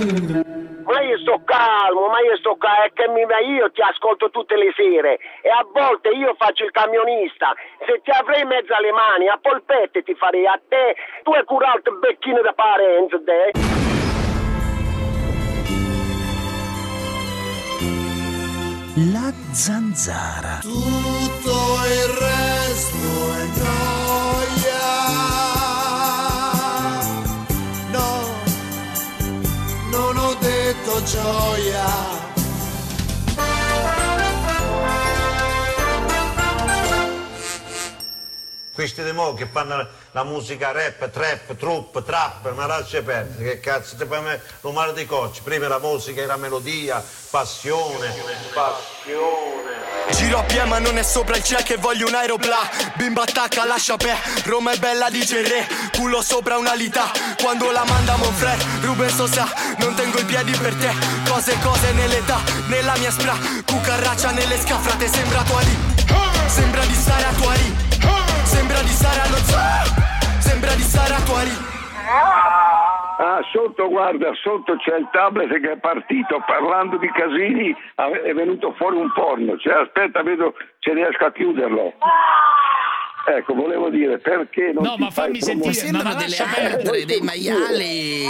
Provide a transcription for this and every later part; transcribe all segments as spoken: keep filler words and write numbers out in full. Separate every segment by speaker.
Speaker 1: Ma io sto calmo, ma io sto calmo, è che mi, io ti ascolto tutte le sere e a volte io faccio il camionista. Se ti avrei in mezzo alle mani, a polpette ti farei a te, tu hai curato il becchino da parenza, te.
Speaker 2: La zanzara.
Speaker 3: Tutto il resto è noia. No, non ho detto gioia.
Speaker 4: Questi demo che fanno la musica rap, trap, trup, trap, ma lascia perdere, che cazzo ti fai un mare di cocci? Prima la musica era melodia, passione, passione.
Speaker 5: Giro a piedi ma non è sopra il cielo che voglio un aeropla. Bimba attacca, lascia per Roma è bella dice il re. Culo sopra una lita. Quando la manda mon frère Ruben Sosa. Non tengo i piedi per te. Cose cose nell'età. Nella mia spra. Cucaraccia nelle scafrate. Sembra tua lì. Sembra di stare a tua lì. Sembra di stare allo zoo. Sembra di stare a tua lì.
Speaker 6: Ah, sotto, guarda, sotto c'è il tablet che è partito, parlando di casini è venuto fuori un porno, cioè, aspetta, vedo se riesco a chiuderlo. Ecco, volevo dire, perché non
Speaker 7: No, ma fammi sentire,
Speaker 2: sembrano delle anatre, dei maiali.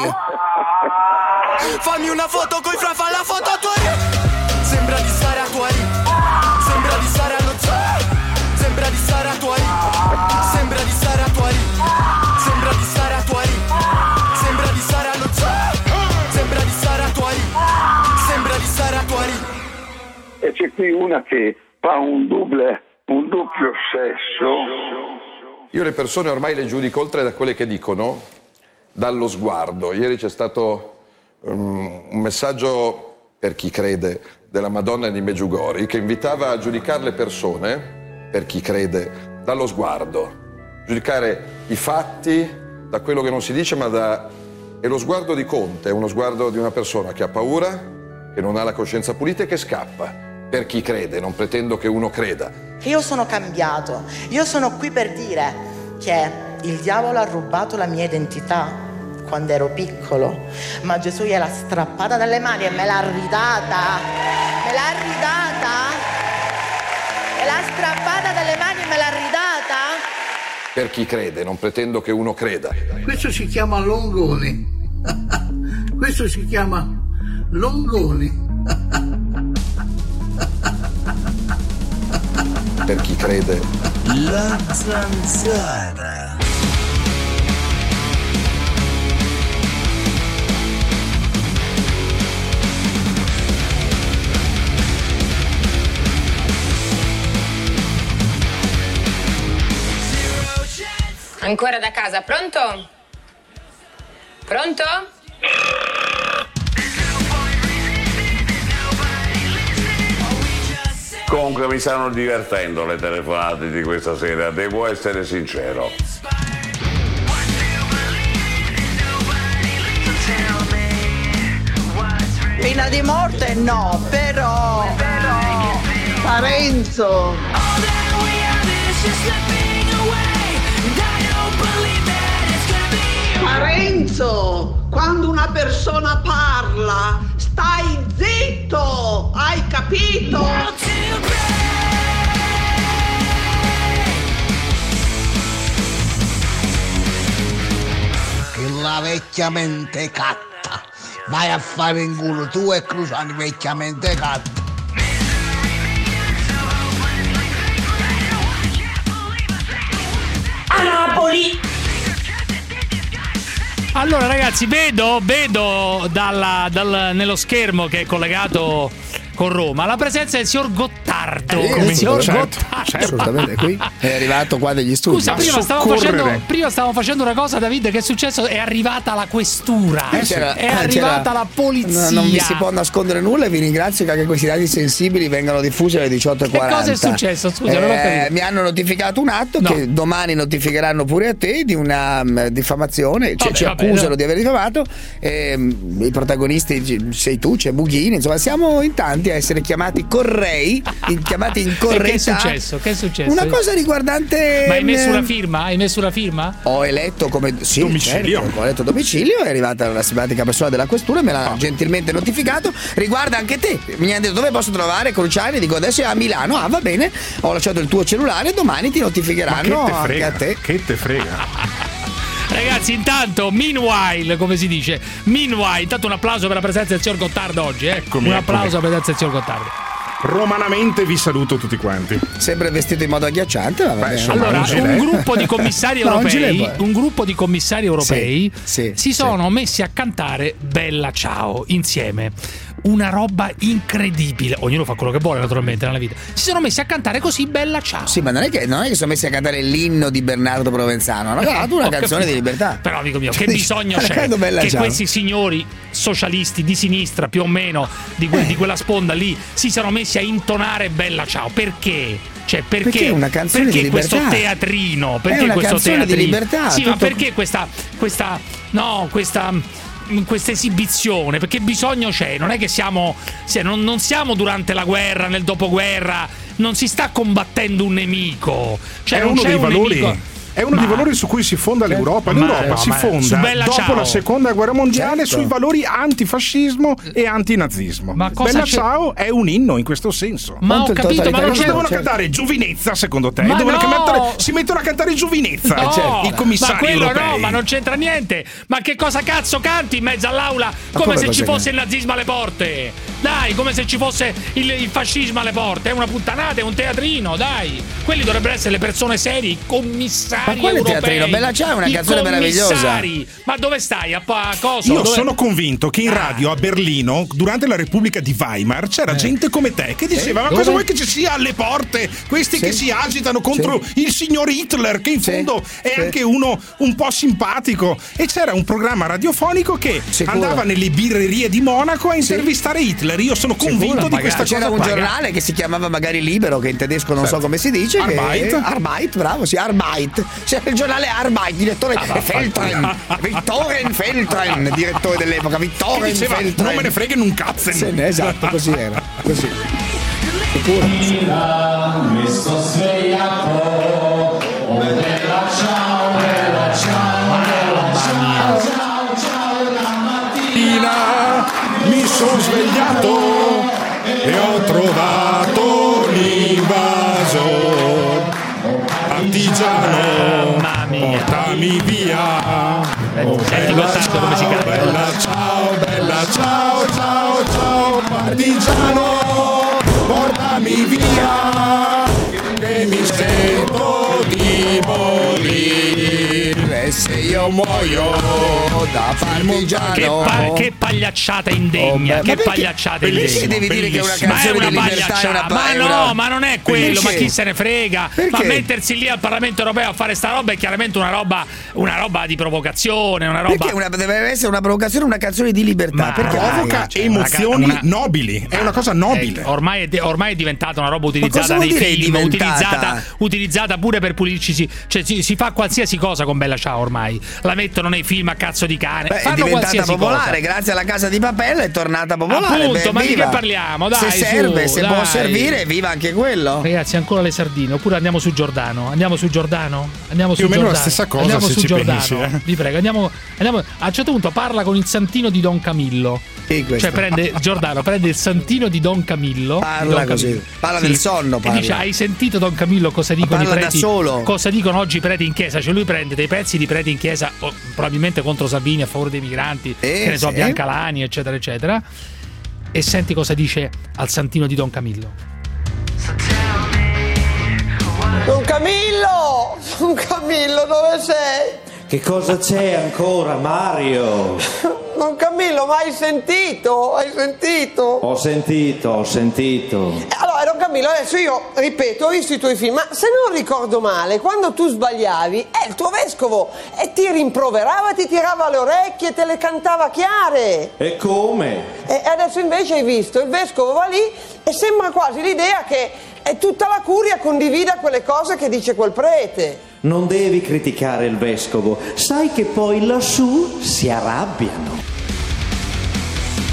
Speaker 5: Fammi una foto coi fra, fa la foto a tua lì. Sembra di stare a tua lì. Sembra di stare allo zoo. Sembra di stare a tua lì. Sembra di stare a tua lì. Sembra di stare a tua lì. Sembra di stare allo zoo. Sembra di stare a tua lì. Sembra di stare a tua lì.
Speaker 6: E c'è qui una che fa un double, un doppio sesso.
Speaker 8: Io le persone ormai le giudico oltre da quelle che dicono, dallo sguardo. Ieri c'è stato um, un messaggio per chi crede della Madonna di Medjugorje che invitava a giudicare le persone, per chi crede, dallo sguardo. Giudicare i fatti da quello che non si dice, ma da... E lo sguardo di Conte è uno sguardo di una persona che ha paura, che non ha la coscienza pulita e che scappa. Per chi crede, non pretendo che uno creda.
Speaker 9: Io sono cambiato, io sono qui per dire che il diavolo ha rubato la mia identità quando ero piccolo, ma Gesù gliel'ha strappata dalle mani e me l'ha ridata, me l'ha ridata, me l'ha strappata dalle mani e me l'ha ridata.
Speaker 8: Per chi crede, non pretendo che uno creda.
Speaker 10: Questo si chiama Longoni. Questo si chiama Longoni.
Speaker 8: Per chi crede.
Speaker 2: La zanzara.
Speaker 11: Ancora da casa, pronto? Pronto?
Speaker 12: Comunque mi stanno divertendo le telefonate di questa sera, devo essere sincero.
Speaker 13: Pena di morte no, però, però Parenzo. Parenzo, quando una persona parla, stai zitto, hai capito?
Speaker 10: La vecchia mentecatta, vai a fare in culo tu e Cruciani, vecchia mentecatta.
Speaker 13: A Napoli!
Speaker 7: Allora ragazzi, vedo, vedo dalla, dal, nello schermo che è collegato con Roma la presenza del signor Gottardo.
Speaker 14: Eh,
Speaker 7: come signor
Speaker 14: certo,
Speaker 7: Gottardo.
Speaker 14: certo, assolutamente, qui è arrivato qua degli studi.
Speaker 7: Scusa, prima stavamo, facendo, prima stavamo facendo una cosa, David, che è successo? È arrivata la questura,
Speaker 14: Eh, c'era-
Speaker 7: è
Speaker 14: eh,
Speaker 7: arrivata
Speaker 14: c'era-
Speaker 7: la polizia.
Speaker 14: No, non vi si può nascondere nulla e vi ringrazio che anche questi dati sensibili vengano diffusi alle diciotto e quaranta.
Speaker 7: Che cosa è successo? Scusa, non ho capito.
Speaker 14: Mi hanno notificato un atto
Speaker 7: No.
Speaker 14: che domani notificheranno pure a te di una um, diffamazione, cioè
Speaker 7: Vabbè,
Speaker 14: ci
Speaker 7: vabbè,
Speaker 14: accusano
Speaker 7: no.
Speaker 14: di aver diffamato. ehm, I protagonisti ci- sei tu, c'è Bughini, insomma siamo in tanti. pronti a essere chiamati correi, chiamati in correità.
Speaker 7: Che è successo? Che è successo?
Speaker 14: Una cosa riguardante.
Speaker 7: Ma hai messo una firma? Hai messo una firma?
Speaker 14: Ho eletto come sì,
Speaker 15: domicilio.
Speaker 14: Certo, ho eletto domicilio, è arrivata una simpatica persona della questura, me l'ha
Speaker 15: oh.
Speaker 14: gentilmente notificato. Riguarda anche te. Mi hanno detto dove posso trovare Cruciani, dico adesso è a Milano. Ah, va bene, ho lasciato il tuo cellulare, domani ti notificheranno
Speaker 15: Ma che te frega,
Speaker 14: anche a te.
Speaker 15: Che te frega.
Speaker 7: Ragazzi, intanto, meanwhile, come si dice? Meanwhile, intanto un applauso per la presenza del signor Gottardo oggi, eh?
Speaker 15: Eccomi,
Speaker 7: un applauso
Speaker 15: eccomi.
Speaker 7: per la presenza del signor Gottardo.
Speaker 15: Romanamente vi saluto tutti quanti.
Speaker 14: Sempre vestito in modo agghiacciante, va bene.
Speaker 15: Beh,
Speaker 7: Allora, un, un gruppo di commissari
Speaker 14: No, un
Speaker 7: europei,
Speaker 14: gilet,
Speaker 7: un gruppo di commissari europei
Speaker 14: Sì, sì,
Speaker 7: si sono messi a cantare Bella Ciao insieme. Una roba incredibile. Ognuno fa quello che vuole, naturalmente, nella vita. Si sono messi a cantare così Bella Ciao.
Speaker 14: Sì, ma non è che non è che sono messi a cantare l'inno di Bernardo Provenzano, hanno cantato una
Speaker 7: Ho
Speaker 14: canzone
Speaker 7: capito.
Speaker 14: di libertà.
Speaker 7: Però, amico mio, che bisogno c'è
Speaker 14: Cantando Bella
Speaker 7: che
Speaker 14: Ciao.
Speaker 7: questi signori socialisti di sinistra, più o meno di, que- di quella sponda lì, si siano messi a intonare Bella Ciao? Perché? Cioè, perché,
Speaker 14: Perché è una canzone
Speaker 7: perché
Speaker 14: di
Speaker 7: questo
Speaker 14: libertà.
Speaker 7: teatrino? Perché
Speaker 14: È una
Speaker 7: questo
Speaker 14: canzone di
Speaker 7: teatrino?
Speaker 14: libertà,
Speaker 7: Sì,
Speaker 14: tutto-
Speaker 7: ma perché questa questa no, questa questa esibizione? Perché bisogno c'è? Non è che siamo se non, non siamo durante la guerra, nel dopoguerra, non si sta combattendo un nemico. Cioè,
Speaker 15: È
Speaker 7: non
Speaker 15: uno
Speaker 7: c'è
Speaker 15: dei
Speaker 7: un
Speaker 15: valori.
Speaker 7: nemico.
Speaker 15: È uno
Speaker 7: Ma-
Speaker 15: dei valori su cui si fonda l'Europa.
Speaker 7: Ma-
Speaker 15: L'Europa
Speaker 7: no,
Speaker 15: si
Speaker 7: ma- su
Speaker 15: fonda
Speaker 7: Bella
Speaker 15: dopo
Speaker 7: Ciao.
Speaker 15: la seconda guerra mondiale
Speaker 14: Certo.
Speaker 15: sui valori antifascismo e antinazismo.
Speaker 7: Ma cosa
Speaker 15: Bella
Speaker 7: c'è-
Speaker 15: Ciao è un inno in questo senso.
Speaker 7: Ma ho
Speaker 14: Quanto il
Speaker 7: capito, ma non
Speaker 14: totalitarismo
Speaker 7: c'è
Speaker 15: Devono
Speaker 14: certo.
Speaker 15: cantare Giovinezza, secondo te?
Speaker 7: Ma
Speaker 15: Devono
Speaker 7: no!
Speaker 15: mettere- si mettono a cantare Giovinezza
Speaker 7: No,
Speaker 15: cioè, i
Speaker 7: ma
Speaker 15: commissari
Speaker 7: quello
Speaker 15: europei.
Speaker 7: no, ma non c'entra niente. Ma che cosa cazzo canti in mezzo all'aula come,
Speaker 14: come
Speaker 7: se
Speaker 14: cosa
Speaker 7: ci fosse
Speaker 14: canti?
Speaker 7: il nazismo alle porte? Dai, come se ci fosse il, il fascismo alle porte. È una puttanata, è un teatrino, dai. Quelli dovrebbero essere le persone serie, i commissari
Speaker 14: Ma quale
Speaker 7: europei.
Speaker 14: teatrino? Bella Ciao è una
Speaker 7: I
Speaker 14: canzone meravigliosa.
Speaker 7: commissari. Ma dove stai? A, a cosa?
Speaker 15: Io
Speaker 7: Dove-
Speaker 15: sono convinto che in
Speaker 7: Ah.
Speaker 15: radio a Berlino, durante la Repubblica di Weimar, c'era gente come te che diceva: Ma
Speaker 14: Dove?
Speaker 15: cosa vuoi che ci sia alle porte? Questi
Speaker 14: Sì.
Speaker 15: che si agitano contro il signor Hitler, che in
Speaker 14: Sì.
Speaker 15: fondo è
Speaker 14: Sì.
Speaker 15: anche uno un po' simpatico. E c'era un programma radiofonico che
Speaker 14: Sicuro.
Speaker 15: andava nelle birrerie di Monaco a intervistare Hitler. Io sono convinto di
Speaker 7: magari.
Speaker 15: questa
Speaker 14: C'era
Speaker 15: cosa
Speaker 14: un
Speaker 15: qua.
Speaker 14: giornale che si chiamava magari Libero, che in tedesco non so come si dice. che-
Speaker 15: Arbeit.
Speaker 14: Arbeit, bravo, sì, Arbeit. C'era il giornale Arbeit, direttore
Speaker 15: Ah,
Speaker 14: Feltren. Vittoren Feltren, direttore dell'epoca.
Speaker 15: Che
Speaker 14: Vittoren
Speaker 15: diceva:
Speaker 14: Feltren.
Speaker 15: non me ne freghen un cazzo.
Speaker 14: Sì, esatto, così era. Così. Sicuro.
Speaker 3: Mi sto svegliato, oh bella ciao, bella ciao, bella ciao, ciao, ciao, la mattina
Speaker 15: Mi sono svegliato e ho trovato l'invasor. Artigiano,
Speaker 7: Mamma mia.
Speaker 15: portami via. Oh,
Speaker 7: Senti Gottardo come si canta.
Speaker 15: bella ciao, bella ciao, ciao, ciao, partigiano, portami via, che mi sento di morire.
Speaker 14: Se io muoio da partigiano.
Speaker 7: Che, pa- che pagliacciata indegna,
Speaker 14: Oh, beh,
Speaker 7: che
Speaker 14: ma perché-
Speaker 7: pagliacciata
Speaker 14: Perché
Speaker 7: indegna.
Speaker 14: devi dire che è una
Speaker 7: Ma è
Speaker 14: canzone
Speaker 7: una
Speaker 14: di libertà? È
Speaker 7: pagliacciata,
Speaker 14: una,
Speaker 7: ma
Speaker 14: è
Speaker 7: no,
Speaker 14: una-
Speaker 7: ma non è quello, ma
Speaker 14: Perché?
Speaker 7: chi se ne frega?
Speaker 14: Perché?
Speaker 7: Ma mettersi lì al Parlamento europeo a fare sta roba è chiaramente una roba, una roba di provocazione, una roba.
Speaker 14: Perché una- deve essere una provocazione, una canzone di libertà.
Speaker 7: Ma-
Speaker 14: perché
Speaker 15: Provoca
Speaker 14: dai, cioè,
Speaker 15: emozioni
Speaker 7: una-
Speaker 15: nobili, è una cosa nobile.
Speaker 7: Eh, ormai, è, ormai è diventata una roba
Speaker 14: cosa
Speaker 7: utilizzata
Speaker 14: vuol
Speaker 7: nei
Speaker 14: dire
Speaker 7: film,
Speaker 14: diventata?
Speaker 7: utilizzata, utilizzata pure per pulirci. Si, cioè, si, si fa qualsiasi cosa con Bella Ciao ormai. La mettono nei film a cazzo di cane.
Speaker 14: Beh, è
Speaker 7: Fanno
Speaker 14: diventata
Speaker 7: qualsiasi
Speaker 14: popolare,
Speaker 7: cosa.
Speaker 14: grazie alla Casa di Papel è tornata popolare.
Speaker 7: Appunto,
Speaker 14: beh,
Speaker 7: ma di
Speaker 14: viva.
Speaker 7: che parliamo? Dai,
Speaker 14: se serve,
Speaker 7: su,
Speaker 14: se
Speaker 7: dai.
Speaker 14: può servire, viva anche quello.
Speaker 7: Ragazzi, ancora le sardine, oppure andiamo su Giordano. Andiamo su Giordano? Andiamo
Speaker 15: Più
Speaker 7: su
Speaker 15: o meno la
Speaker 7: Giordano.
Speaker 15: stessa cosa,
Speaker 7: Andiamo
Speaker 15: se
Speaker 7: su
Speaker 15: ci
Speaker 7: Giordano.
Speaker 15: pensi, eh.
Speaker 7: Vi prego, andiamo, andiamo. A un certo punto parla con il santino di Don Camillo.
Speaker 14: Sì, questo.
Speaker 7: Cioè prende Giordano, prende il santino di Don Camillo.
Speaker 14: Parla
Speaker 7: di Don
Speaker 14: così.
Speaker 7: Camillo.
Speaker 14: Parla del sonno,
Speaker 7: E
Speaker 14: parla.
Speaker 7: dice: hai sentito Don Camillo cosa dicono i
Speaker 14: parla da
Speaker 7: preti?
Speaker 14: solo.
Speaker 7: Cosa dicono oggi i preti in chiesa? Cioè lui prende dei pezzi di preti in chiesa, o, probabilmente contro Salvini, a favore dei migranti,
Speaker 14: Eh,
Speaker 7: che ne so,
Speaker 14: sì.
Speaker 7: Biancalani, eccetera, eccetera. E senti cosa dice al santino di Don Camillo.
Speaker 13: Don Camillo! Don Camillo, dove sei?
Speaker 16: Che cosa c'è ancora, Mario?
Speaker 13: Don Camillo, ma hai sentito? Hai sentito?
Speaker 16: Ho sentito, ho sentito.
Speaker 13: Eh, Allora, Don Camillo, adesso io ripeto, ho visto i tuoi film, ma se non ricordo male, quando tu sbagliavi, è il tuo vescovo e ti rimproverava, ti tirava le orecchie, te le cantava chiare.
Speaker 16: E come?
Speaker 13: E adesso invece hai visto, il vescovo va lì e sembra quasi l'idea che è tutta la curia condivida quelle cose che dice quel prete.
Speaker 16: Non devi criticare il vescovo, sai che poi lassù si arrabbiano.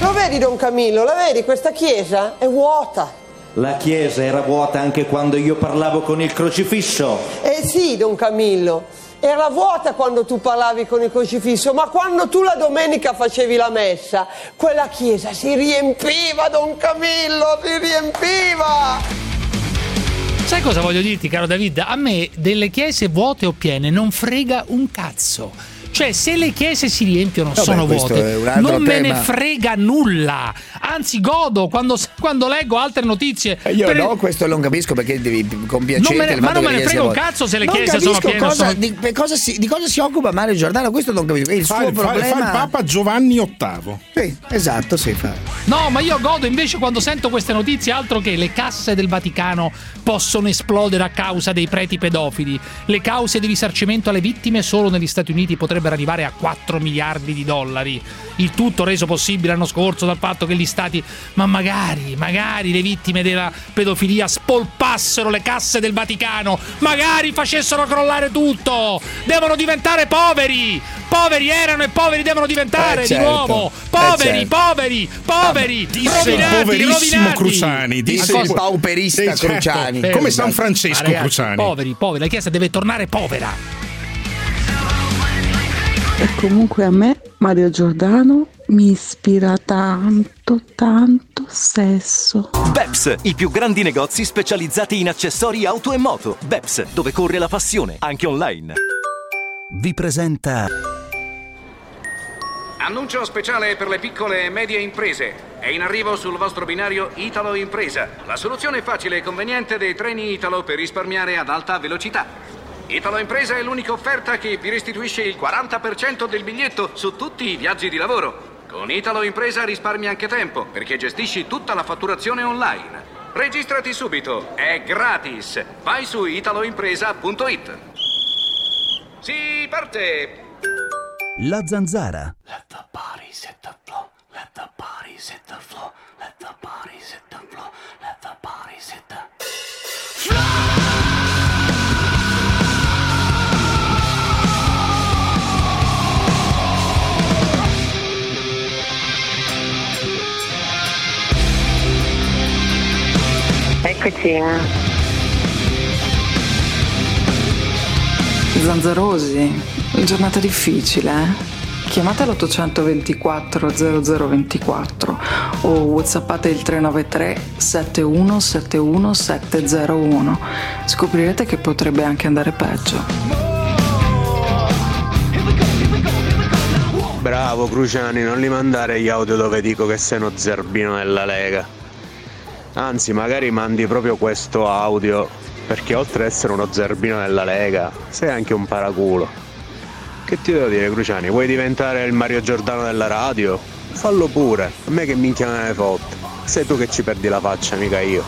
Speaker 13: Lo vedi, Don Camillo? La vedi? Questa chiesa è vuota.
Speaker 16: La chiesa era vuota anche quando io parlavo con il crocifisso.
Speaker 13: Eh sì, Don Camillo, era vuota quando tu parlavi con il crocifisso, ma quando tu la domenica facevi la messa, quella chiesa si riempiva, Don Camillo, si riempiva!
Speaker 7: Sai cosa voglio dirti, caro David? A me delle chiese vuote o piene non frega un cazzo. Cioè, se le chiese si riempiono,
Speaker 14: Vabbè,
Speaker 7: sono
Speaker 14: questo è un
Speaker 7: vuote,
Speaker 14: altro
Speaker 7: non me
Speaker 14: tema.
Speaker 7: ne frega nulla. Anzi, godo quando, quando leggo altre notizie.
Speaker 14: Io
Speaker 7: Per-
Speaker 14: no, questo non capisco perché devi compiacere.
Speaker 7: Non me ne- ma non me ne frega un cazzo se le
Speaker 14: non
Speaker 7: chiese sono
Speaker 14: capisco
Speaker 7: piene o
Speaker 14: cosa,
Speaker 7: sono-
Speaker 14: di, per cosa si, di cosa si occupa Mario Giordano, questo non capisco. Il
Speaker 15: Fa,
Speaker 14: suo
Speaker 15: il- fa-
Speaker 14: problema.
Speaker 15: fa il Papa Giovanni ottavo.
Speaker 14: Sì, esatto, sì, fa.
Speaker 7: No, ma io godo invece quando sento queste notizie, altro che le casse del Vaticano possono esplodere a causa dei preti pedofili. Le cause di risarcimento alle vittime solo negli Stati Uniti potrebbero arrivare a quattro miliardi di dollari. Il tutto reso possibile l'anno scorso dal fatto che gli stati, ma magari, magari le vittime della pedofilia spolpassero le casse del Vaticano, magari facessero crollare tutto. Devono diventare poveri. Poveri erano e poveri devono diventare
Speaker 14: Eh, certo.
Speaker 7: di nuovo.
Speaker 14: Eh,
Speaker 7: Poveri,
Speaker 14: certo.
Speaker 7: poveri, poveri.
Speaker 15: Disse il
Speaker 7: rovinati,
Speaker 15: poverissimo
Speaker 7: rovinati.
Speaker 15: Cruciani, disse
Speaker 14: il pauperista
Speaker 15: Sì, certo.
Speaker 14: Cruciani.
Speaker 15: Come
Speaker 7: Eh,
Speaker 15: San Francesco
Speaker 7: ma ragazzi,
Speaker 15: Cruciani.
Speaker 7: Poveri, poveri, la Chiesa deve tornare povera.
Speaker 17: E comunque a me Mario Giordano mi ispira tanto, tanto sesso.
Speaker 18: Beps, i più grandi negozi specializzati in accessori auto e moto. Beps, dove corre la passione, anche online.
Speaker 2: Vi presenta
Speaker 19: Annuncio speciale per le piccole e medie imprese. È in arrivo sul vostro binario Italo Impresa, la soluzione facile e conveniente dei treni Italo per risparmiare ad alta velocità. Italo Impresa è l'unica offerta che vi restituisce il quaranta per cento del biglietto su tutti i viaggi di lavoro. Con Italo Impresa risparmi anche tempo, perché gestisci tutta la fatturazione online. Registrati subito, è gratis. Vai su italoimpresa punto it. Si parte!
Speaker 2: La Zanzara.
Speaker 3: Let the body set the flow. Let the body set the flow. Let the body set the flow. Let the body set the
Speaker 20: Eccoci.
Speaker 17: Zanzarosi, giornata difficile, eh? Chiamate l'ottocentoventiquattro zero zero ventiquattro o whatsappate il tre nove tre sette uno sette uno sette zero uno. Scoprirete che potrebbe anche andare peggio.
Speaker 21: Bravo Cruciani, non li mandare gli audio dove dico che sei uno zerbino della Lega. Anzi, magari mandi proprio questo audio, perché oltre ad essere uno zerbino della Lega, sei anche un paraculo. Che ti devo dire, Cruciani? Vuoi diventare il Mario Giordano della radio? Fallo pure, a me che minchia me ne fotte. Sei tu che ci perdi la faccia, mica io.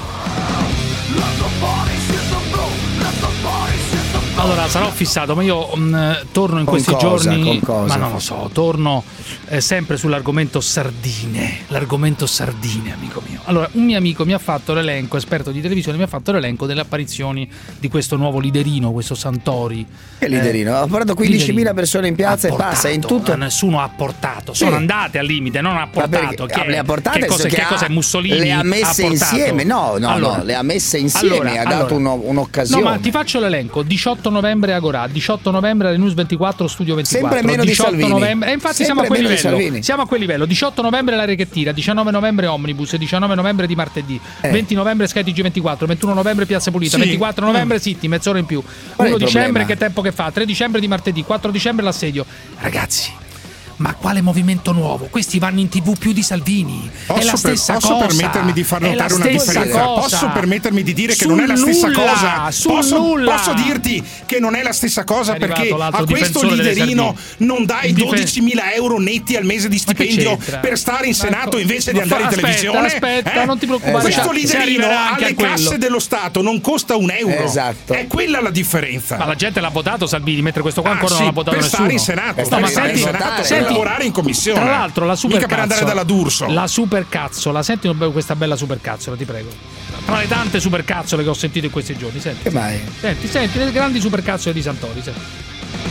Speaker 7: Allora, sarò fissato, ma io mh, torno in
Speaker 14: Con
Speaker 7: questi
Speaker 14: cosa,
Speaker 7: giorni.
Speaker 14: con cosa?
Speaker 7: Ma non lo so, torno eh, sempre sull'argomento sardine. L'argomento sardine, amico mio. Allora, un mio amico mi ha fatto l'elenco, esperto di televisione, mi ha fatto l'elenco delle apparizioni di questo nuovo liderino, questo Santori.
Speaker 14: Che liderino? Ha portato quindicimila persone in piazza e passa in tutto.
Speaker 7: Ma nessuno ha portato, sono
Speaker 14: Sì.
Speaker 7: andate al limite, non ha portato.
Speaker 14: perché-
Speaker 7: Che,
Speaker 14: le ha portate,
Speaker 7: che, cosa,
Speaker 14: perché
Speaker 7: che
Speaker 14: ha-
Speaker 7: cosa è Mussolini?
Speaker 14: le ha messe
Speaker 7: portato?
Speaker 14: insieme. No, no,
Speaker 7: Allora,
Speaker 14: no, le ha messe insieme,
Speaker 7: allora,
Speaker 14: ha dato
Speaker 7: allora.
Speaker 14: uno- un'occasione.
Speaker 7: No, ma ti faccio l'elenco: diciotto novembre Agorà, diciotto novembre alle News ventiquattro, Studio ventiquattro.
Speaker 14: Sempre meno di
Speaker 7: diciotto
Speaker 14: Salvini.
Speaker 7: novembre, e infatti
Speaker 14: Sempre
Speaker 7: siamo a quel
Speaker 14: meno di
Speaker 7: livello.
Speaker 14: Salvini.
Speaker 7: Siamo a quel livello. diciotto novembre la Rechettina, diciannove novembre Omnibus, diciannove novembre di martedì,
Speaker 14: Eh.
Speaker 7: venti novembre Sky T G ventiquattro, ventuno novembre Piazza Pulita,
Speaker 14: Sì.
Speaker 7: ventiquattro novembre Sitti, mezz'ora in più.
Speaker 14: Qual è
Speaker 7: uno
Speaker 14: il
Speaker 7: dicembre
Speaker 14: problema?
Speaker 7: che tempo che fa? tre dicembre di martedì, quattro dicembre l'assedio. Ragazzi, ma quale movimento nuovo? Questi vanno in tv più di Salvini.
Speaker 15: Posso,
Speaker 7: è la
Speaker 15: per-
Speaker 7: stessa
Speaker 15: posso
Speaker 7: cosa.
Speaker 15: permettermi di far
Speaker 7: È la
Speaker 15: notare una
Speaker 7: stessa
Speaker 15: differenza?
Speaker 7: cosa.
Speaker 15: Posso permettermi di dire che
Speaker 7: Sul
Speaker 15: non è la stessa
Speaker 7: nulla,
Speaker 15: cosa?
Speaker 7: sul
Speaker 15: Posso,
Speaker 7: nulla.
Speaker 15: posso dirti che non è la stessa cosa
Speaker 7: È
Speaker 15: perché
Speaker 7: arrivato l'altro
Speaker 15: a questo
Speaker 7: difensore delle
Speaker 15: liderino
Speaker 7: sardine.
Speaker 15: non dai
Speaker 7: Il difen-
Speaker 15: dodicimila euro netti al mese di
Speaker 7: Ma che
Speaker 15: stipendio
Speaker 7: c'entra?
Speaker 15: per stare in Senato
Speaker 7: Ecco,
Speaker 15: invece di
Speaker 7: ma
Speaker 15: andare
Speaker 7: fa-
Speaker 15: in televisione?
Speaker 7: aspetta, aspetta,
Speaker 15: Eh?
Speaker 7: non ti preoccupare,
Speaker 15: Questo
Speaker 7: si
Speaker 15: liderino
Speaker 7: arriverà anche
Speaker 15: alle
Speaker 7: a quello.
Speaker 15: casse dello Stato non costa un euro.
Speaker 14: Esatto.
Speaker 15: È quella la differenza.
Speaker 7: Ma la gente l'ha votato Salvini, mentre questo qua
Speaker 15: Ah,
Speaker 7: ancora
Speaker 15: sì,
Speaker 7: non l'ha votato
Speaker 15: per
Speaker 7: nessuno.
Speaker 15: stare in Senato,
Speaker 7: No,
Speaker 15: per
Speaker 7: ma
Speaker 15: stare
Speaker 7: senti,
Speaker 15: in Senato, per
Speaker 7: senti,
Speaker 15: lavorare in commissione.
Speaker 7: Tra l'altro la super
Speaker 15: Mica per andare dalla D'Urso.
Speaker 7: La super cazzola, senti questa bella super cazzola, ti prego. Tra le tante super cazzole che ho sentito in questi giorni, senti.
Speaker 14: Che mai?
Speaker 7: Senti, senti le grandi super cazzole di Santori, senti.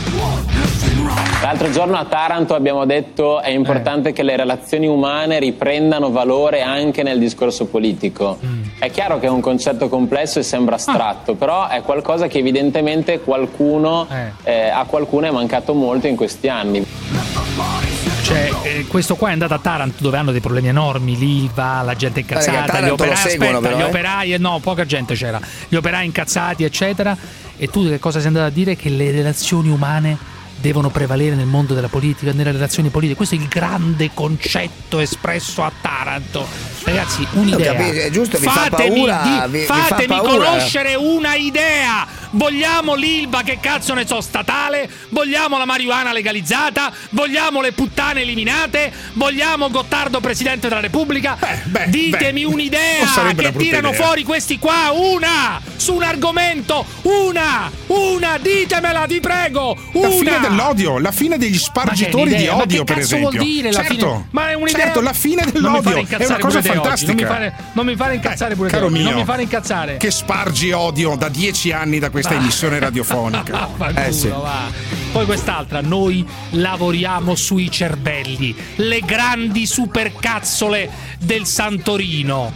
Speaker 20: L'altro giorno a Taranto abbiamo detto è importante eh. che le relazioni umane riprendano valore anche nel discorso politico. Mm. È chiaro che è un concetto complesso e sembra astratto, ah. però è qualcosa che evidentemente qualcuno eh. Eh, a qualcuno è mancato molto in questi anni.
Speaker 7: Cioè, eh, questo qua è andato a Taranto dove hanno dei problemi enormi, l'Ilva, la gente incazzata, gli operai, seguono, aspetta, però, gli operai, eh? no, poca gente c'era, gli operai incazzati, eccetera. E tu che cosa sei andato a dire? Che le relazioni umane devono prevalere nel mondo della politica, nelle relazioni politiche. Questo è il grande concetto espresso a Taranto. Ragazzi, un'idea.
Speaker 14: Capisco, è giusto, vi
Speaker 7: fatemi,
Speaker 14: fa paura,
Speaker 7: di,
Speaker 14: vi,
Speaker 7: fatemi
Speaker 14: vi fa paura.
Speaker 7: conoscere una idea. Vogliamo l'Ilva, che cazzo ne so, statale? Vogliamo la marijuana legalizzata? Vogliamo le puttane eliminate? Vogliamo Gottardo presidente della Repubblica?
Speaker 15: Beh, beh,
Speaker 7: Ditemi
Speaker 15: beh,
Speaker 7: un'idea che tirano
Speaker 15: idea.
Speaker 7: fuori questi qua. Una! Su un argomento! Una! Una! Ditemela, vi prego! Una!
Speaker 15: La fine dell'odio, la fine degli spargitori di odio, per esempio.
Speaker 7: Ma che cazzo vuol dire la
Speaker 15: certo,
Speaker 7: fine? Ma è un'idea.
Speaker 15: Certo, la fine dell'odio è una cosa fantastica.
Speaker 7: Non mi fare, non mi fare incazzare
Speaker 15: eh,
Speaker 7: pure
Speaker 15: caro
Speaker 7: te oggi.
Speaker 15: mio,
Speaker 7: Non mi fare incazzare.
Speaker 15: Che spargi odio da dieci anni da questa emissione radiofonica.
Speaker 7: Va,
Speaker 15: eh,
Speaker 7: culo,
Speaker 15: sì.
Speaker 7: va. Poi quest'altra, noi lavoriamo sui cervelli, le grandi supercazzole del Santorino.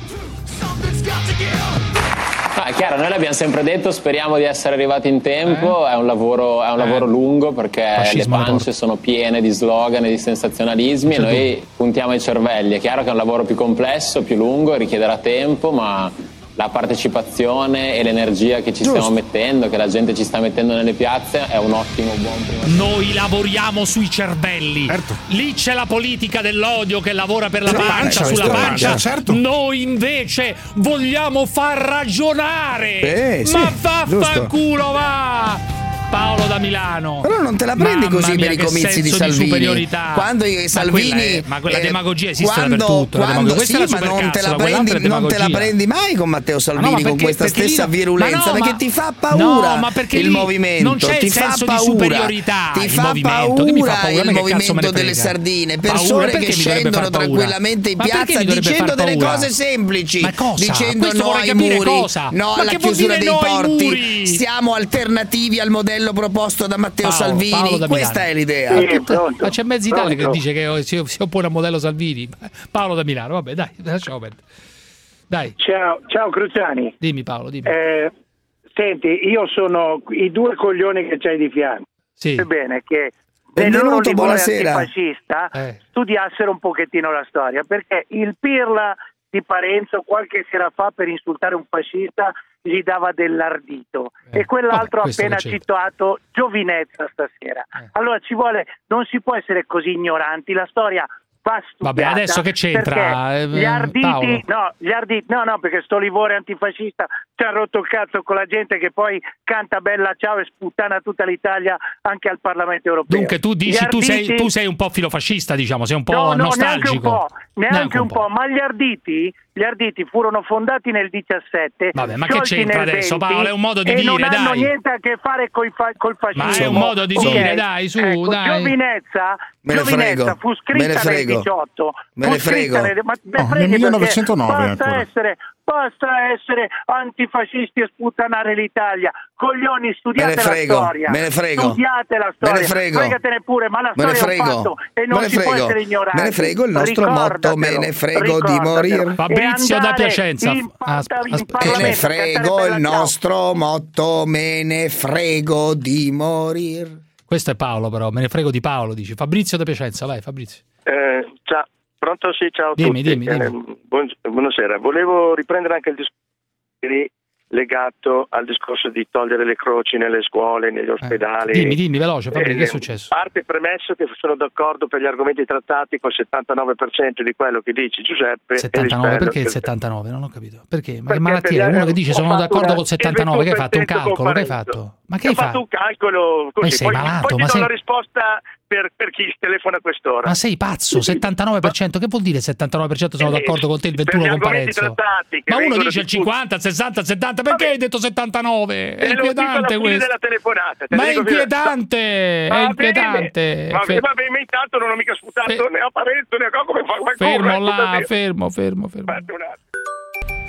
Speaker 20: No, è chiaro, noi l'abbiamo sempre detto, speriamo di essere arrivati in tempo, eh? è un lavoro, è un lavoro eh. lungo perché Fascismo le pance sono piene di slogan e di sensazionalismi e noi puntiamo ai cervelli. È chiaro che è un lavoro più complesso, più lungo, richiederà tempo, ma la partecipazione e l'energia che ci Giusto. stiamo mettendo, che la gente ci sta mettendo nelle piazze, è un ottimo buon primo.
Speaker 7: Noi lavoriamo sui cervelli. Certo. Lì c'è la politica dell'odio che lavora per la, la pancia, pancia, sulla pancia.
Speaker 15: Certo.
Speaker 7: Noi invece vogliamo far ragionare.
Speaker 14: Eh, sì,
Speaker 7: Ma vaffanculo, va! Paolo da Milano.
Speaker 14: Però non te la prendi
Speaker 7: Mamma
Speaker 14: così
Speaker 7: mia,
Speaker 14: per i comizi di Salvini.
Speaker 7: Superiorità.
Speaker 14: Quando i Salvini.
Speaker 7: Ma quella, è, ma quella
Speaker 14: eh,
Speaker 7: demagogia esiste
Speaker 14: quando,
Speaker 7: dappertutto.
Speaker 14: Quando,
Speaker 7: la
Speaker 14: sì, ma non te, la prendi, non te la prendi mai con Matteo Salvini, no, perché, con questa stessa no, virulenza.
Speaker 7: No,
Speaker 14: perché
Speaker 7: ma,
Speaker 14: ti fa paura
Speaker 7: no, ma perché
Speaker 14: il movimento.
Speaker 7: Non c'è
Speaker 14: ti
Speaker 7: il senso
Speaker 14: fa paura,
Speaker 7: di superiorità.
Speaker 14: Ti fa
Speaker 7: movimento.
Speaker 14: paura,
Speaker 7: Che mi fa paura
Speaker 14: il movimento delle sardine. Persone che scendono tranquillamente in piazza dicendo delle cose semplici. Dicendo no ai muri, no alla chiusura dei porti. Siamo alternativi al modello proposto da Matteo Salvini. Questa è l'idea.
Speaker 7: Sì, ma c'è mezza Italia che dice che si, si oppone al modello Salvini. Paolo da Milano, vabbè, dai, lasciamo perdere. Dai.
Speaker 22: Ciao, ciao Cruciani.
Speaker 7: Dimmi Paolo, dimmi.
Speaker 22: Eh, senti, io sono i due coglioni che c'hai di fianco.
Speaker 7: Sì.
Speaker 22: Bene, che
Speaker 14: benvenuto, buonasera.
Speaker 22: Antifascista eh. studiassero un pochettino la storia, perché il pirla di Parenzo qualche sera fa per insultare un fascista gli dava dell'ardito eh. e quell'altro ha appena citato Giovinezza stasera. Eh. Allora ci vuole, non si può essere così ignoranti, la storia va studiata.
Speaker 7: Vabbè, adesso che c'entra?
Speaker 22: Eh, gli arditi,
Speaker 7: Paolo.
Speaker 22: no, gli arditi, no, no, perché sto livore antifascista ci ha rotto il cazzo con la gente che poi canta Bella Ciao e sputtana tutta l'Italia anche al Parlamento europeo.
Speaker 7: Dunque tu dici, arditi, tu, sei, tu sei un po' filofascista, diciamo, sei un po'
Speaker 22: no, no,
Speaker 7: nostalgico.
Speaker 22: Neanche un po', neanche, neanche un po',
Speaker 7: po',
Speaker 22: ma gli arditi, gli arditi furono fondati nel diciassette.
Speaker 7: Vabbè, ma che c'entra adesso, Paolo? È un modo di
Speaker 22: e
Speaker 7: dire,
Speaker 22: non
Speaker 7: dai.
Speaker 22: Non hanno niente a che fare col, fa- col fascismo.
Speaker 7: Ma è un modo di
Speaker 22: okay.
Speaker 7: dire, dai, su,
Speaker 22: ecco,
Speaker 7: dai.
Speaker 22: Giovinezza,
Speaker 14: Me ne
Speaker 22: Giovinezza
Speaker 14: frego.
Speaker 22: fu scritta nel diciotto.
Speaker 14: Me ne frego.
Speaker 22: Nel, ma,
Speaker 15: no, nel millenovecentonove
Speaker 22: basta essere, basta essere antifascisti e sputtanare l'Italia. Coglioni, studiate la storia.
Speaker 14: Me ne frego.
Speaker 22: Studiate la storia.
Speaker 14: Me ne frego.
Speaker 22: Fregatene pure, ma la
Speaker 14: me ne
Speaker 22: storia
Speaker 14: frego.
Speaker 22: è un fatto e non
Speaker 14: me
Speaker 22: si può essere ignoranti.
Speaker 14: Me ne frego il nostro motto, me ne frego di morire.
Speaker 7: Fabrizio da Piacenza.
Speaker 22: In,
Speaker 7: Asp-
Speaker 22: asp-
Speaker 14: me ne frego il nostro motto, me ne frego di morire.
Speaker 7: Questo è Paolo, però, me ne frego di Paolo, dice Fabrizio da Piacenza, vai Fabrizio.
Speaker 23: Eh, ciao, pronto? Sì, ciao a
Speaker 7: dimmi,
Speaker 23: tutti.
Speaker 7: Dimmi, dimmi.
Speaker 23: Eh, buon, buonasera, volevo riprendere anche il discorso legato al discorso di togliere le croci nelle scuole, negli ospedali.
Speaker 7: Eh, dimmi, dimmi, veloce, Fabrizio,
Speaker 23: eh,
Speaker 7: che è successo?
Speaker 23: Parte premesso che sono d'accordo per gli argomenti trattati col settantanove per cento di quello che dice Giuseppe.
Speaker 7: settantanove, perché il settantanove? Non ho capito. Perché? Ma che malattia? Uno che dice sono d'accordo col settantanove, che hai fatto un calcolo? Che hai fatto? Ma che hai fatto?
Speaker 23: Ho fatto un calcolo così,
Speaker 7: ma sei
Speaker 23: poi,
Speaker 7: malato,
Speaker 23: poi
Speaker 7: ma
Speaker 23: ti
Speaker 7: sei...
Speaker 23: do la risposta per, per chi telefona a quest'ora.
Speaker 7: Ma sei pazzo, settantanove per cento? Che vuol dire settantanove per cento sono d'accordo con te, il ventuno con Parenzo? Ma uno dice il cinquanta, il sessanta, il settanta, perché hai detto settantanove? È inquietante questo.
Speaker 23: Della telefonata,
Speaker 7: ma è inquietante, è inquietante.
Speaker 23: Va bene, va bene, intanto non ho mica sputato né a Parenzo né a come fa.
Speaker 7: Fermo là, fermo, fermo, fermo.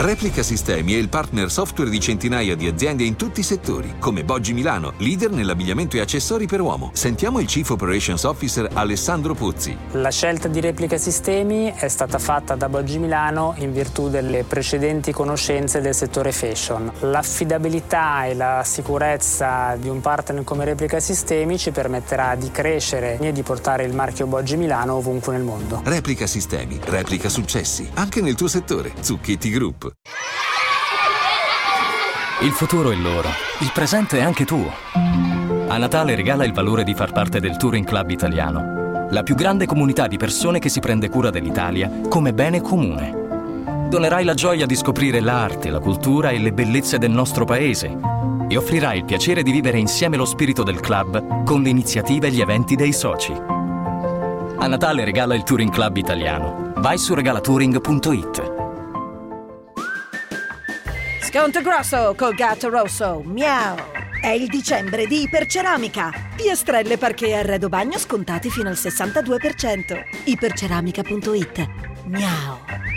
Speaker 1: Replica Sistemi è il partner software di centinaia di aziende in tutti i settori, come Boggi Milano, leader nell'abbigliamento e accessori per uomo. Sentiamo il Chief Operations Officer Alessandro Pozzi.
Speaker 4: La scelta di Replica Sistemi è stata fatta da Boggi Milano in virtù delle precedenti conoscenze del settore fashion. L'affidabilità e la sicurezza di un partner come Replica Sistemi ci permetterà di crescere e di portare il marchio Boggi Milano ovunque nel mondo.
Speaker 1: Replica Sistemi, replica successi, anche nel tuo settore. Zucchetti Group.
Speaker 5: Il futuro è loro, il presente è anche tuo. A Natale regala il valore di far parte del Touring Club Italiano, la più grande comunità di persone che si prende cura dell'Italia come bene comune. Donerai la gioia di scoprire l'arte, la cultura e le bellezze del nostro paese e offrirai il piacere di vivere insieme lo spirito del club con le iniziative e gli eventi dei soci. A Natale regala il Touring Club Italiano. Vai su regalatouring punto it.
Speaker 24: Sconto grosso col gatto rosso, miau! È il dicembre di Iperceramica. Piastrelle, parquet e arredo bagno scontati fino al sessantadue per cento. iperceramica punto it. Miau!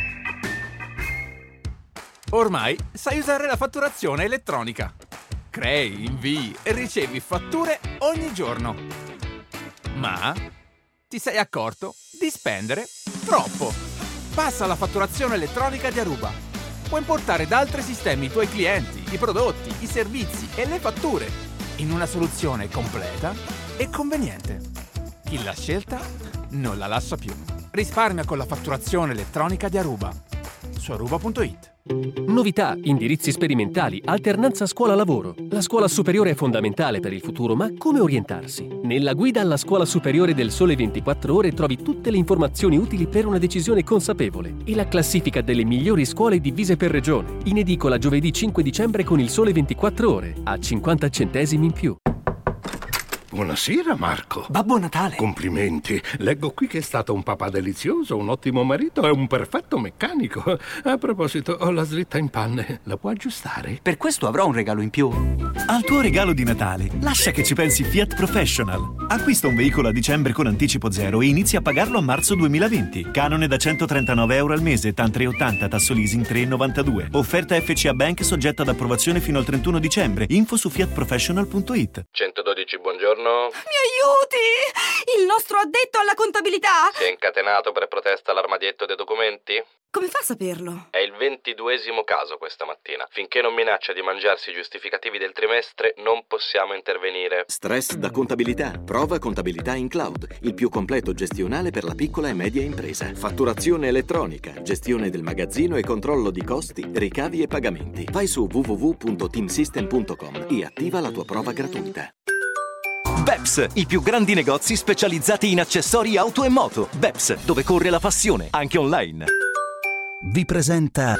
Speaker 25: Ormai sai usare la fatturazione elettronica. Crei, invii e ricevi fatture ogni giorno. Ma ti sei accorto di spendere troppo. Passa alla fatturazione elettronica di Aruba. Puoi importare da altri sistemi i tuoi clienti, i prodotti, i servizi e le fatture in una soluzione completa e conveniente. Chi l'ha scelta non la lascia più. Risparmia con la fatturazione elettronica di Aruba su aruba punto it.
Speaker 26: Novità, indirizzi sperimentali, alternanza scuola-lavoro. La scuola superiore è fondamentale per il futuro, ma come orientarsi? Nella guida alla Scuola Superiore del Sole ventiquattro Ore trovi tutte le informazioni utili per una decisione consapevole e la classifica delle migliori scuole divise per regione. In edicola giovedì cinque dicembre con il Sole ventiquattro Ore, a cinquanta centesimi in più.
Speaker 27: Buonasera Marco.
Speaker 28: Babbo Natale.
Speaker 27: Complimenti. Leggo qui che è stato un papà delizioso, un ottimo marito e un perfetto meccanico. A proposito, ho la slitta in panne. La può aggiustare?
Speaker 28: Per questo avrò un regalo in più.
Speaker 29: Al tuo regalo di Natale, lascia che ci pensi Fiat Professional. Acquista un veicolo a dicembre con anticipo zero e inizia a pagarlo a marzo duemilaventi. Canone da centotrentanove euro al mese, T A N tre ottanta, tasso leasing tre virgola novantadue. Offerta F C A Bank soggetta ad approvazione fino al trentuno dicembre. Info su fiat professional punto it.
Speaker 30: centododici, buongiorno.
Speaker 24: Mi aiuti! Il nostro addetto alla contabilità!
Speaker 30: Si è incatenato per protesta l'armadietto dei documenti?
Speaker 24: Come fa a saperlo?
Speaker 30: È il ventiduesimo caso questa mattina. Finché non minaccia di mangiarsi i giustificativi del trimestre, non possiamo intervenire.
Speaker 31: Stress da contabilità. Prova Contabilità in Cloud, il più completo gestionale per la piccola e media impresa. Fatturazione elettronica, gestione del magazzino e controllo di costi, ricavi e pagamenti. Vai su w w w punto teamsystem punto com e attiva la tua prova gratuita.
Speaker 18: Beps, i più grandi negozi specializzati in accessori auto e moto. Beps, dove corre la passione, anche online.
Speaker 2: Vi presenta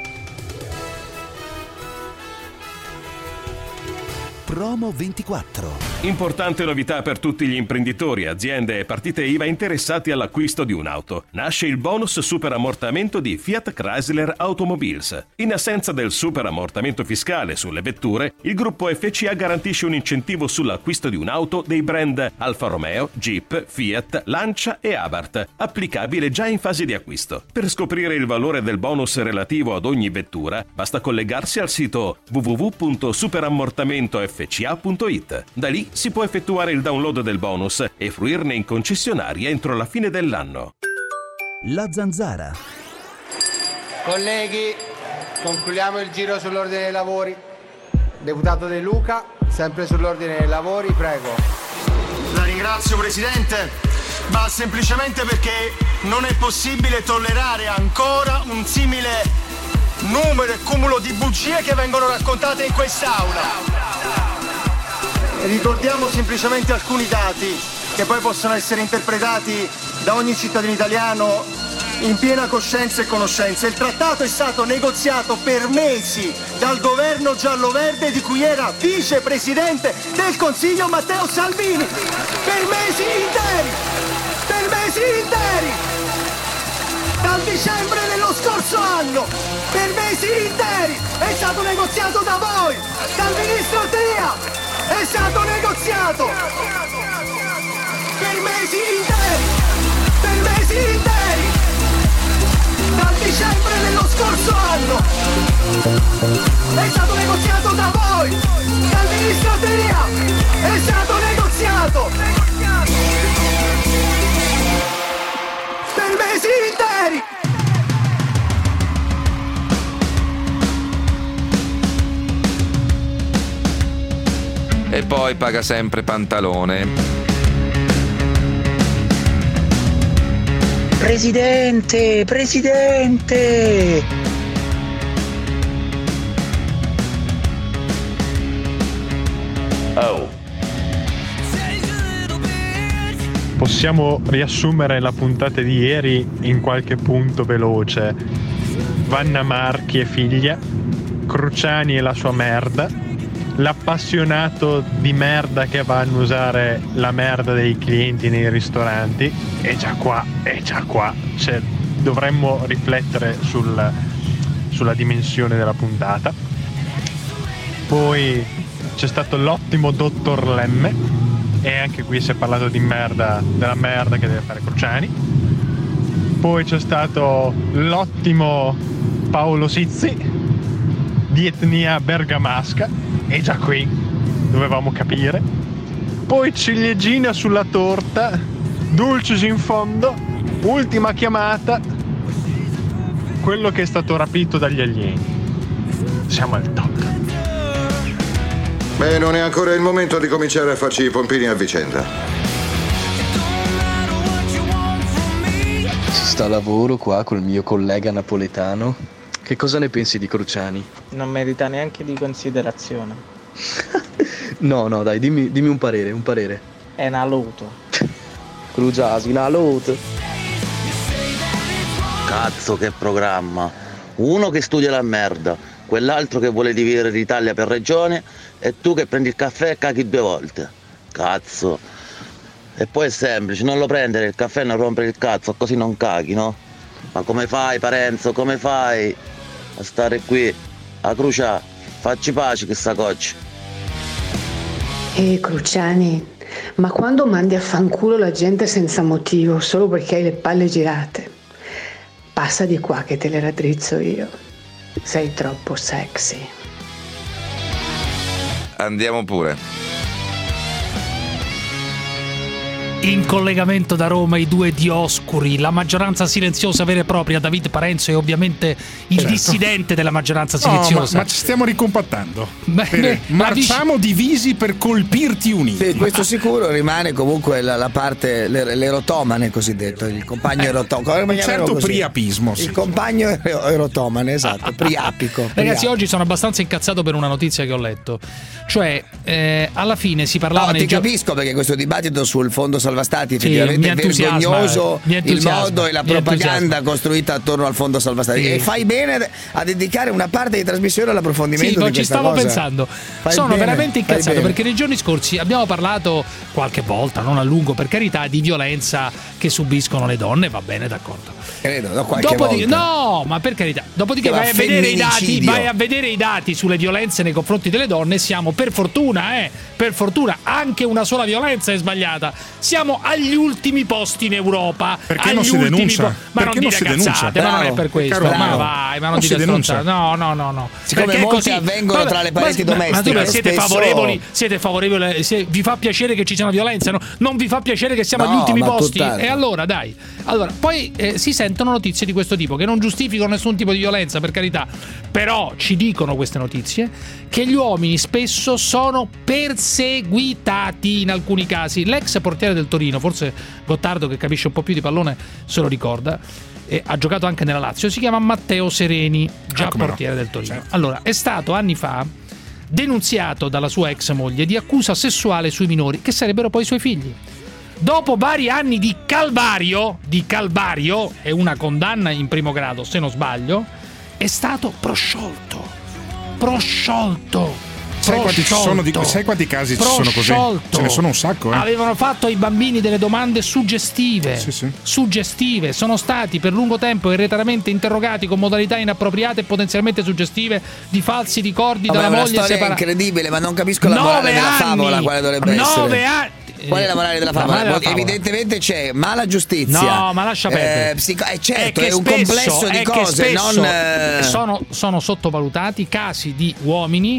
Speaker 2: Promo ventiquattro.
Speaker 32: Importante novità per tutti gli imprenditori, aziende e partite I V A interessati all'acquisto di un'auto. Nasce il bonus super ammortamento di Fiat Chrysler Automobiles. In assenza del super ammortamento fiscale sulle vetture, il gruppo F C A garantisce un incentivo sull'acquisto di un'auto dei brand Alfa Romeo, Jeep, Fiat, Lancia e Abarth, applicabile già in fase di acquisto. Per scoprire il valore del bonus relativo ad ogni vettura, basta collegarsi al sito w w w punto superammortamento f c a punto it. Da lì si può effettuare il download del bonus e fruirne in concessionaria entro la fine dell'anno.
Speaker 2: La Zanzara.
Speaker 33: Colleghi, concludiamo il giro sull'ordine dei lavori. Deputato De Luca, sempre sull'ordine dei lavori, prego.
Speaker 34: La ringrazio Presidente, ma semplicemente perché non è possibile tollerare ancora un simile numero e cumulo di bugie che vengono raccontate in quest'Aula. Ricordiamo semplicemente alcuni dati che poi possono essere interpretati da ogni cittadino italiano in piena coscienza e conoscenza. Il trattato è stato negoziato per mesi dal governo giallo-verde di cui era vicepresidente del Consiglio Matteo Salvini. Per mesi interi! Per mesi interi! Dal dicembre dello scorso anno! Per mesi interi! È stato negoziato da voi! Dal ministro Tria! È stato negoziato per mesi interi, per mesi interi, dal dicembre dello scorso anno, interi!
Speaker 3: E poi paga sempre pantalone.
Speaker 6: Presidente, presidente!
Speaker 3: Oh.
Speaker 8: Possiamo riassumere la puntata di ieri in qualche punto veloce. Vanna Marchi e figlia, Cruciani e la sua merda, l'appassionato di merda che va a annusare la merda dei clienti nei ristoranti. E già qua, è già qua, cioè, dovremmo riflettere sul, sulla dimensione della puntata. Poi c'è stato l'ottimo dottor Lemme, e anche qui si è parlato di merda, della merda che deve fare Cruciani. Poi c'è stato l'ottimo Paolo Sizzi, di etnia bergamasca, e già qui dovevamo capire. Poi ciliegina sulla torta, dulcis in fondo, ultima chiamata, quello che è stato rapito dagli alieni. Siamo al top.
Speaker 9: Beh, non è ancora il momento di cominciare a farci i pompini a vicenda.
Speaker 10: Si sta a lavoro qua col mio collega napoletano. Che cosa ne pensi di Cruciani?
Speaker 11: Non merita neanche di considerazione.
Speaker 10: No, no, dai, dimmi, dimmi un parere, un parere.
Speaker 11: È una loto.
Speaker 10: Cruciasi, una loto.
Speaker 12: Cazzo, che programma. Uno che studia la merda, quell'altro che vuole dividere l'Italia per regione, e tu che prendi il caffè e caghi due volte. Cazzo. E poi è semplice, non lo prendere il caffè e non rompere il cazzo, così non caghi, no? Ma come fai, Parenzo, come fai a stare qui a Crucià? Facci pace che sta coccia.
Speaker 13: Eh, Cruciani, ma quando mandi a fanculo la gente senza motivo, solo perché hai le palle girate? Passa di qua che te le raddrizzo io. Sei troppo sexy.
Speaker 3: Andiamo pure.
Speaker 7: In collegamento da Roma i due Dioscuri, la maggioranza silenziosa vera e propria, David Parenzo, e ovviamente il certo. dissidente della maggioranza silenziosa.
Speaker 15: No, ma, ma ci stiamo ricompattando.
Speaker 7: Beh,
Speaker 15: marciamo dici... divisi per colpirti uniti.
Speaker 14: Sì, questo sicuro rimane comunque la, la parte, l'erotomane cosiddetto, il compagno eh, erotomane.
Speaker 15: Un certo priapismo.
Speaker 14: Sì. Il compagno erotomane, esatto, priapico.
Speaker 7: Ragazzi, priapico. Oggi sono abbastanza incazzato per una notizia che ho letto. Cioè, eh, alla fine si parlava...
Speaker 14: No, ti
Speaker 7: gio-
Speaker 14: capisco perché questo dibattito sul fondo salva stati effettivamente sì, è vergognoso il modo e la propaganda costruita attorno al fondo salva stati, sì. E fai bene a dedicare una parte di trasmissione all'approfondimento sì, di questa cosa.
Speaker 7: Ci stavo pensando. Fai Sono bene, veramente incazzato perché nei giorni scorsi abbiamo parlato qualche volta, non a lungo per carità, di violenza che subiscono le donne, va bene, d'accordo.
Speaker 14: Credo, no, qualche
Speaker 7: Dopodiché,
Speaker 14: volta.
Speaker 7: No, ma per carità, dopodiché vai a, vedere i dati, vai a vedere i dati sulle violenze nei confronti delle donne, siamo per fortuna, eh, per fortuna anche una sola violenza è sbagliata. Siamo agli ultimi posti in Europa.
Speaker 15: Perché
Speaker 7: agli
Speaker 15: non si denuncia?
Speaker 7: Po- ma
Speaker 15: Perché
Speaker 7: non
Speaker 15: non
Speaker 7: dite cazzate, ma non è per questo.
Speaker 15: Caro,
Speaker 7: ma vai, ma non, non dite cazzate. No, no, no, no.
Speaker 14: Siccome
Speaker 7: perché
Speaker 14: molti
Speaker 7: così
Speaker 14: avvengono tra le pareti
Speaker 7: ma,
Speaker 14: domestiche.
Speaker 7: Ma tu siete
Speaker 14: spesso...
Speaker 7: favorevoli, siete favorevoli, se vi fa piacere che ci sia una violenza, no? Non vi fa piacere che siamo
Speaker 14: no,
Speaker 7: agli ultimi posti?
Speaker 14: tutt'altro.
Speaker 7: E allora, dai. Allora, poi eh, si sentono notizie di questo tipo che non giustificano nessun tipo di violenza, per carità. Però ci dicono queste notizie che gli uomini spesso sono perseguitati in alcuni casi. L'ex portiere del Torino, forse Gottardo che capisce un po' più di pallone se lo ricorda, e ha giocato anche nella Lazio, si chiama Matteo Sereni, già ah, portiere no. del Torino. Certo. Allora, è stato anni fa denunziato dalla sua ex moglie di accusa sessuale sui minori, che sarebbero poi i suoi figli. Dopo vari anni di calvario, di calvario e una condanna in primo grado, se non sbaglio, è stato prosciolto. Prosciolto.
Speaker 15: Sai quanti, ci sono di, sai quanti casi ci sono così? Ce ne sono un sacco, eh?
Speaker 7: Avevano fatto ai bambini delle domande suggestive.
Speaker 15: Sì, sì.
Speaker 7: Suggestive. Sono stati per lungo tempo irretaramente interrogati con modalità inappropriate e potenzialmente suggestive di falsi ricordi
Speaker 14: no,
Speaker 7: dalla moglie
Speaker 14: separata. È una storia
Speaker 7: separa-
Speaker 14: incredibile, ma non capisco la morale della favola, quale dovrebbe
Speaker 7: nove
Speaker 14: essere.
Speaker 7: Nove anni.
Speaker 14: Qual è la morale della favola? Della favola? Evidentemente c'è mala giustizia.
Speaker 7: No, ma lascia perdere.
Speaker 14: Eh, psico- eh, certo,
Speaker 7: è,
Speaker 14: è un
Speaker 7: spesso,
Speaker 14: complesso di
Speaker 7: è
Speaker 14: cose.
Speaker 7: Che
Speaker 14: non,
Speaker 7: eh... sono, sono sottovalutati casi di uomini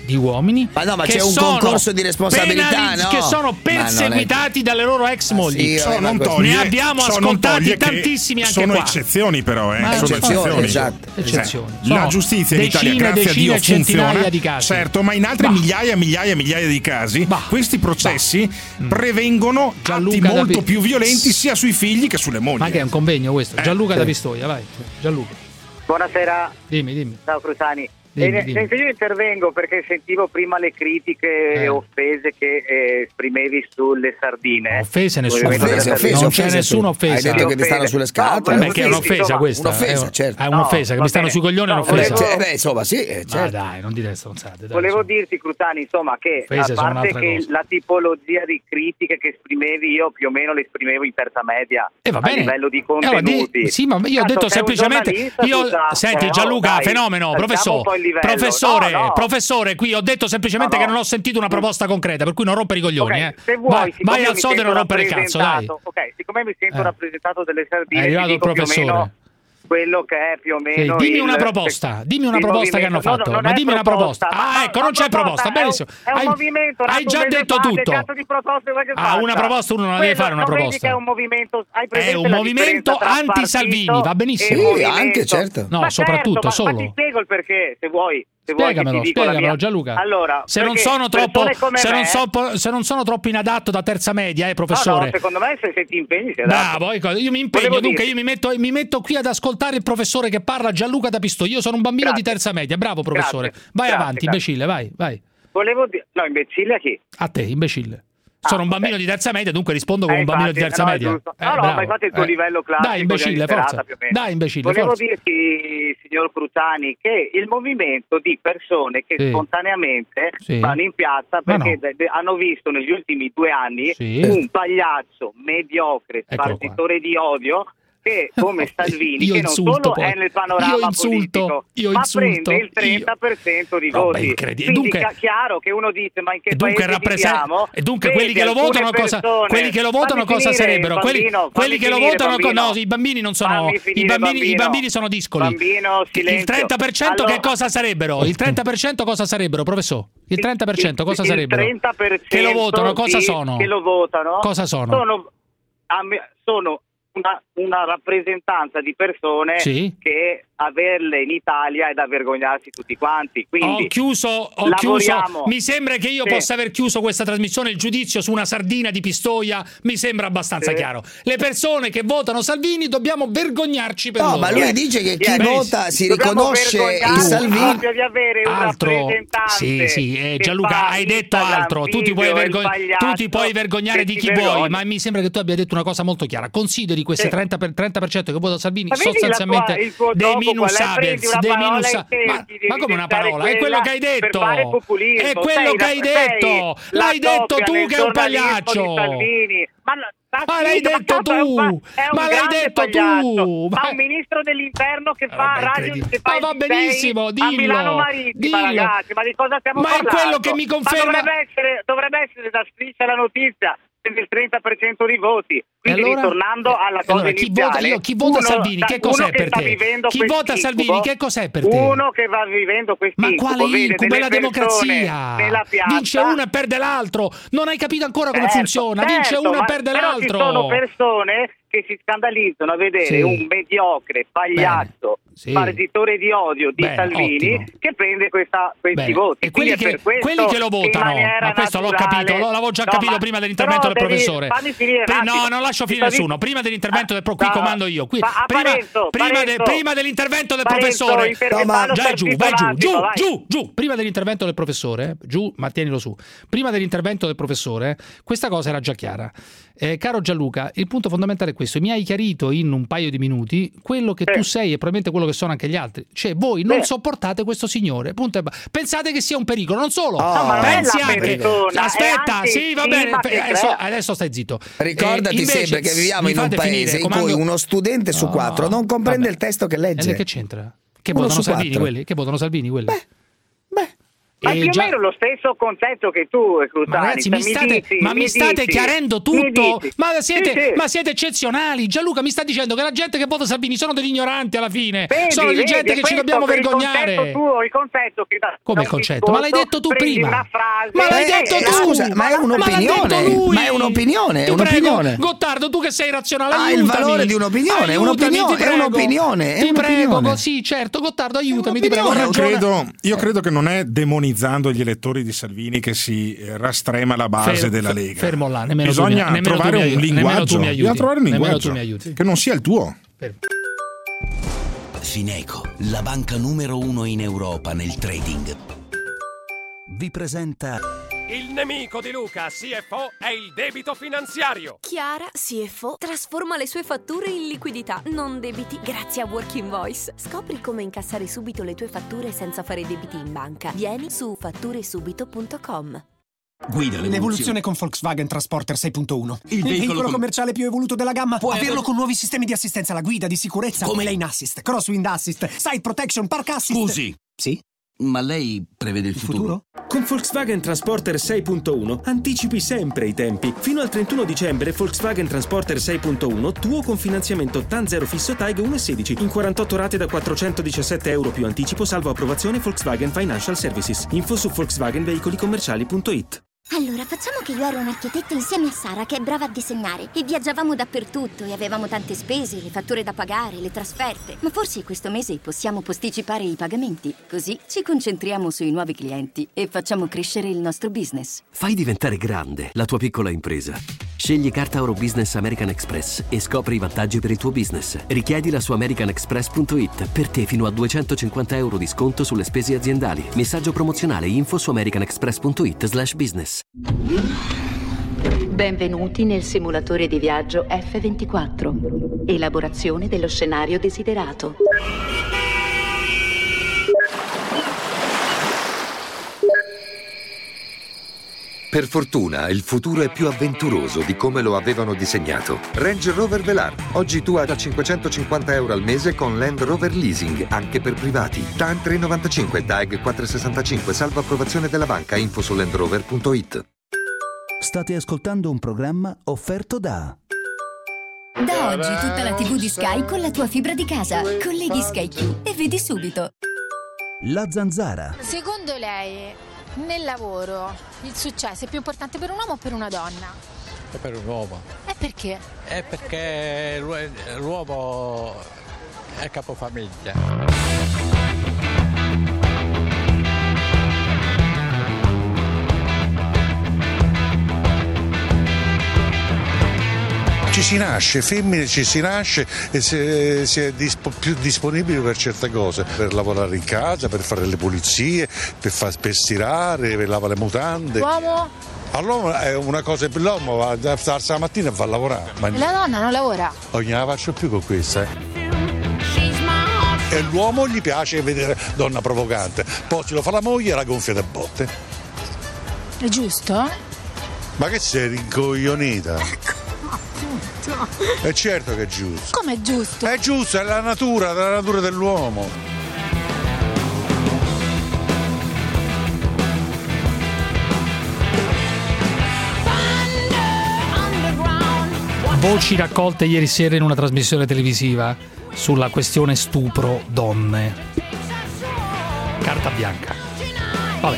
Speaker 7: di uomini
Speaker 14: ma no, ma
Speaker 7: che
Speaker 14: c'è un
Speaker 7: sono
Speaker 14: concorso di responsabilità,
Speaker 7: penali-
Speaker 14: no?
Speaker 7: che sono perseguitati è... dalle loro ex mogli.
Speaker 15: Sì, non toglie,
Speaker 7: ne abbiamo ascoltati tantissimi anche
Speaker 15: sono
Speaker 7: qua.
Speaker 15: eccezioni però, eh.
Speaker 7: Ma
Speaker 15: sono
Speaker 7: eccezioni,
Speaker 15: esatto.
Speaker 7: eccezioni.
Speaker 15: Eh, la giustizia in Italia, grazie
Speaker 7: decine,
Speaker 15: a Dio, funziona.
Speaker 7: Di casi.
Speaker 15: Certo, ma in altri bah. migliaia e migliaia e migliaia di casi bah. questi processi bah. prevengono atti molto da... più violenti sia sui figli che sulle mogli.
Speaker 7: Ma che è un convegno questo?
Speaker 15: Eh,
Speaker 7: Gianluca
Speaker 15: sì.
Speaker 7: da Pistoia, vai. Gianluca.
Speaker 1: Buonasera.
Speaker 7: Dimmi, dimmi.
Speaker 1: Ciao Cruciani.
Speaker 7: Dimmi, dimmi.
Speaker 1: Io intervengo perché sentivo prima le critiche e
Speaker 7: eh.
Speaker 1: offese che eh, esprimevi sulle sardine.
Speaker 7: Offese nessuno.
Speaker 14: Offese, offese,
Speaker 7: non
Speaker 14: offese,
Speaker 7: c'è nessuna offesa.
Speaker 14: Hai detto che ti stanno sulle scatole.
Speaker 7: No, che è un'offesa questa.
Speaker 14: Un'offesa,
Speaker 7: è,
Speaker 14: certo.
Speaker 7: È un'offesa, no, che mi stanno sui coglioni,
Speaker 1: no,
Speaker 7: è un'offesa.
Speaker 1: Volevo...
Speaker 14: Beh, insomma, sì, certo.
Speaker 7: Ma dai, non dite stronzate. Dai,
Speaker 1: volevo
Speaker 7: insomma.
Speaker 1: dirti, Cruciani, insomma, che
Speaker 7: offese
Speaker 1: a parte che
Speaker 7: cosa.
Speaker 1: la tipologia di critiche che esprimevi io più o meno le esprimevo in terza media
Speaker 7: eh, va
Speaker 1: a
Speaker 7: bene.
Speaker 1: livello di
Speaker 7: Eh, allora,
Speaker 1: contenuti.
Speaker 7: di, sì, ma io ho
Speaker 1: Tanto
Speaker 7: detto semplicemente io
Speaker 1: scusate,
Speaker 7: senti
Speaker 1: no,
Speaker 7: Gianluca,
Speaker 1: dai,
Speaker 7: fenomeno, professore. Professore, no, no. professore, qui ho detto semplicemente no, no. che non ho sentito una proposta concreta, per cui non rompere i coglioni,
Speaker 1: okay,
Speaker 7: eh.
Speaker 1: Se vuoi,
Speaker 7: vai, vai al sodo e non rompere il cazzo, dai.
Speaker 1: Ok, siccome mi sento
Speaker 7: eh.
Speaker 1: rappresentato delle sardine,
Speaker 7: è arrivato il professore.
Speaker 1: Quello che è più o meno.
Speaker 7: Sì, dimmi
Speaker 1: il,
Speaker 7: una proposta, dimmi una proposta che hanno fatto,
Speaker 1: no,
Speaker 7: ma dimmi una proposta.
Speaker 1: proposta.
Speaker 7: Ah, ecco, non c'è proposta, benissimo.
Speaker 1: È un, è un
Speaker 7: hai,
Speaker 1: movimento.
Speaker 7: Hai già detto
Speaker 1: fate,
Speaker 7: tutto.
Speaker 1: Cazzo di proposte vuoi che
Speaker 7: ah, una proposta uno non
Speaker 1: Quello,
Speaker 7: deve fare una
Speaker 1: non
Speaker 7: proposta.
Speaker 1: Vedi che è un movimento. Hai
Speaker 7: è un movimento anti-Salvini, va benissimo.
Speaker 14: Sì, anche certo.
Speaker 7: No,
Speaker 1: ma
Speaker 7: soprattutto
Speaker 1: certo,
Speaker 7: solo.
Speaker 1: Ma, ma ti spiego il perché, se vuoi. Se
Speaker 7: Spiegamelo,
Speaker 1: vuoi che ti
Speaker 7: spiegamelo
Speaker 1: mia...
Speaker 7: Gianluca.
Speaker 1: Allora,
Speaker 7: se non sono troppo se, me... non so, se non sono troppo inadatto da terza media, eh, professore.
Speaker 1: No, no, secondo me se, se ti impegni sei adatto.
Speaker 7: Bravo, io mi impegno,
Speaker 1: Volevo
Speaker 7: dunque
Speaker 1: dirti.
Speaker 7: io mi metto, mi metto qui ad ascoltare il professore che parla, Gianluca da Pistoia. Io sono un bambino
Speaker 1: Grazie.
Speaker 7: di terza media. Bravo professore.
Speaker 1: Grazie.
Speaker 7: Vai
Speaker 1: Grazie,
Speaker 7: avanti,
Speaker 1: grazie.
Speaker 7: imbecille, vai, vai.
Speaker 1: Volevo dire no, imbecille a chi?
Speaker 7: A te, imbecille.
Speaker 1: Ah,
Speaker 7: sono un bambino
Speaker 1: okay.
Speaker 7: di terza media, dunque rispondo come
Speaker 1: eh,
Speaker 7: un bambino
Speaker 1: infatti,
Speaker 7: di terza
Speaker 1: no,
Speaker 7: media.
Speaker 1: Eh,
Speaker 7: eh,
Speaker 1: no, no, ma infatti il tuo
Speaker 7: eh.
Speaker 1: livello classico.
Speaker 7: Dai, imbecille, forza. Dai, imbecille,
Speaker 1: Volevo
Speaker 7: forza.
Speaker 1: dirti, signor Cruciani, che il movimento di persone che
Speaker 7: sì.
Speaker 1: spontaneamente
Speaker 7: sì.
Speaker 1: vanno in piazza perché
Speaker 7: no.
Speaker 1: de- hanno visto negli ultimi due anni
Speaker 7: sì.
Speaker 1: un pagliaccio mediocre,
Speaker 7: Ecco
Speaker 1: spartitore di odio, che come Salvini,
Speaker 7: io
Speaker 1: che non
Speaker 7: insulto,
Speaker 1: solo
Speaker 7: poi.
Speaker 1: è nel panorama
Speaker 7: io insulto,
Speaker 1: politico,
Speaker 7: io
Speaker 1: ma
Speaker 7: insulto,
Speaker 1: prende il trenta per cento
Speaker 7: io...
Speaker 1: di
Speaker 7: no,
Speaker 1: voti.
Speaker 7: beh, Quindi
Speaker 1: dunque,
Speaker 7: è
Speaker 1: chiaro che uno dice ma in che
Speaker 7: e dunque
Speaker 1: paese
Speaker 7: rappresenta
Speaker 1: viviamo?
Speaker 7: e dunque quelli che lo votano cosa
Speaker 1: persone...
Speaker 7: quelli che lo votano
Speaker 1: fammi
Speaker 7: cosa
Speaker 1: finire,
Speaker 7: sarebbero
Speaker 1: bambino,
Speaker 7: quelli, quelli che
Speaker 1: finire,
Speaker 7: lo votano
Speaker 1: bambino.
Speaker 7: no, i bambini non sono
Speaker 1: Fammi finire,
Speaker 7: i bambini
Speaker 1: bambino.
Speaker 7: i bambini sono discoli.
Speaker 1: Bambino, silenzio.
Speaker 7: Il trenta per cento
Speaker 1: allora...
Speaker 7: che cosa sarebbero? Il trenta per cento cosa sarebbero, professore? Il trenta per cento cosa
Speaker 1: il,
Speaker 7: sarebbero?
Speaker 1: Il trenta per cento
Speaker 7: che lo votano cosa
Speaker 1: di,
Speaker 7: sono?
Speaker 1: Che lo votano?
Speaker 7: Cosa sono?
Speaker 1: Sono, sono una, una rappresentanza di persone
Speaker 7: sì?
Speaker 1: che averle in Italia è da vergognarsi tutti quanti. Quindi
Speaker 7: ho chiuso, ho chiuso. Mi sembra che io
Speaker 1: sì.
Speaker 7: possa aver chiuso questa trasmissione. Il giudizio su una sardina di Pistoia mi sembra abbastanza
Speaker 1: sì.
Speaker 7: chiaro. Le persone che votano Salvini dobbiamo vergognarci per
Speaker 14: no,
Speaker 7: loro.
Speaker 14: ma lui dice che chi
Speaker 1: yes.
Speaker 14: vota si
Speaker 1: Dobbiamo
Speaker 14: riconosce in Salvini.
Speaker 1: Di avere un
Speaker 7: altro
Speaker 1: rappresentante
Speaker 7: sì, sì, eh, Gianluca, hai detto altro. Tu ti puoi, vergog... tu ti puoi vergognare di chi
Speaker 1: vergogna.
Speaker 7: vuoi, ma mi sembra che tu abbia detto una cosa molto chiara. Consideri queste
Speaker 1: sì.
Speaker 7: trenta per cento che vota Salvini
Speaker 1: ma
Speaker 7: sostanzialmente
Speaker 1: tua, il tuo
Speaker 7: dei
Speaker 1: gioco,
Speaker 7: minus sapiens. Dei minus ma, ma come una parola? È quello che hai detto. È quello che hai detto. L'hai detto tu che è un pagliaccio.
Speaker 1: Ma,
Speaker 7: ma l'hai detto tu. Ma l'hai detto tu.
Speaker 1: Ma un ministro dell'interno che fa radio che fa
Speaker 7: ma va benissimo, dillo.
Speaker 1: A Milano Marittima, ragazzi, ma di cosa stiamo
Speaker 7: ma
Speaker 1: parlando?
Speaker 7: Ma è quello che mi conferma.
Speaker 1: Ma dovrebbe essere, dovrebbe essere da striscia la notizia. Il trenta per cento dei voti. Quindi
Speaker 7: allora,
Speaker 1: ritornando alla cosa
Speaker 7: allora, chi
Speaker 1: iniziale,
Speaker 7: vota, io, chi vota
Speaker 1: uno,
Speaker 7: Salvini, che cos'è per te? Chi vota Salvini, che cos'è per te?
Speaker 1: Uno che va vivendo questi
Speaker 7: ma quale incubo? È la democrazia.
Speaker 1: Piazza,
Speaker 7: vince uno e perde l'altro. Non hai capito ancora come
Speaker 1: certo,
Speaker 7: funziona.
Speaker 1: Certo,
Speaker 7: vince uno
Speaker 1: ma,
Speaker 7: e perde
Speaker 1: però
Speaker 7: l'altro.
Speaker 1: Ci sono persone che si scandalizzano a vedere
Speaker 7: sì.
Speaker 1: un mediocre pagliaccio
Speaker 7: sì.
Speaker 1: spartitore di odio di
Speaker 7: Bene,
Speaker 1: Salvini
Speaker 7: ottimo.
Speaker 1: che prende questa, questi
Speaker 7: Bene.
Speaker 1: voti.
Speaker 7: E quelli che, quelli che lo votano, ma questo l'ho capito, l'avevo già
Speaker 1: no,
Speaker 7: capito
Speaker 1: ma,
Speaker 7: prima dell'intervento del
Speaker 1: devi,
Speaker 7: professore.
Speaker 1: Fammi finire
Speaker 7: Pri- no,
Speaker 1: attimo.
Speaker 7: non lascio finire nessuno. Prima dell'intervento del pro, qui
Speaker 1: no,
Speaker 7: comando io. Qui,
Speaker 1: ma,
Speaker 7: prima,
Speaker 1: Parenzo,
Speaker 7: prima,
Speaker 1: Parenzo,
Speaker 7: de, prima dell'intervento del
Speaker 1: Parenzo,
Speaker 7: professore.
Speaker 1: No, ma,
Speaker 7: vai giù, vai giù, giù,
Speaker 1: vai.
Speaker 7: giù, giù. Prima dell'intervento del professore, giù, ma tienilo su. Prima dell'intervento del professore, questa cosa era già chiara. Eh, caro Gianluca, il punto fondamentale è questo. Mi hai chiarito in un paio di minuti quello che
Speaker 1: sì.
Speaker 7: tu sei e probabilmente quello che sono anche gli altri. Cioè, voi non
Speaker 1: sì.
Speaker 7: sopportate questo signore. Punto e ba- pensate che sia un pericolo. Non solo.
Speaker 1: Oh, ma
Speaker 7: pensi
Speaker 1: non è
Speaker 7: anche.
Speaker 1: persona,
Speaker 7: Aspetta, sì, va bene. Adesso,
Speaker 1: crea...
Speaker 7: adesso stai zitto.
Speaker 14: Ricordati
Speaker 7: eh, invece,
Speaker 14: sempre che viviamo in un paese
Speaker 7: finire,
Speaker 14: in
Speaker 7: comando...
Speaker 14: cui uno studente su quattro non comprende
Speaker 7: vabbè.
Speaker 14: il testo che legge.
Speaker 7: E che c'entra? Che
Speaker 14: uno
Speaker 7: votano
Speaker 14: su
Speaker 7: Salvini
Speaker 14: quattro.
Speaker 7: quelli? Che votano Salvini quelli?
Speaker 14: Beh, beh.
Speaker 1: Ma più o
Speaker 7: già...
Speaker 1: meno lo stesso concetto che tu, Cruciani.
Speaker 7: Ma ragazzi, mi state,
Speaker 1: dici,
Speaker 7: ma mi
Speaker 1: mi
Speaker 7: state
Speaker 1: dici,
Speaker 7: chiarendo tutto? Ma siete,
Speaker 1: sì, sì.
Speaker 7: ma siete eccezionali. Gianluca mi sta dicendo che la gente che vota Salvini sono degli ignoranti alla fine.
Speaker 1: Vedi,
Speaker 7: sono di
Speaker 1: vedi,
Speaker 7: gente che ci dobbiamo vergognare.
Speaker 1: Il concetto tuo, il concetto che da,
Speaker 7: Come
Speaker 1: da
Speaker 7: il concetto? Ma l'hai detto tu prima.
Speaker 1: Una frase,
Speaker 7: ma l'hai
Speaker 14: eh,
Speaker 7: detto
Speaker 14: eh,
Speaker 7: tu.
Speaker 14: Scusa, ma è un'opinione. Ma è un'opinione. È un'opinione.
Speaker 7: Prego, Gottardo, tu che sei razionale,
Speaker 14: ha
Speaker 7: aiutami.
Speaker 14: il valore di un'opinione. È un'opinione. È un'opinione.
Speaker 7: Ti prego, così, certo. Gottardo, aiutami. Ti prego.
Speaker 15: Io credo, io credo che non è demonizzando gli elettori di Salvini che si rastrema la base
Speaker 7: Fer-
Speaker 15: della Lega.
Speaker 7: Fermo là, nemmeno
Speaker 15: bisogna
Speaker 7: tu mi,
Speaker 15: trovare un
Speaker 7: aiuti,
Speaker 15: linguaggio, bisogna trovare un linguaggio che non sia il tuo.
Speaker 7: Fermo.
Speaker 2: Fineco, la banca numero uno in Europa nel trading, vi presenta
Speaker 4: il nemico di Luca, C F O, è il debito finanziario.
Speaker 5: Chiara, C F O, trasforma le sue fatture in liquidità, non debiti, grazie a Working Voice. Scopri come incassare subito le tue fatture senza fare debiti in banca. Vieni su fatturesubito punto com.
Speaker 16: Guida l'evoluzione con Volkswagen Transporter sei punto uno. Il,
Speaker 4: Il
Speaker 16: veicolo,
Speaker 4: veicolo com-
Speaker 16: commerciale più evoluto della gamma. Puoi averlo con nuovi sistemi di assistenza alla guida, di sicurezza, come Lane Assist, Crosswind Assist, Side Protection, Park Assist.
Speaker 2: Scusi.
Speaker 16: Sì?
Speaker 2: Ma lei prevede il,
Speaker 16: il
Speaker 2: futuro?
Speaker 16: futuro?
Speaker 17: Con Volkswagen Transporter sei punto uno anticipi sempre i tempi. Fino al trentuno dicembre Volkswagen Transporter sei punto uno tuo con finanziamento T A N zero fisso T A I G uno virgola sedici in quarantotto rate da quattrocentodiciassette euro più anticipo salvo approvazione Volkswagen Financial Services. Info su volkswagen veicoli commerciali punto it.
Speaker 19: Allora, facciamo che io ero un architetto insieme a Sara, che è brava a disegnare, e viaggiavamo dappertutto e avevamo tante spese, le fatture da pagare, le trasferte. Ma forse questo mese possiamo posticipare i pagamenti, così ci concentriamo sui nuovi clienti e facciamo crescere il nostro business.
Speaker 20: Fai diventare grande la tua piccola impresa. Scegli Carta Oro Business American Express e scopri i vantaggi per il tuo business. Richiedila su american express punto it. Per te fino a duecentocinquanta euro di sconto sulle spese aziendali. Messaggio promozionale info su american express punto it slash business.
Speaker 21: Benvenuti nel simulatore di viaggio F ventiquattro. Elaborazione dello scenario desiderato.
Speaker 22: Per fortuna, il futuro è più avventuroso di come lo avevano disegnato. Range Rover Velar. Oggi tu hai da cinquecentocinquanta euro al mese con Land Rover Leasing, anche per privati. T A N tre virgola novantacinque, T A E G quattrocentosessantacinque, salvo approvazione della banca, info su land rover punto it.
Speaker 2: State ascoltando un programma offerto da...
Speaker 19: Da oggi tutta la tivù di Sky con la tua fibra di casa. Colleghi Sky Q e vedi subito.
Speaker 2: La Zanzara.
Speaker 23: Secondo lei, nel lavoro, il successo è più importante per un uomo o per una donna?
Speaker 25: È per un uomo.
Speaker 23: E perché?
Speaker 25: È perché l'uomo è capofamiglia.
Speaker 26: Ci si nasce, femmine ci si nasce e si, si è dispo, più disponibili per certe cose, per lavorare in casa, per fare le pulizie, per, far, per stirare, per lavare le mutande.
Speaker 23: L'uomo?
Speaker 26: All'uomo è una cosa, l'uomo va a alzarsi la mattina e va a lavorare. Ma
Speaker 23: e la donna non lavora?
Speaker 26: Oh, non la faccio più con questa, eh. E l'uomo gli piace vedere donna provocante, poi se lo fa la moglie la gonfia da botte.
Speaker 23: È giusto?
Speaker 26: Ma che sei rincoglionita? È certo che è giusto.
Speaker 23: Come è giusto?
Speaker 26: È giusto, è la natura, è la natura dell'uomo.
Speaker 7: Voci raccolte ieri sera in una trasmissione televisiva sulla questione stupro donne. Carta bianca. Vabbè.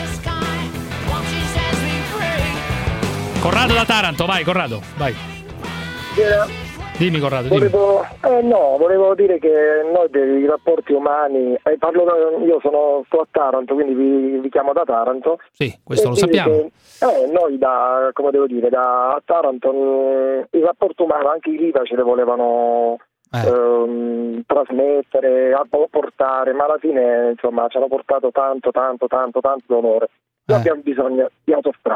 Speaker 7: Corrado da Taranto, vai Corrado, vai. Dimmi Corrado, dimmi.
Speaker 27: Volevo, eh, no, volevo dire che noi dei rapporti umani, eh, parlo da, io sono sto a Taranto, quindi vi, vi chiamo da Taranto.
Speaker 7: Sì, questo lo sappiamo.
Speaker 27: Che, eh, noi da, come devo dire, da Taranto mh, il rapporto umano, anche i Riva ce le volevano eh. ehm, trasmettere, portare, ma alla fine insomma ci hanno portato tanto, tanto, tanto, tanto dolore. Noi
Speaker 7: eh.
Speaker 27: abbiamo bisogno di autostrade.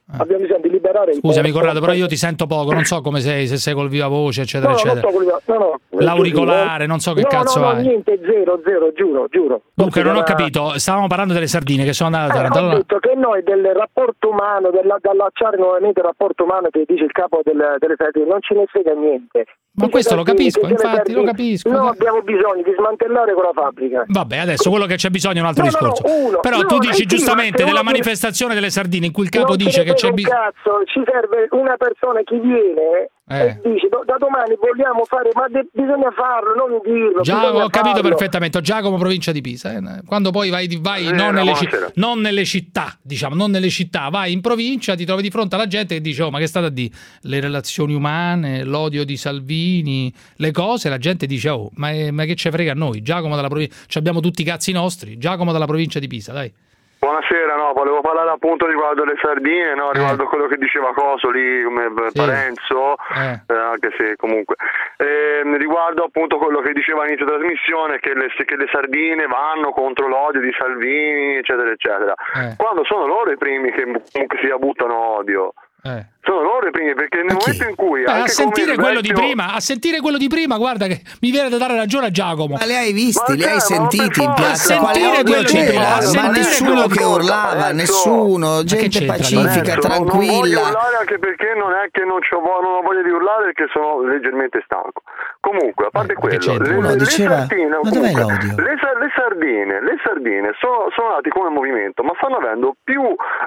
Speaker 27: Abbiamo bisogno di liberare il
Speaker 7: Scusami Corrado, però io ti sento poco, non so come sei, se sei col viva voce, eccetera,
Speaker 27: no,
Speaker 7: eccetera.
Speaker 27: Non so col, no, no,
Speaker 7: l'auricolare, non so che
Speaker 27: no,
Speaker 7: cazzo
Speaker 27: no, no,
Speaker 7: hai.
Speaker 27: Niente, zero, zero, giuro, giuro.
Speaker 7: Dunque, non ho capito, stavamo parlando delle sardine che sono andate a Taranto.
Speaker 27: Eh, ho detto che noi del rapporto umano, della, dall'allacciare nuovamente il rapporto umano che dice il capo del, delle sardine, non ce ne frega niente.
Speaker 7: Ma
Speaker 27: dice
Speaker 7: questo lo capisco, infatti lo capisco.
Speaker 27: No, abbiamo bisogno di smantellare quella fabbrica.
Speaker 7: Vabbè, adesso quello che c'è bisogno è un altro
Speaker 27: no,
Speaker 7: discorso.
Speaker 27: No, no, uno,
Speaker 7: però
Speaker 27: no,
Speaker 7: tu dici
Speaker 27: eh,
Speaker 7: giustamente
Speaker 27: sì,
Speaker 7: della
Speaker 27: uno
Speaker 7: manifestazione delle sardine in cui il capo
Speaker 27: non
Speaker 7: dice che c'è bisogno.
Speaker 27: Cazzo, ci serve una persona che viene eh. e dice da domani vogliamo fare, ma de- bisogna farlo, non dirlo.
Speaker 7: Già ho capito
Speaker 27: farlo.
Speaker 7: perfettamente, Giacomo, provincia di Pisa. Eh. Quando poi vai, vai
Speaker 6: eh,
Speaker 7: non, nelle
Speaker 6: ci-
Speaker 7: non nelle città, diciamo, non nelle città, vai in provincia, ti trovi di fronte alla gente che dice: oh, ma che è stata di le relazioni umane, l'odio di Salvini, le cose, la gente dice: oh, ma, ma che ce frega a noi? Giacomo dalla provincia, abbiamo tutti i cazzi nostri. Giacomo dalla provincia di Pisa, dai.
Speaker 6: Buonasera, no, volevo parlare appunto riguardo le sardine, no, riguardo eh. quello che diceva Coso lì, come
Speaker 7: sì.
Speaker 6: Parenzo,
Speaker 7: eh.
Speaker 6: eh, anche se comunque, eh, riguardo appunto quello che diceva all'inizio della trasmissione, che le, che le sardine vanno contro l'odio di Salvini, eccetera, eccetera, eh. quando sono loro i primi che comunque si buttano odio.
Speaker 7: Eh.
Speaker 6: Sono loro i primi, perché nel momento in cui
Speaker 7: Beh,
Speaker 6: anche
Speaker 7: a sentire
Speaker 6: come
Speaker 7: quello
Speaker 6: vecchio...
Speaker 7: di prima, a sentire quello di prima, guarda che mi viene da dare ragione a Giacomo.
Speaker 14: Ma li hai visti,
Speaker 6: Ma
Speaker 14: li hai
Speaker 6: che,
Speaker 14: sentiti in piazza?
Speaker 7: A sentire quello di prima, a
Speaker 14: ma nessuno che urlava, nessuno, gente pacifica,
Speaker 6: adesso,
Speaker 14: tranquilla.
Speaker 6: Non voglio urlare anche perché non è che non, c'ho, non ho voglia di urlare, perché sono leggermente stanco. Comunque, a parte
Speaker 14: eh,
Speaker 6: quello, le,
Speaker 14: uno
Speaker 6: le,
Speaker 14: diceva,
Speaker 6: sardine,
Speaker 14: ma dov'è l'odio?
Speaker 6: Le, le sardine, le sardine sono, sono nati come movimento, ma stanno avendo più,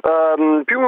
Speaker 6: um, più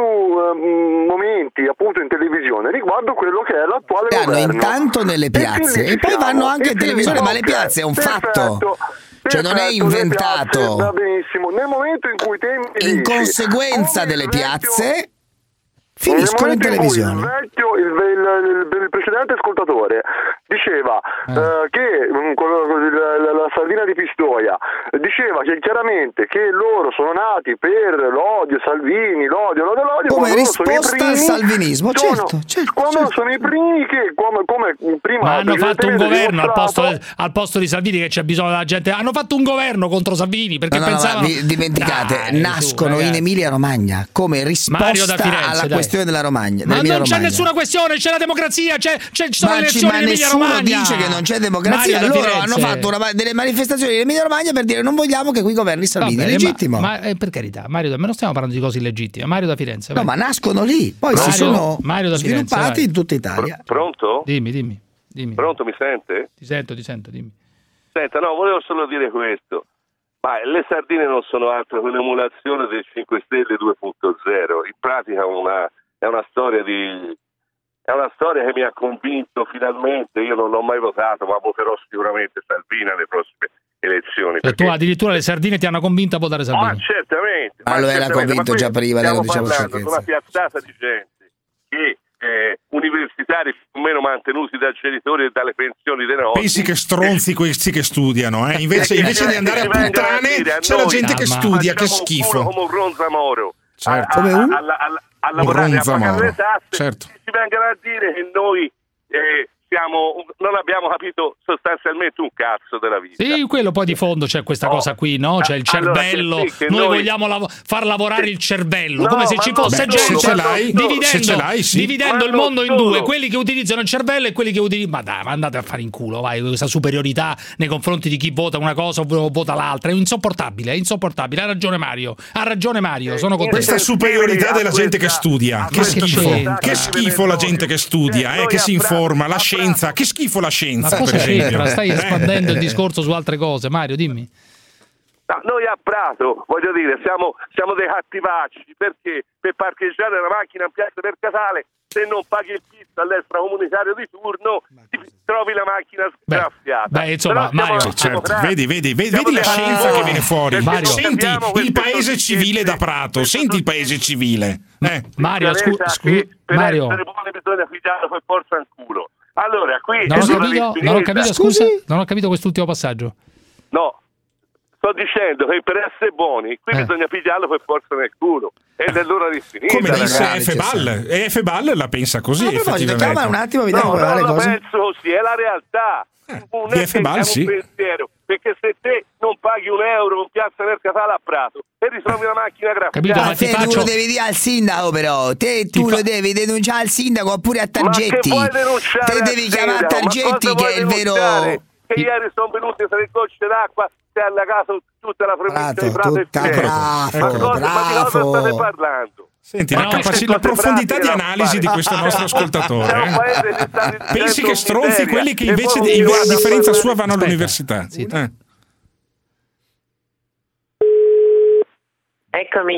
Speaker 6: um, momenti appunto in televisione riguardo quello che è l'attuale
Speaker 14: Vanno
Speaker 6: governo.
Speaker 14: intanto nelle piazze e, e poi vanno anche in televisione, ma le piazze è un fatto. Cioè non è inventato.
Speaker 6: Piazze, va benissimo. Nel momento in cui te mi
Speaker 14: in
Speaker 6: dici,
Speaker 14: conseguenza delle
Speaker 6: vecchio,
Speaker 14: piazze finiscono in televisione.
Speaker 6: Il vecchio, il, il, il, il precedente ascoltatore diceva eh. uh, che um, quello, la, la sardina di Pistoia diceva che chiaramente che loro sono nati per l'odio Salvini, l'odio, l'odio, l'odio
Speaker 14: come risposta
Speaker 6: primi,
Speaker 14: al salvinismo,
Speaker 6: sono,
Speaker 14: certo, certo,
Speaker 6: quando
Speaker 14: certo.
Speaker 6: sono i primi che come, come prima
Speaker 7: ma hanno fatto un governo al posto,
Speaker 6: dimostrato...
Speaker 7: al posto di Salvini, che c'è bisogno della gente, hanno fatto un governo contro Salvini perché
Speaker 14: no, no,
Speaker 7: pensavano
Speaker 14: no, vi dimenticate,
Speaker 7: dai,
Speaker 14: nascono
Speaker 7: tu,
Speaker 14: in Emilia Romagna come risposta
Speaker 7: Firenze,
Speaker 14: alla
Speaker 7: dai.
Speaker 14: questione della Romagna.
Speaker 7: Ma non c'è
Speaker 14: Romagna.
Speaker 7: nessuna questione, c'è la democrazia, c'è, c'è, ci sono
Speaker 14: ma
Speaker 7: le
Speaker 14: ci,
Speaker 7: elezioni
Speaker 14: ma
Speaker 7: in Emilia
Speaker 14: nessuno
Speaker 7: Romagna.
Speaker 14: dice che non c'è democrazia.
Speaker 7: Mario
Speaker 14: Loro hanno fatto una, delle manifestazioni in Emilia Romagna per dire non vogliamo che qui governi Salvini. È legittimo.
Speaker 7: Ma, ma eh, per carità, Mario, da me non stiamo parlando di cose illegittime. Mario da Firenze.
Speaker 14: No,
Speaker 7: vai.
Speaker 14: ma nascono lì, poi
Speaker 7: Mario,
Speaker 14: si sono
Speaker 7: Mario da Firenze,
Speaker 14: sviluppati
Speaker 7: vai.
Speaker 14: in tutta Italia.
Speaker 6: Pronto?
Speaker 7: Dimmi, dimmi, dimmi.
Speaker 6: Pronto, mi sente?
Speaker 7: Ti sento, ti sento, dimmi.
Speaker 6: Senta, no, volevo solo dire questo. Ma le sardine non sono altro che un'emulazione del cinque Stelle due punto zero. In pratica una, è una storia di è una storia che mi ha convinto finalmente. Io non ho mai votato, ma voterò sicuramente Salvini alle prossime elezioni.
Speaker 7: E tu addirittura le sardine ti hanno convinto a votare Salvini?
Speaker 6: Ma certamente.
Speaker 14: Ma, ma lo era convinto già prima,
Speaker 6: stiamo
Speaker 14: diciamo
Speaker 6: parlando di una piazzata di gente che eh, universitari più o meno mantenuti dai genitori e dalle pensioni dei nonni.
Speaker 15: Pensi che stronzi questi che studiano, eh? Invece, invece di andare a puttane c'è la gente che studia, che schifo.
Speaker 6: Come un ronzamoro.
Speaker 15: Certo.
Speaker 6: A,
Speaker 15: Come un?
Speaker 6: a, a, a, a lavorare a pagare le tasse,
Speaker 15: certo.
Speaker 6: Si vengano a dire che noi eh, siamo, non abbiamo capito sostanzialmente un cazzo della vita.
Speaker 7: Sì, quello poi di fondo c'è questa oh. cosa qui, no? C'è il cervello,
Speaker 6: allora, che, che
Speaker 7: noi, noi vogliamo lav- far lavorare il cervello, no, come se ci fosse
Speaker 6: no,
Speaker 7: gente
Speaker 6: se ce l'hai,
Speaker 7: dividendo,
Speaker 6: se ce l'hai, sì.
Speaker 7: dividendo il
Speaker 6: ma
Speaker 7: mondo in
Speaker 6: solo.
Speaker 7: due, quelli che utilizzano il cervello e quelli che utilizzano... Ma dai, ma andate a fare in culo, vai, questa superiorità nei confronti di chi vota una cosa o vota l'altra, è insopportabile, è insopportabile, ha ragione Mario, ha ragione Mario, sono contento.
Speaker 15: Questa superiorità della gente che studia, che schifo, che schifo la gente che studia, eh, che si informa, la scienza, che schifo la scienza.
Speaker 7: Ma cosa c'entra? Stai espandendo il discorso su altre cose, Mario, dimmi.
Speaker 6: No, noi a Prato, voglio dire, siamo, siamo dei cattivacci, perché per parcheggiare la macchina in piazza Mercatale, se non paghi il pizzo all'extracomunitario di turno, ti trovi la macchina sgraffiata.
Speaker 7: Beh, beh insomma, Mario,
Speaker 15: certo, vedi, vedi, vedi, vedi la scienza che viene fuori. Mario, senti il paese civile da Prato, senti il paese civile. Eh.
Speaker 7: Mario, scusa, scu-
Speaker 6: per
Speaker 7: Mario.
Speaker 6: essere buoni bisogna pigliarlo per forza in culo. Allora, qui
Speaker 7: non ho capito, non ho capito scusa, non ho capito quest'ultimo passaggio.
Speaker 6: No, sto dicendo che per essere buoni qui eh. bisogna pigliarlo per forza nel culo. Ed è l'ora di finire.
Speaker 15: Come disse F. Ball, e F. Ball la pensa così.
Speaker 14: No, effettivamente. Un attimo, vediamo
Speaker 6: no,
Speaker 14: come va
Speaker 6: no,
Speaker 14: le
Speaker 6: la
Speaker 14: cose.
Speaker 6: penso così, è la realtà.
Speaker 15: Eh, non è, che, Ball,
Speaker 6: è un
Speaker 15: sì.
Speaker 6: pensiero. perché se te non paghi un euro in piazza Mercatale a Prato e ritrovi una macchina grafica,
Speaker 14: ma te faccio... tu lo devi dire al sindaco, però te tu fa... lo devi denunciare al sindaco oppure a Targetti.
Speaker 6: Ma che vuoi denunciare?
Speaker 14: Te devi chiamare Targetti che è il vero.
Speaker 6: Che ieri sono venuti tre gocce d'acqua, sei alla casa tutta la provincia di Prato e
Speaker 14: bravo,
Speaker 6: ma, cosa, ma di cosa state parlando?
Speaker 15: Senti, la, capaci- la profondità di analisi di questo nostro ascoltatore. Eh? Pensi che stronzi quelli che invece, di, a differenza sua, vanno all'università.
Speaker 7: Sì.
Speaker 15: Eh.
Speaker 8: Eccomi.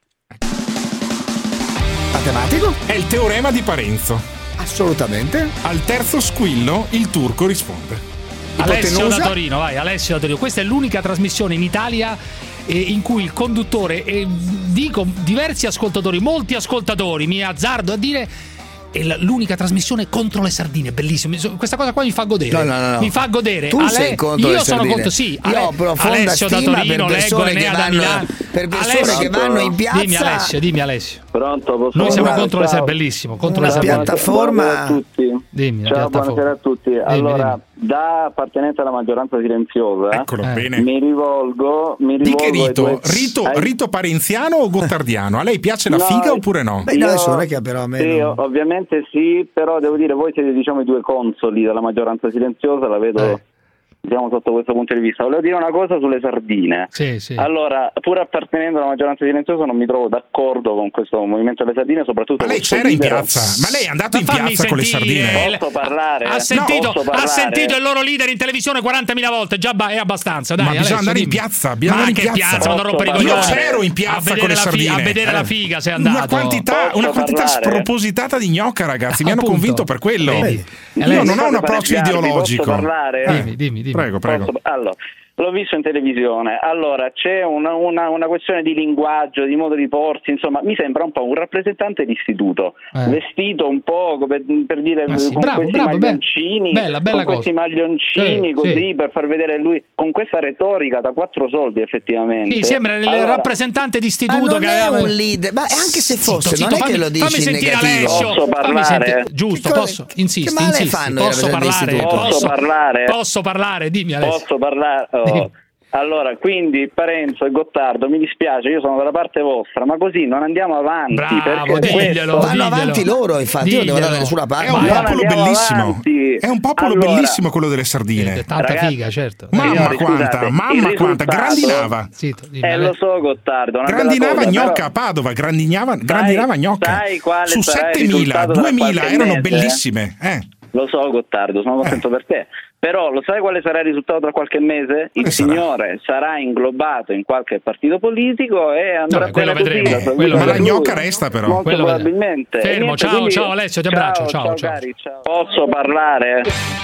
Speaker 14: Matematico?
Speaker 15: È il teorema di Parenzo.
Speaker 14: Assolutamente.
Speaker 15: Al terzo squillo il turco risponde.
Speaker 7: Alessio da Torino, vai, Alessio da Torino. Questa è l'unica trasmissione in Italia eh, in cui il conduttore, e dico diversi ascoltatori, molti ascoltatori, mi azzardo a dire, è l'unica trasmissione contro le sardine, bellissimo. Questa cosa qua mi fa godere.
Speaker 14: No, no, no, no.
Speaker 7: Mi fa godere.
Speaker 14: Tu
Speaker 7: Ale-
Speaker 14: sei contro
Speaker 7: io
Speaker 14: le
Speaker 7: sono
Speaker 14: sardine.
Speaker 7: contro, sì.
Speaker 14: Io
Speaker 7: Ale-
Speaker 14: ho profonda
Speaker 7: Alessio da
Speaker 14: stima
Speaker 7: Torino,
Speaker 14: per
Speaker 7: leggo
Speaker 14: persone che
Speaker 7: Enea da
Speaker 14: vanno,
Speaker 7: Milano.
Speaker 14: per persone
Speaker 7: Alessio,
Speaker 14: che vanno in piazza.
Speaker 7: Dimmi Alessio, dimmi Alessio.
Speaker 9: Pronto, posso
Speaker 7: Noi siamo
Speaker 9: parlare?
Speaker 7: contro le
Speaker 9: Ciao.
Speaker 7: sardine, bellissimo, contro
Speaker 14: La
Speaker 7: le sardine.
Speaker 14: piattaforma.
Speaker 9: Buonasera a tutti.
Speaker 7: Dimmi, la
Speaker 9: Ciao,
Speaker 7: piattaforma.
Speaker 9: buonasera a tutti.
Speaker 7: Dimmi,
Speaker 9: Allora,
Speaker 7: dimmi.
Speaker 9: da appartenenza alla maggioranza silenziosa,
Speaker 15: Eccolo,
Speaker 9: eh,
Speaker 15: bene.
Speaker 9: mi rivolgo, mi
Speaker 15: Di
Speaker 9: rivolgo
Speaker 15: che
Speaker 9: ai
Speaker 15: rito?
Speaker 9: due-
Speaker 15: Rito,
Speaker 9: ai-
Speaker 15: rito parenziano o gottardiano? A lei piace la
Speaker 9: No,
Speaker 15: figa oppure no?
Speaker 14: Beh, no,
Speaker 9: Io-
Speaker 14: adesso non è che però a me
Speaker 9: Sì,
Speaker 14: non-
Speaker 9: ov- ovviamente sì, però devo dire, voi siete diciamo i due consoli della maggioranza silenziosa, la vedo
Speaker 7: Eh.
Speaker 9: diciamo sotto questo punto di vista. Volevo dire una cosa sulle sardine.
Speaker 7: Sì, sì.
Speaker 9: Allora, pur appartenendo alla maggioranza silenziosa, non mi trovo d'accordo con questo movimento delle sardine, soprattutto
Speaker 15: Ma lei
Speaker 9: questo
Speaker 15: c'era in
Speaker 9: leader-
Speaker 15: piazza? Ma lei è andato in
Speaker 7: Ma fammi
Speaker 15: piazza con le
Speaker 7: sentire.
Speaker 15: sardine?
Speaker 9: Posso parlare?
Speaker 7: Ha sentito,
Speaker 9: Posso
Speaker 7: ha
Speaker 9: parlare?
Speaker 7: sentito il loro leader in televisione quarantamila volte, già ba- è abbastanza. Dai,
Speaker 15: Ma bisogna
Speaker 7: Alessio,
Speaker 15: andare in
Speaker 7: dimmi.
Speaker 15: piazza, bisogna
Speaker 7: Ma
Speaker 15: andare in
Speaker 7: che
Speaker 15: piazza.
Speaker 7: piazza, vado a rompere i
Speaker 9: Posso
Speaker 15: Io
Speaker 7: coglioni.
Speaker 15: c'ero in
Speaker 7: A
Speaker 15: piazza
Speaker 7: vedere
Speaker 15: con le
Speaker 7: la fi-
Speaker 15: sardine.
Speaker 7: a vedere la
Speaker 15: Eh.
Speaker 7: figa sei
Speaker 15: Una
Speaker 7: andato.
Speaker 15: quantità,
Speaker 9: Posso
Speaker 15: una quantità
Speaker 9: parlare?
Speaker 15: spropositata di gnocca, ragazzi. Mi hanno
Speaker 7: Appunto.
Speaker 15: convinto per quello.
Speaker 7: Vedi?
Speaker 15: Io
Speaker 7: Alessio,
Speaker 15: non ho un approccio
Speaker 9: Posso
Speaker 15: ideologico.
Speaker 9: parlare?
Speaker 7: Dimmi, dimmi, dimmi.
Speaker 15: Prego, prego.
Speaker 9: Posso- Allora, l'ho visto in televisione. Allora, c'è una, una, una questione di linguaggio, di modo di porsi, insomma, mi sembra un po' un rappresentante d'istituto,
Speaker 7: Eh.
Speaker 9: vestito un po' per, per dire
Speaker 7: Ma sì,
Speaker 9: con
Speaker 7: bravo,
Speaker 9: questi
Speaker 7: bravo,
Speaker 9: maglioncini,
Speaker 7: bella, bella
Speaker 9: con questi
Speaker 7: cosa.
Speaker 9: maglioncini
Speaker 7: Sì,
Speaker 9: così
Speaker 7: sì.
Speaker 9: per far vedere lui con questa retorica da quattro soldi effettivamente.
Speaker 7: Sì, sembra il
Speaker 9: Allora,
Speaker 7: rappresentante
Speaker 14: Ma
Speaker 7: d'istituto
Speaker 14: non
Speaker 7: che
Speaker 14: è
Speaker 7: aveva-
Speaker 14: un leader, ma anche se fosse,
Speaker 7: Zitto,
Speaker 14: non
Speaker 7: zitto,
Speaker 14: è che lo
Speaker 7: fammi-
Speaker 14: dici
Speaker 7: fammi
Speaker 14: in
Speaker 7: sentire
Speaker 14: negativo.
Speaker 9: Posso
Speaker 7: Alessio, fammi
Speaker 9: parlare?
Speaker 7: sentire- giusto,
Speaker 14: Che
Speaker 7: posso,
Speaker 14: cosa-
Speaker 7: insisti,
Speaker 14: che male
Speaker 7: insisti,
Speaker 14: fanno i
Speaker 7: posso
Speaker 14: rappresentanti
Speaker 7: parlare,
Speaker 14: d'istituto?
Speaker 9: Posso parlare?
Speaker 7: posso parlare, dimmi Alessio.
Speaker 9: Posso parlare? Oh.
Speaker 7: Dimmi.
Speaker 9: Allora, quindi Parenzo e Gottardo, mi dispiace, io sono dalla parte vostra, ma così non andiamo avanti.
Speaker 7: Bravo,
Speaker 9: perché
Speaker 7: diglielo,
Speaker 9: questo-
Speaker 14: Vanno avanti loro, infatti, io devo
Speaker 7: Diglielo.
Speaker 14: dare nessuna
Speaker 15: È
Speaker 14: parte.
Speaker 15: un
Speaker 9: non
Speaker 15: popolo
Speaker 9: andiamo
Speaker 15: bellissimo.
Speaker 9: avanti.
Speaker 15: È un popolo
Speaker 9: Allora-
Speaker 15: bellissimo quello delle sardine.
Speaker 7: È tanta
Speaker 9: Ragazzi,
Speaker 7: figa, certo.
Speaker 9: ma-
Speaker 15: Mamma
Speaker 9: Signori,
Speaker 15: quanta,
Speaker 9: scusate,
Speaker 15: mamma
Speaker 9: il
Speaker 15: quanta,
Speaker 9: risultato-
Speaker 15: grandinava.
Speaker 7: Zitto, dimmi,
Speaker 9: Eh,
Speaker 7: Ale-
Speaker 9: lo so, Gottardo, una bella
Speaker 15: Grandinava
Speaker 9: cosa,
Speaker 15: gnocca
Speaker 9: però-
Speaker 15: a Padova, grandinava, grandinava gnocca.
Speaker 9: sai quale
Speaker 15: Su
Speaker 9: sarà il
Speaker 15: settemila,
Speaker 9: risultato tra
Speaker 15: duemila
Speaker 9: qualche
Speaker 15: erano
Speaker 9: mese?
Speaker 15: bellissime. Eh.
Speaker 9: Lo so, Gottardo, sono contento per te. Però lo sai quale sarà il risultato tra qualche mese? Il
Speaker 15: Quale sarà?
Speaker 9: signore sarà inglobato in qualche partito politico e andrà
Speaker 7: No, quello
Speaker 9: bene così,
Speaker 7: vedremo.
Speaker 9: la sua
Speaker 7: Quello
Speaker 9: vita
Speaker 15: Ma la
Speaker 9: per lui.
Speaker 15: gnocca resta però.
Speaker 9: Molto
Speaker 7: Quello vedremo.
Speaker 9: probabilmente.
Speaker 7: Fermo,
Speaker 9: E niente,
Speaker 7: ciao,
Speaker 9: quindi-
Speaker 7: ciao, Alessio, ti abbraccio, ciao, ciao.
Speaker 9: cari, ciao. Posso parlare?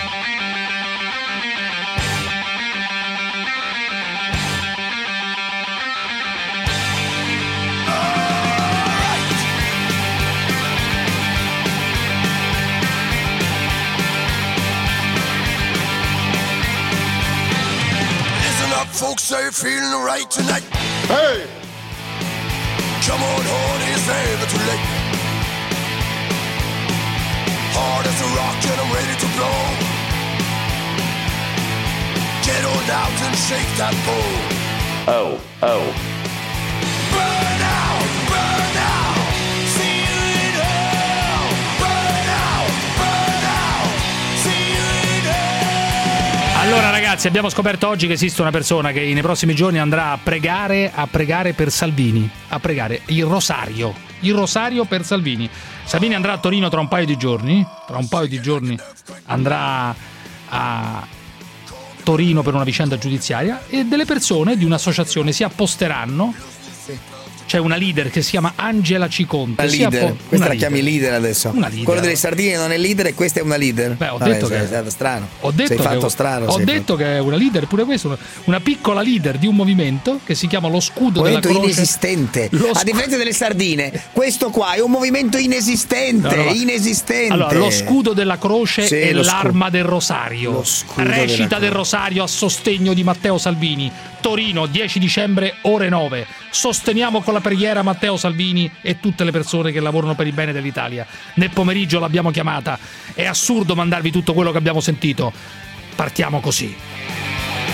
Speaker 10: Listen up, folks, are you feeling right tonight? Hey! Come on, hard, it's never too late. Hard as a rock and I'm ready to blow. Get on out and shake that pole.
Speaker 9: Oh, oh.
Speaker 10: Burn out, burn out. See you in hell. Burn out, burn out. See you in hell.
Speaker 7: Allora ragazzi, abbiamo scoperto oggi che esiste una persona che nei prossimi giorni andrà a pregare, a pregare per Salvini, a pregare il rosario, il rosario per Salvini. Salvini andrà a Torino tra un paio di giorni, tra un paio di giorni andrà a Torino per una vicenda giudiziaria e delle persone di un'associazione si apposteranno. C'è una leader che si chiama Angela Ciconte.
Speaker 14: Una
Speaker 7: si
Speaker 14: leader,
Speaker 7: appo-
Speaker 14: questa
Speaker 7: una
Speaker 14: la
Speaker 7: leader.
Speaker 14: chiami leader adesso.
Speaker 7: Una leader.
Speaker 14: Quello delle sardine non è leader e questa è una leader.
Speaker 7: Beh, ho
Speaker 14: Vabbè,
Speaker 7: detto
Speaker 14: sei
Speaker 7: che
Speaker 14: stato strano.
Speaker 7: Ho detto
Speaker 14: sei
Speaker 7: che
Speaker 14: fatto
Speaker 7: è-
Speaker 14: strano.
Speaker 7: Ho
Speaker 14: sei
Speaker 7: detto che è una leader pure questa, una, una piccola leader di un movimento che si chiama lo scudo della
Speaker 14: movimento
Speaker 7: croce.
Speaker 14: inesistente.
Speaker 7: Lo
Speaker 14: A
Speaker 7: scu-
Speaker 14: differenza delle sardine, questo qua è un movimento inesistente.
Speaker 7: No, no, no.
Speaker 14: Inesistente.
Speaker 7: Allora, lo scudo della croce
Speaker 14: Sì,
Speaker 7: e
Speaker 14: lo
Speaker 7: l'arma
Speaker 14: scu-
Speaker 7: del rosario.
Speaker 14: lo scudo
Speaker 7: Recita
Speaker 14: della
Speaker 7: del rosario a sostegno di Matteo Salvini. Torino, dieci dicembre, ore nove. Sosteniamo con la preghiera Matteo Salvini e tutte le persone che lavorano per il bene dell'Italia. Nel pomeriggio l'abbiamo chiamata. È assurdo mandarvi tutto quello che abbiamo sentito. Partiamo così.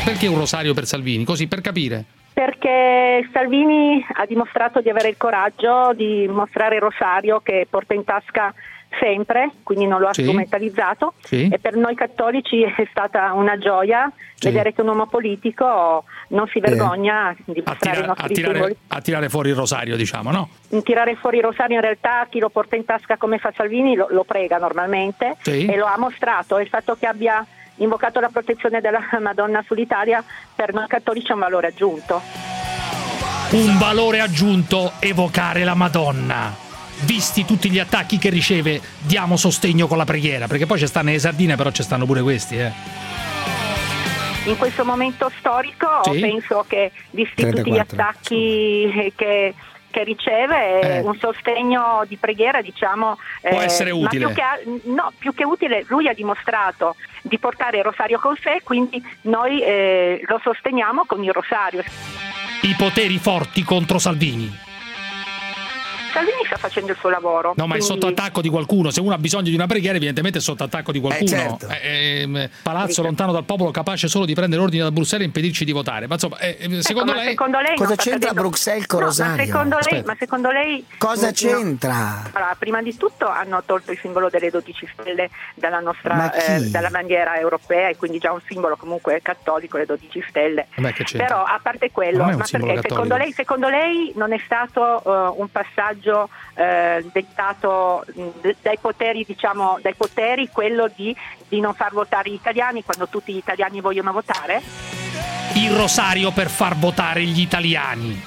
Speaker 7: Perché un rosario per Salvini? Così, per capire.
Speaker 3: Perché Salvini ha dimostrato di avere il coraggio di mostrare il rosario che porta in tasca sempre, quindi non lo ha
Speaker 7: sì.
Speaker 3: strumentalizzato
Speaker 7: sì.
Speaker 3: e per noi cattolici è stata una gioia sì. vedere che un uomo politico non si vergogna sì. di mostrare
Speaker 7: tira,
Speaker 3: i nostri
Speaker 7: a tirare,
Speaker 3: simboli.
Speaker 7: A tirare fuori il rosario, diciamo, no?
Speaker 3: Tirare fuori il rosario in realtà chi lo porta in tasca come fa Salvini lo, lo prega normalmente
Speaker 7: sì.
Speaker 3: e lo ha mostrato, e il fatto che abbia invocato la protezione della Madonna sull'Italia per noi cattolici è un valore aggiunto.
Speaker 7: Un valore aggiunto evocare la Madonna. Visti tutti gli attacchi che riceve, diamo sostegno con la preghiera, perché poi ci stanno le sardine, però ci stanno pure questi, eh.
Speaker 3: In questo momento storico
Speaker 7: sì.
Speaker 3: penso che, visti tutti gli attacchi che, che riceve,
Speaker 7: eh.
Speaker 3: un sostegno di preghiera, diciamo,
Speaker 7: può
Speaker 3: eh,
Speaker 7: essere utile.
Speaker 3: Ma più che, no, più che utile, lui ha dimostrato di portare il rosario con sé, quindi noi eh, lo sosteniamo con il rosario.
Speaker 7: I poteri forti contro Salvini.
Speaker 3: Salvini sta facendo il suo lavoro.
Speaker 7: No, ma
Speaker 3: quindi...
Speaker 7: è sotto attacco di qualcuno. Se uno ha bisogno di una preghiera, evidentemente è sotto attacco di qualcuno.
Speaker 14: Eh, certo.
Speaker 7: eh, eh, palazzo Dice. lontano dal popolo, capace solo di prendere ordini da Bruxelles e impedirci di votare. Ma insomma, eh, secondo,
Speaker 3: ecco,
Speaker 7: lei...
Speaker 3: secondo lei
Speaker 14: cosa c'entra
Speaker 3: cadendo...
Speaker 14: Bruxelles con
Speaker 3: no,
Speaker 14: Rosario?
Speaker 3: Ma secondo, lei, ma secondo lei
Speaker 14: cosa
Speaker 3: no.
Speaker 14: c'entra?
Speaker 3: Allora, prima di tutto hanno tolto il simbolo delle dodici stelle dalla nostra eh, dalla bandiera europea, e quindi già un simbolo comunque cattolico, le dodici stelle.
Speaker 7: Beh,
Speaker 3: però a parte quello, ma perché secondo lei, secondo lei non è stato uh, un passaggio uh, dettato mh, dai poteri, diciamo, dai poteri quello di, di non far votare gli italiani quando tutti gli italiani vogliono votare?
Speaker 7: Il rosario per far votare gli italiani.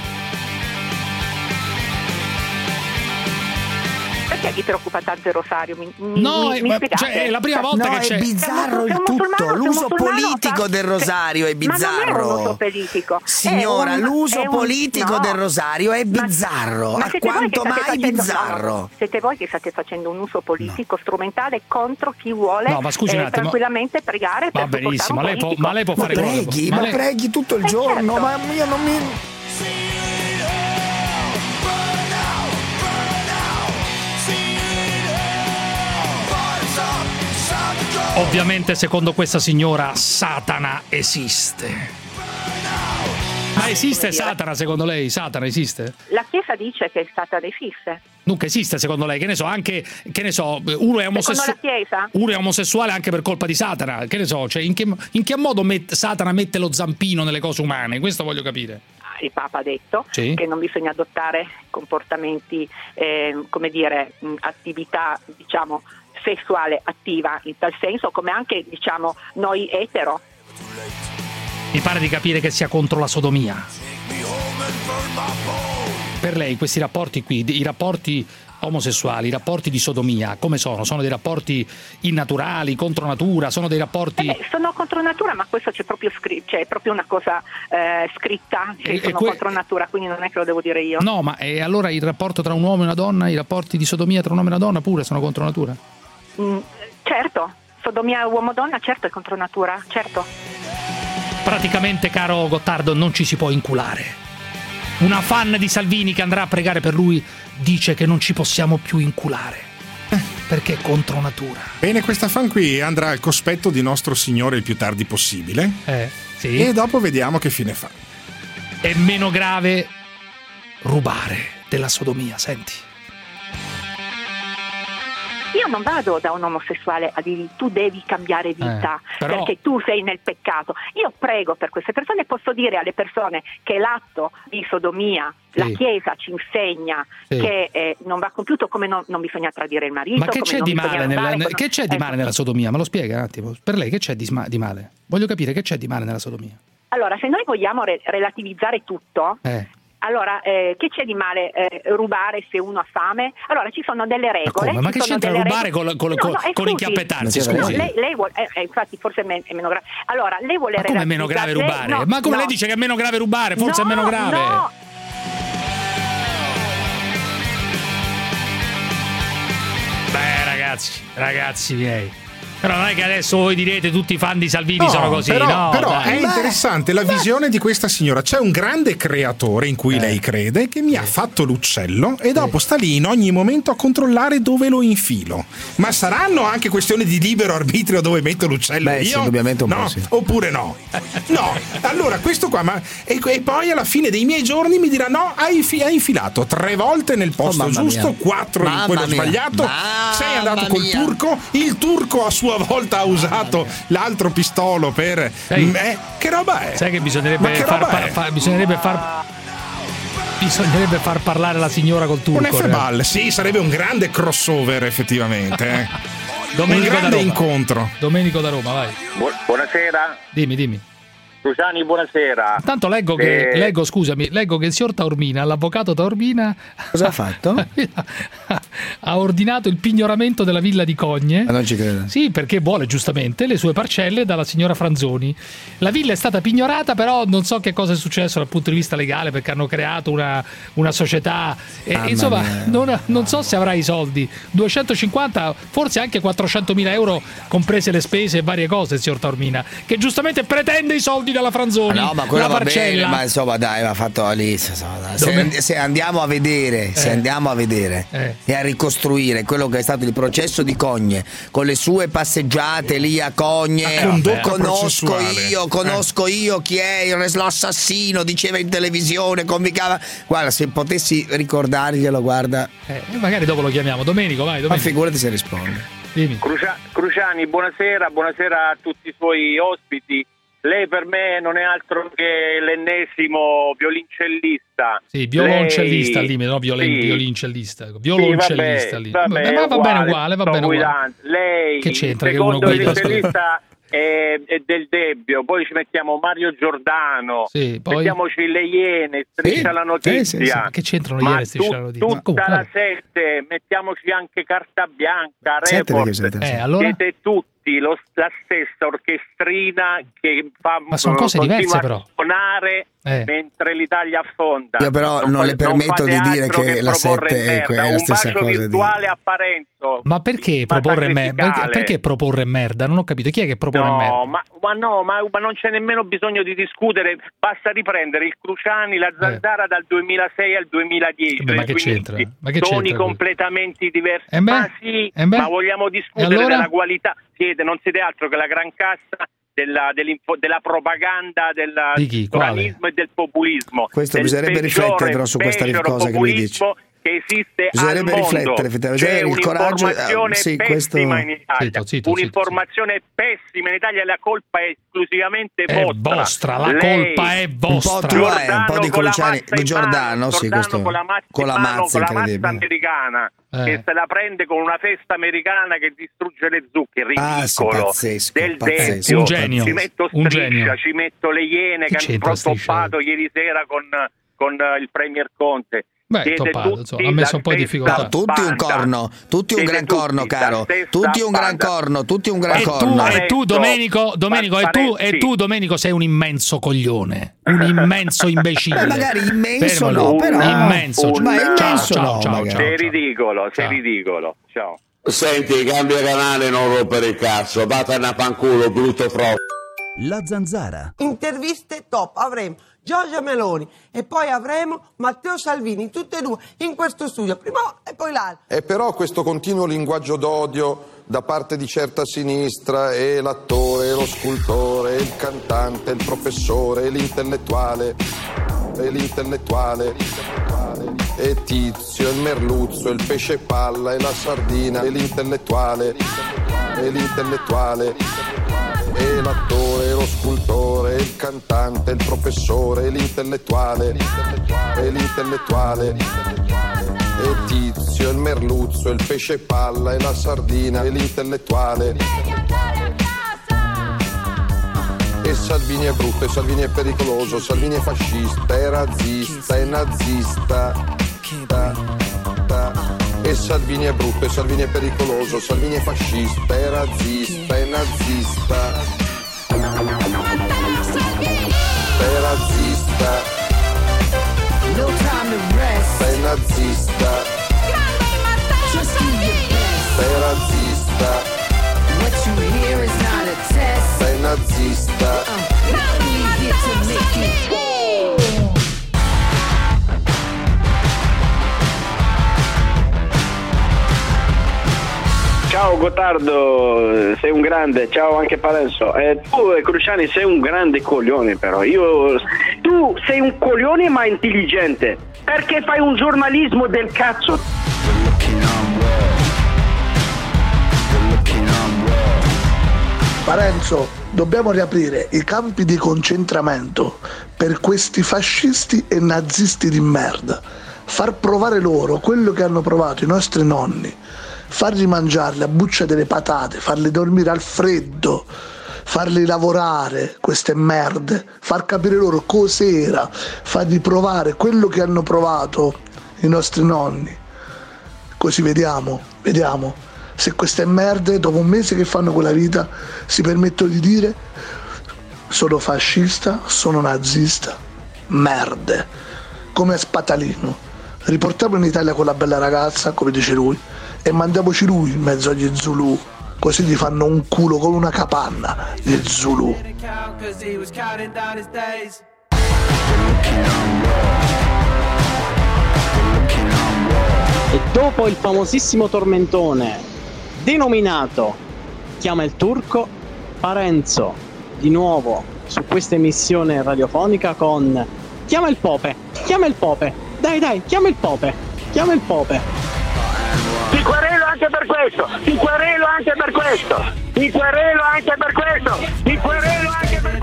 Speaker 3: Perché vi preoccupa tanto il rosario? Mi,
Speaker 7: no,
Speaker 3: mi,
Speaker 7: è,
Speaker 3: mi
Speaker 7: cioè, è la prima volta
Speaker 14: no,
Speaker 7: che c'è.
Speaker 14: È bizzarro il tutto. L'uso politico del rosario è bizzarro.
Speaker 3: Ma non è un uso politico.
Speaker 14: Signora,
Speaker 3: un,
Speaker 14: l'uso
Speaker 3: un,
Speaker 14: politico
Speaker 3: no.
Speaker 14: del rosario è bizzarro.
Speaker 3: Ma, ma
Speaker 14: a quanto mai
Speaker 3: facendo,
Speaker 14: bizzarro.
Speaker 3: No, siete voi che state facendo un uso politico no. strumentale contro chi vuole
Speaker 7: no, ma scusi,
Speaker 3: eh, tranquillamente pregare.
Speaker 7: Va
Speaker 3: per
Speaker 7: benissimo, lei può, ma lei può
Speaker 14: ma
Speaker 7: fare
Speaker 14: preghi,
Speaker 7: ma,
Speaker 14: ma
Speaker 7: lei...
Speaker 14: preghi tutto il eh giorno.
Speaker 3: Certo.
Speaker 14: Ma io non mi.
Speaker 7: Ovviamente, secondo questa signora, Satana esiste. Ma esiste Satana, secondo lei? Satana esiste?
Speaker 3: La Chiesa dice che Satana esiste.
Speaker 7: Dunque esiste, secondo lei? Che ne so, anche, che ne so, uno è omosessuale. Uno è omosessuale anche per colpa di Satana. Che ne so, cioè in che, in che modo met, Satana mette lo zampino nelle cose umane? Questo voglio capire.
Speaker 3: Il Papa ha detto
Speaker 7: sì.
Speaker 3: che non bisogna adottare comportamenti, eh, come dire, attività, diciamo, sessuale attiva in tal senso, come anche, diciamo, noi etero.
Speaker 7: Mi pare di capire che sia contro la sodomia. Per lei questi rapporti qui, i rapporti omosessuali, i rapporti di sodomia, come sono? Sono dei rapporti innaturali, contro natura, sono dei rapporti...
Speaker 3: Eh, sono contro natura, ma questo c'è proprio, scr- c'è proprio una cosa eh, scritta che e, sono e que- contro natura, quindi non è che lo devo dire io.
Speaker 7: No, ma e allora il rapporto tra un uomo e una donna, i rapporti di sodomia tra un uomo e una donna pure sono contro natura?
Speaker 3: Mm, certo, sodomia uomo-donna certo è contro natura, certo.
Speaker 7: Praticamente, caro Gottardo, non ci si può inculare. Una fan di Salvini che andrà a pregare per lui dice che non ci possiamo più inculare perché è contro natura.
Speaker 15: Bene, questa fan qui andrà al cospetto di Nostro Signore il più tardi possibile
Speaker 7: eh, sì.
Speaker 15: e dopo vediamo che fine fa.
Speaker 7: È meno grave rubare della sodomia, senti.
Speaker 3: Io non vado da un omosessuale a dirgli tu devi cambiare vita
Speaker 7: eh, però...
Speaker 3: perché tu sei nel peccato. Io prego per queste persone, posso dire alle persone che l'atto di sodomia sì. la Chiesa ci insegna sì. che eh, non va compiuto, come non, non bisogna tradire il marito.
Speaker 7: Ma che
Speaker 3: come
Speaker 7: c'è
Speaker 3: non
Speaker 7: di male, nella,
Speaker 3: andare,
Speaker 7: che c'è di
Speaker 3: eh,
Speaker 7: male nella sodomia? Me lo spiega un attimo. Per lei che c'è di, di male? Voglio capire che c'è di male nella sodomia.
Speaker 3: Allora, se noi vogliamo re- relativizzare tutto...
Speaker 7: Eh.
Speaker 3: Allora, eh, che c'è di male eh, rubare se uno ha fame? Allora, ci sono delle regole.
Speaker 7: Ma, ma che c'entra rubare
Speaker 3: regole...
Speaker 7: con, con,
Speaker 3: no, no,
Speaker 7: con inchiappettarsi? Scusi.
Speaker 3: Lei, lei vuole, eh, infatti forse è, men- è meno grave. Allora, lei vuole
Speaker 7: ma come è meno grave rubare? No, ma come no. lei dice che è meno grave rubare? Forse
Speaker 3: no,
Speaker 7: è meno grave.
Speaker 3: No.
Speaker 7: Beh, ragazzi, ragazzi miei. Però non è che adesso voi direte tutti i fan di Salvini no, sono così,
Speaker 15: però,
Speaker 7: no?
Speaker 15: Però
Speaker 7: dai.
Speaker 15: è interessante la
Speaker 7: Beh.
Speaker 15: visione di questa signora. C'è un grande creatore in cui eh. lei crede che mi ha fatto l'uccello e dopo sta lì in ogni momento a controllare dove lo infilo. Ma saranno anche questioni di libero arbitrio dove metto l'uccello?
Speaker 14: Beh,
Speaker 15: io?
Speaker 14: Sì, indubbiamente un
Speaker 15: no?
Speaker 14: po' sì.
Speaker 15: Oppure no? No. Allora questo qua, ma e, e poi alla fine dei miei giorni mi dirà no, hai, fi- hai infilato tre volte nel posto oh, giusto, mia. quattro mamma in quello mia. sbagliato, mamma sei andato col mia. turco, il turco a sua volta ha usato l'altro pistolo per me. Che roba è?
Speaker 7: Sai che bisognerebbe che far, par- fa- bisognerebbe far bisognerebbe far parlare la signora col turco.
Speaker 15: Un F-ball, eh. sì, sarebbe un grande crossover effettivamente. Eh.
Speaker 7: Domenico
Speaker 15: un grande
Speaker 7: da Roma.
Speaker 15: incontro.
Speaker 7: Domenico da Roma, vai.
Speaker 1: Bu- buonasera.
Speaker 7: Dimmi, dimmi.
Speaker 1: Cruciani, buonasera.
Speaker 7: Tanto leggo che, eh... leggo, scusami, leggo che il signor Taormina, l'avvocato Taormina,
Speaker 14: cosa ha fatto?
Speaker 7: ha ordinato il pignoramento della villa di Cogne.
Speaker 14: Ma non ci credo.
Speaker 7: Sì, perché vuole giustamente le sue parcelle dalla signora Franzoni. La villa è stata pignorata, però non so che cosa è successo dal punto di vista legale, perché hanno creato una, una società. E, ah, insomma, non, non so se avrà i soldi. duecentocinquanta, forse anche quattrocentomila euro, comprese le spese e varie cose, il signor Taormina, che giustamente pretende i soldi dalla Franzoni.
Speaker 14: No, ma quello
Speaker 7: la
Speaker 14: va
Speaker 7: parcella.
Speaker 14: bene, ma insomma dai, va fatto lì. Insomma, se, se andiamo a vedere, eh. se andiamo a vedere eh. e a ricostruire quello che è stato il processo di Cogne, con le sue passeggiate lì a Cogne,
Speaker 15: ah,
Speaker 14: conosco io, conosco eh. io chi è il, l'assassino, diceva in televisione, convicava. Guarda, se potessi ricordarglielo, guarda.
Speaker 7: Eh, magari dopo lo chiamiamo. Domenico, vai, Domenico.
Speaker 14: Ma figurati se risponde.
Speaker 1: Crucia- Cruciani, buonasera, buonasera a tutti i suoi ospiti. Lei per me non è altro che l'ennesimo violoncellista.
Speaker 7: Sì, violoncellista Lei... al limite, no violen- sì. violoncellista. Violoncellista
Speaker 1: sì, vabbè,
Speaker 7: lì.
Speaker 1: Vabbè,
Speaker 7: ma va
Speaker 1: uguale,
Speaker 7: bene uguale, va bene uguale.
Speaker 1: Lei,
Speaker 7: che c'entra che
Speaker 1: uno
Speaker 7: guida?
Speaker 1: Violoncellista è, è del Debbio, poi ci mettiamo Mario Giordano,
Speaker 7: sì, poi...
Speaker 1: mettiamoci le Iene, Striscia sì, la Notizia.
Speaker 7: Sì, sì, sì. Che c'entrano le Iene, Striscia la Notizia?
Speaker 1: Tutta comunque, la sette, mettiamoci anche Carta Bianca, Report.
Speaker 7: Eh, allora?
Speaker 1: Siete tutti lo, la stessa orchestrina che fa
Speaker 7: ma sono cose diverse però
Speaker 1: suonare eh. mentre l'Italia affonda.
Speaker 14: Io però non, non le permetto di dire che, che la sette è, è la stessa cosa.
Speaker 1: Un bacio virtuale a Parenzo.
Speaker 7: Ma perché proporre merda? Perché proporre merda? Non ho capito. Chi è che propone
Speaker 1: no,
Speaker 7: merda?
Speaker 1: Ma, ma no, ma, ma non c'è nemmeno bisogno di discutere. Basta riprendere il Cruciani, la Zanzara eh. dal duemilasei al duemiladieci.
Speaker 7: Beh, ma che c'entra? Ma che
Speaker 1: Toni
Speaker 7: c'entra
Speaker 1: completamente diversi.
Speaker 7: Eh beh,
Speaker 1: ma sì,
Speaker 7: eh
Speaker 1: ma vogliamo discutere
Speaker 7: allora?
Speaker 1: della qualità. Siete, non siete altro che la gran cassa della, della propaganda del sovranismo e del populismo.
Speaker 14: Questo
Speaker 1: del
Speaker 14: bisognerebbe riflettere però su questa cosa che lui dice.
Speaker 1: Che esiste
Speaker 14: bisognerebbe
Speaker 1: al mondo.
Speaker 14: riflettere, effettivamente.
Speaker 1: C'è
Speaker 14: il coraggio,
Speaker 1: un'informazione
Speaker 14: sì,
Speaker 1: pessima
Speaker 14: questo...
Speaker 1: in Italia.
Speaker 7: Zitto, zitto,
Speaker 1: un'informazione zitto, pessima in Italia, la colpa è esclusivamente
Speaker 7: è
Speaker 1: vostra.
Speaker 7: vostra la
Speaker 1: Lei,
Speaker 7: colpa è vostra.
Speaker 14: Un po' tua, eh, un po' di Cruciani, di Giordano, sì, questo
Speaker 1: con la mazza,
Speaker 14: con la mazza,
Speaker 1: con la mazza americana. Eh. Che se la prende con una festa americana che distrugge le zucche, ridicolo.
Speaker 14: Ah, sì, pazzesco,
Speaker 1: del
Speaker 14: pazzesco.
Speaker 7: Un genio.
Speaker 1: Ci metto
Speaker 7: un
Speaker 1: Striscia,
Speaker 7: genio.
Speaker 1: ci metto le Iene che, che hanno toppato ieri sera con, con il Premier Conte.
Speaker 7: Beh, toppato, insomma, ha messo un po' di difficoltà.
Speaker 14: No, tutti un corno, tutti un gran corno, caro. Tutti un gran corno, tutti un gran
Speaker 7: e
Speaker 14: corno.
Speaker 7: Tu, e tu, Domenico, Domenico, e tu, e tu, Domenico, sei un immenso coglione, un immenso imbecille.
Speaker 14: Eh, magari immenso
Speaker 7: Fermalo.
Speaker 14: no, però.
Speaker 7: Immenso,
Speaker 1: un,
Speaker 14: ma immenso
Speaker 1: ciao,
Speaker 14: no,
Speaker 1: ciao,
Speaker 14: magari.
Speaker 1: Sei ridicolo, sei ridicolo. Ciao.
Speaker 8: Senti, cambia canale, non rompere il cazzo, vattene a fanculo, brutto fro.
Speaker 2: La Zanzara.
Speaker 11: Interviste top, avremo Giorgia Meloni e poi avremo Matteo Salvini, tutte e due in questo studio, prima e poi l'altro.
Speaker 12: E però questo continuo linguaggio d'odio da parte di certa sinistra, e l'attore, e lo scultore, e il cantante, il professore, e l'intellettuale, e l'intellettuale, e Tizio, il merluzzo, il pesce palla, e la sardina, e l'intellettuale, e l'intellettuale, e l'attore, e lo scultore, e il cantante, il professore, e l'intellettuale, e l'intellettuale, e Tizio, il merluzzo, il pesce palla, e la sardina, e l'intellettuale. E Salvini è brutto, e Salvini è pericoloso, Salvini è fascista, è razzista, è nazista. Da, da. E Salvini è brutto, e Salvini è pericoloso, Salvini è fascista, è razzista, è nazista. È razzista. È nazista. È razzista. nazista.
Speaker 4: Ciao Gottardo, sei un grande, ciao anche Parenzo. Eh, tu Cruciani sei un grande coglione però, io... Tu sei un coglione ma intelligente, perché fai un giornalismo del cazzo.
Speaker 5: Parenzo, dobbiamo riaprire i campi di concentramento per questi fascisti e nazisti di merda, far provare loro quello che hanno provato i nostri nonni, fargli mangiare la buccia delle patate, farli dormire al freddo, farli lavorare queste merde, far capire loro cos'era, fargli provare quello che hanno provato i nostri nonni. Così vediamo, vediamo se queste merde dopo un mese che fanno quella vita si permettono di dire sono fascista, sono nazista, merde, come a Spatalino. Riportiamo in Italia quella bella ragazza, come dice lui, e mandiamoci lui in mezzo agli Zulu, così gli fanno un culo come una capanna di Zulu.
Speaker 13: E dopo il famosissimo tormentone denominato Chiama il Turco, Parenzo di nuovo su questa emissione radiofonica con Chiama il Pope, chiama il Pope, dai dai, chiama il Pope, chiama il Pope.
Speaker 4: Ti querelo anche per questo, ti querelo anche per questo, ti querelo anche per questo, ti querelo anche per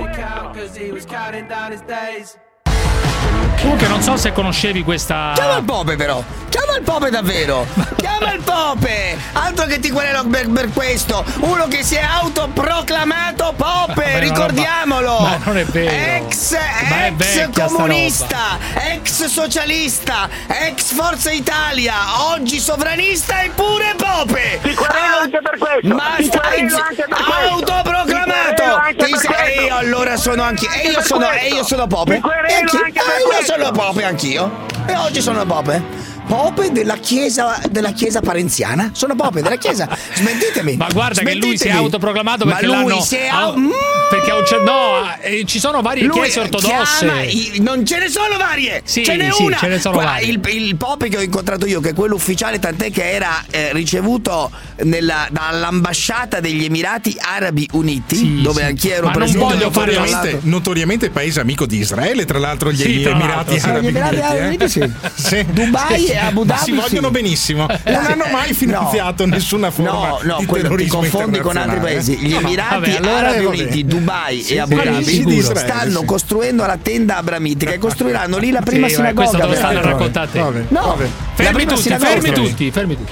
Speaker 4: questo.
Speaker 7: Comunque non so se conoscevi questa...
Speaker 14: Chiama il Pope però, chiama il Pope davvero, chiama il Pope, altro che ti querelo per, per questo, uno che si è autoproclamato Pope, ma ricordiamolo,
Speaker 7: ma non è vero,
Speaker 14: ex, ex comunista, ex socialista, ex Forza Italia, oggi sovranista e pure Pope.
Speaker 4: Ti querelo
Speaker 14: Au-
Speaker 4: anche per questo,
Speaker 14: ma
Speaker 4: ti
Speaker 14: stai
Speaker 4: querelo anche per questo,
Speaker 14: autoproclamato,
Speaker 4: ti
Speaker 14: ti sei, e io allora sono anche, e io sono, e io sono Pope,
Speaker 4: ti querelo
Speaker 14: e
Speaker 4: anche per
Speaker 14: io
Speaker 4: questo.
Speaker 14: sono Pope anch'io, e oggi sono Pope. Pope della chiesa della chiesa parenziana, sono Pope della chiesa, smentitemi.
Speaker 7: Ma guarda
Speaker 14: smentitemi.
Speaker 7: che lui si è autoproclamato perché
Speaker 14: ma lui
Speaker 7: l'hanno
Speaker 14: si è
Speaker 7: au-
Speaker 14: mm.
Speaker 7: perché un cer- no, eh, ci sono varie
Speaker 14: Lui
Speaker 7: chiese ortodosse.
Speaker 14: chiama i- non ce ne sono varie,
Speaker 7: Sì,
Speaker 14: ce n'è
Speaker 7: sì,
Speaker 14: una.
Speaker 7: ce ne sono
Speaker 14: Qua-
Speaker 7: varie.
Speaker 14: il, il Pope che ho incontrato io, che è quello ufficiale, tant'è che era eh, ricevuto nella, dall'ambasciata degli Emirati Arabi Uniti,
Speaker 7: Sì,
Speaker 14: dove
Speaker 7: sì.
Speaker 14: anch'io ero
Speaker 7: Ma non
Speaker 14: presente.
Speaker 7: voglio fare la-
Speaker 15: Notoriamente, notoriamente paese amico di Israele, tra l'altro gli
Speaker 7: Sì, tra
Speaker 15: Emirati
Speaker 7: l'altro, sì.
Speaker 15: Arabi
Speaker 14: Gli Emirati
Speaker 15: Uniti,
Speaker 14: Arabi
Speaker 15: eh?
Speaker 14: Uniti, sì.
Speaker 15: Sì.
Speaker 14: Dubai
Speaker 15: Sì.
Speaker 14: e Abu
Speaker 15: Ma
Speaker 14: Dhabi,
Speaker 15: si vogliono
Speaker 14: sì.
Speaker 15: benissimo, non hanno mai finanziato
Speaker 14: No.
Speaker 15: nessuna forma
Speaker 14: No, no,
Speaker 15: di
Speaker 14: quello ti
Speaker 15: terrorismo
Speaker 14: confondi con altri
Speaker 15: internazionale.
Speaker 14: paesi. Gli
Speaker 15: No, no,
Speaker 14: Emirati
Speaker 15: vabbè, allora,
Speaker 14: Arabi
Speaker 15: eh, vabbè.
Speaker 14: Uniti, Dubai
Speaker 15: Sì,
Speaker 14: e Abu
Speaker 15: sì,
Speaker 14: Dhabi
Speaker 15: amici di Israele,
Speaker 14: stanno
Speaker 15: sì.
Speaker 14: costruendo la tenda abramitica e costruiranno lì la prima
Speaker 7: Sì,
Speaker 14: sinagoga.
Speaker 7: questo te lo stanno
Speaker 14: peraltro.
Speaker 7: raccontando a te.
Speaker 15: Vabbè,
Speaker 14: No,
Speaker 15: vabbè.
Speaker 14: la
Speaker 7: Fermi
Speaker 14: prima
Speaker 7: tutti,
Speaker 14: sinagoga.
Speaker 7: fermi tutti, fermi tutti.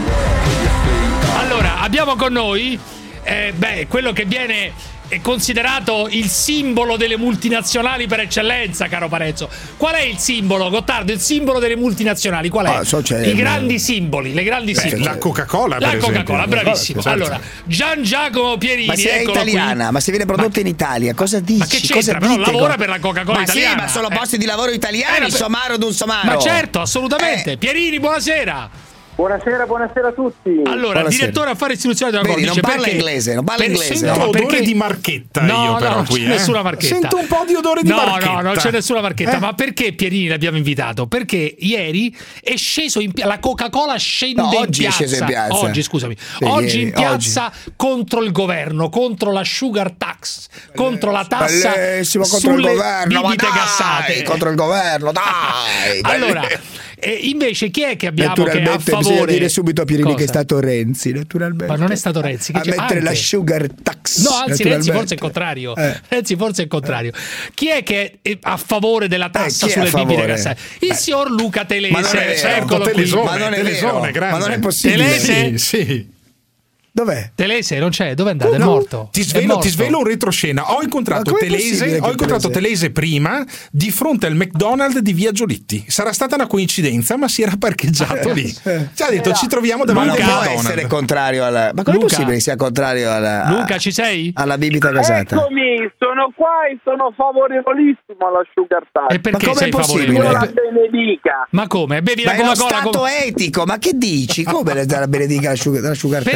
Speaker 7: Allora, abbiamo con noi eh, beh, quello che viene è considerato il simbolo delle multinazionali per eccellenza, caro Parenzo. Qual è il simbolo, Gottardo? Il simbolo delle multinazionali qual è?
Speaker 14: Ah, so c'è-
Speaker 7: I grandi simboli, le grandi
Speaker 15: Beh,
Speaker 7: simboli.
Speaker 15: la Coca-Cola,
Speaker 7: La
Speaker 15: per
Speaker 7: Coca-Cola,
Speaker 15: esempio.
Speaker 7: bravissimo.
Speaker 15: Certo.
Speaker 7: Allora, Gian Giacomo Pierini,
Speaker 14: Ma se è
Speaker 7: eccolo
Speaker 14: italiana,
Speaker 7: qui.
Speaker 14: ma se viene prodotta in Italia, cosa dici?
Speaker 7: Ma che
Speaker 14: Cosa
Speaker 7: c'entra? Però
Speaker 14: dite?
Speaker 7: lavora per la Coca-Cola
Speaker 14: ma
Speaker 7: italiana.
Speaker 14: Sì, ma sono
Speaker 7: Eh.
Speaker 14: posti di lavoro italiani,
Speaker 7: Eh, vabbè.
Speaker 14: somaro d'un somaro.
Speaker 7: Ma certo, assolutamente.
Speaker 14: Eh.
Speaker 7: Pierini, buonasera.
Speaker 4: Buonasera, buonasera a tutti.
Speaker 7: Allora,
Speaker 14: Buonasera.
Speaker 7: direttore affari istituzionali della
Speaker 14: Vedi,
Speaker 7: Cornice,
Speaker 14: non parla
Speaker 7: perché-
Speaker 14: inglese, non parla
Speaker 7: per-
Speaker 14: inglese.
Speaker 7: sento
Speaker 15: No,
Speaker 7: ma
Speaker 15: odore
Speaker 7: perché-
Speaker 15: di marchetta
Speaker 7: no,
Speaker 15: io
Speaker 7: no,
Speaker 15: però
Speaker 7: non
Speaker 15: qui,
Speaker 7: c'è
Speaker 15: eh.
Speaker 7: nessuna marchetta.
Speaker 15: Sento un po' di odore di
Speaker 7: no,
Speaker 15: marchetta.
Speaker 7: No, no, non c'è nessuna marchetta.
Speaker 15: Eh?
Speaker 7: Ma perché Pierini l'abbiamo invitato? Perché ieri è sceso in piazza. La Coca-Cola scende
Speaker 14: No,
Speaker 7: in
Speaker 14: oggi è
Speaker 7: piazza.
Speaker 14: sceso in piazza.
Speaker 7: Oggi, scusami.
Speaker 14: Sì,
Speaker 7: oggi
Speaker 14: ieri,
Speaker 7: in piazza contro il governo, contro la sugar tax, contro la tassa
Speaker 14: Bellissimo, contro il
Speaker 7: sulle
Speaker 14: governo, ma
Speaker 7: bibite
Speaker 14: dai,
Speaker 7: gassate.
Speaker 14: contro il governo, dai.
Speaker 7: Allora, e invece chi è che abbiamo che è a
Speaker 14: Naturalmente bisogna
Speaker 7: favore?
Speaker 14: dire subito a Pierini
Speaker 7: Cosa?
Speaker 14: che è stato Renzi, naturalmente.
Speaker 7: Ma non è stato Renzi che
Speaker 14: a
Speaker 7: c'è-
Speaker 14: mettere la
Speaker 7: anche.
Speaker 14: sugar tax.
Speaker 7: No, anzi, Renzi
Speaker 14: naturalmente.
Speaker 7: forse è il contrario.
Speaker 14: Eh.
Speaker 7: Renzi forse è il contrario. Chi è che è a favore della tassa
Speaker 14: Eh, chi è a
Speaker 7: sulle bibite
Speaker 14: favore?
Speaker 7: gassate? Il
Speaker 14: Beh.
Speaker 7: signor Luca Telese.
Speaker 14: Ma non è vero.
Speaker 7: Eccolo qui.
Speaker 15: Telesone,
Speaker 14: Ma non è
Speaker 15: telesone,
Speaker 14: vero.
Speaker 15: grande.
Speaker 14: Ma non è possibile.
Speaker 7: Telese?
Speaker 15: Sì, sì.
Speaker 14: Dov'è?
Speaker 7: Telese non c'è, dove è andato? È
Speaker 14: No,
Speaker 7: morto.
Speaker 15: Ti
Speaker 7: È
Speaker 15: svelo,
Speaker 7: morto.
Speaker 15: ti svelo un retroscena. Ho incontrato
Speaker 14: Ma com'è
Speaker 15: Telese,
Speaker 14: possibile che
Speaker 15: ho incontrato
Speaker 14: Telese-
Speaker 15: Telese prima di fronte al McDonald's di Via Giolitti. Sarà stata una coincidenza, ma si era parcheggiato lì. Ci ha detto ci troviamo
Speaker 14: Ma
Speaker 15: davanti
Speaker 14: non
Speaker 15: al
Speaker 14: può
Speaker 15: McDonald's.
Speaker 14: essere contrario alla. Ma come è
Speaker 7: Luca.
Speaker 14: possibile che sia contrario alla.
Speaker 7: Luca, ci sei?
Speaker 14: alla bibita gasata?
Speaker 4: Eccomi, sono qua e sono favorevolissimo alla sugar tax.
Speaker 7: E perché
Speaker 14: Ma com'è
Speaker 7: sei
Speaker 14: possibile?
Speaker 4: Dio
Speaker 7: favorevole?
Speaker 4: la benedica.
Speaker 7: Ma come? Bevi
Speaker 14: Ma
Speaker 7: la
Speaker 14: è uno
Speaker 7: Coca-Cola
Speaker 14: stato
Speaker 7: come-
Speaker 14: etico, ma che dici? Come la la benedica la sugar, la sugar tax?
Speaker 7: Perché? Non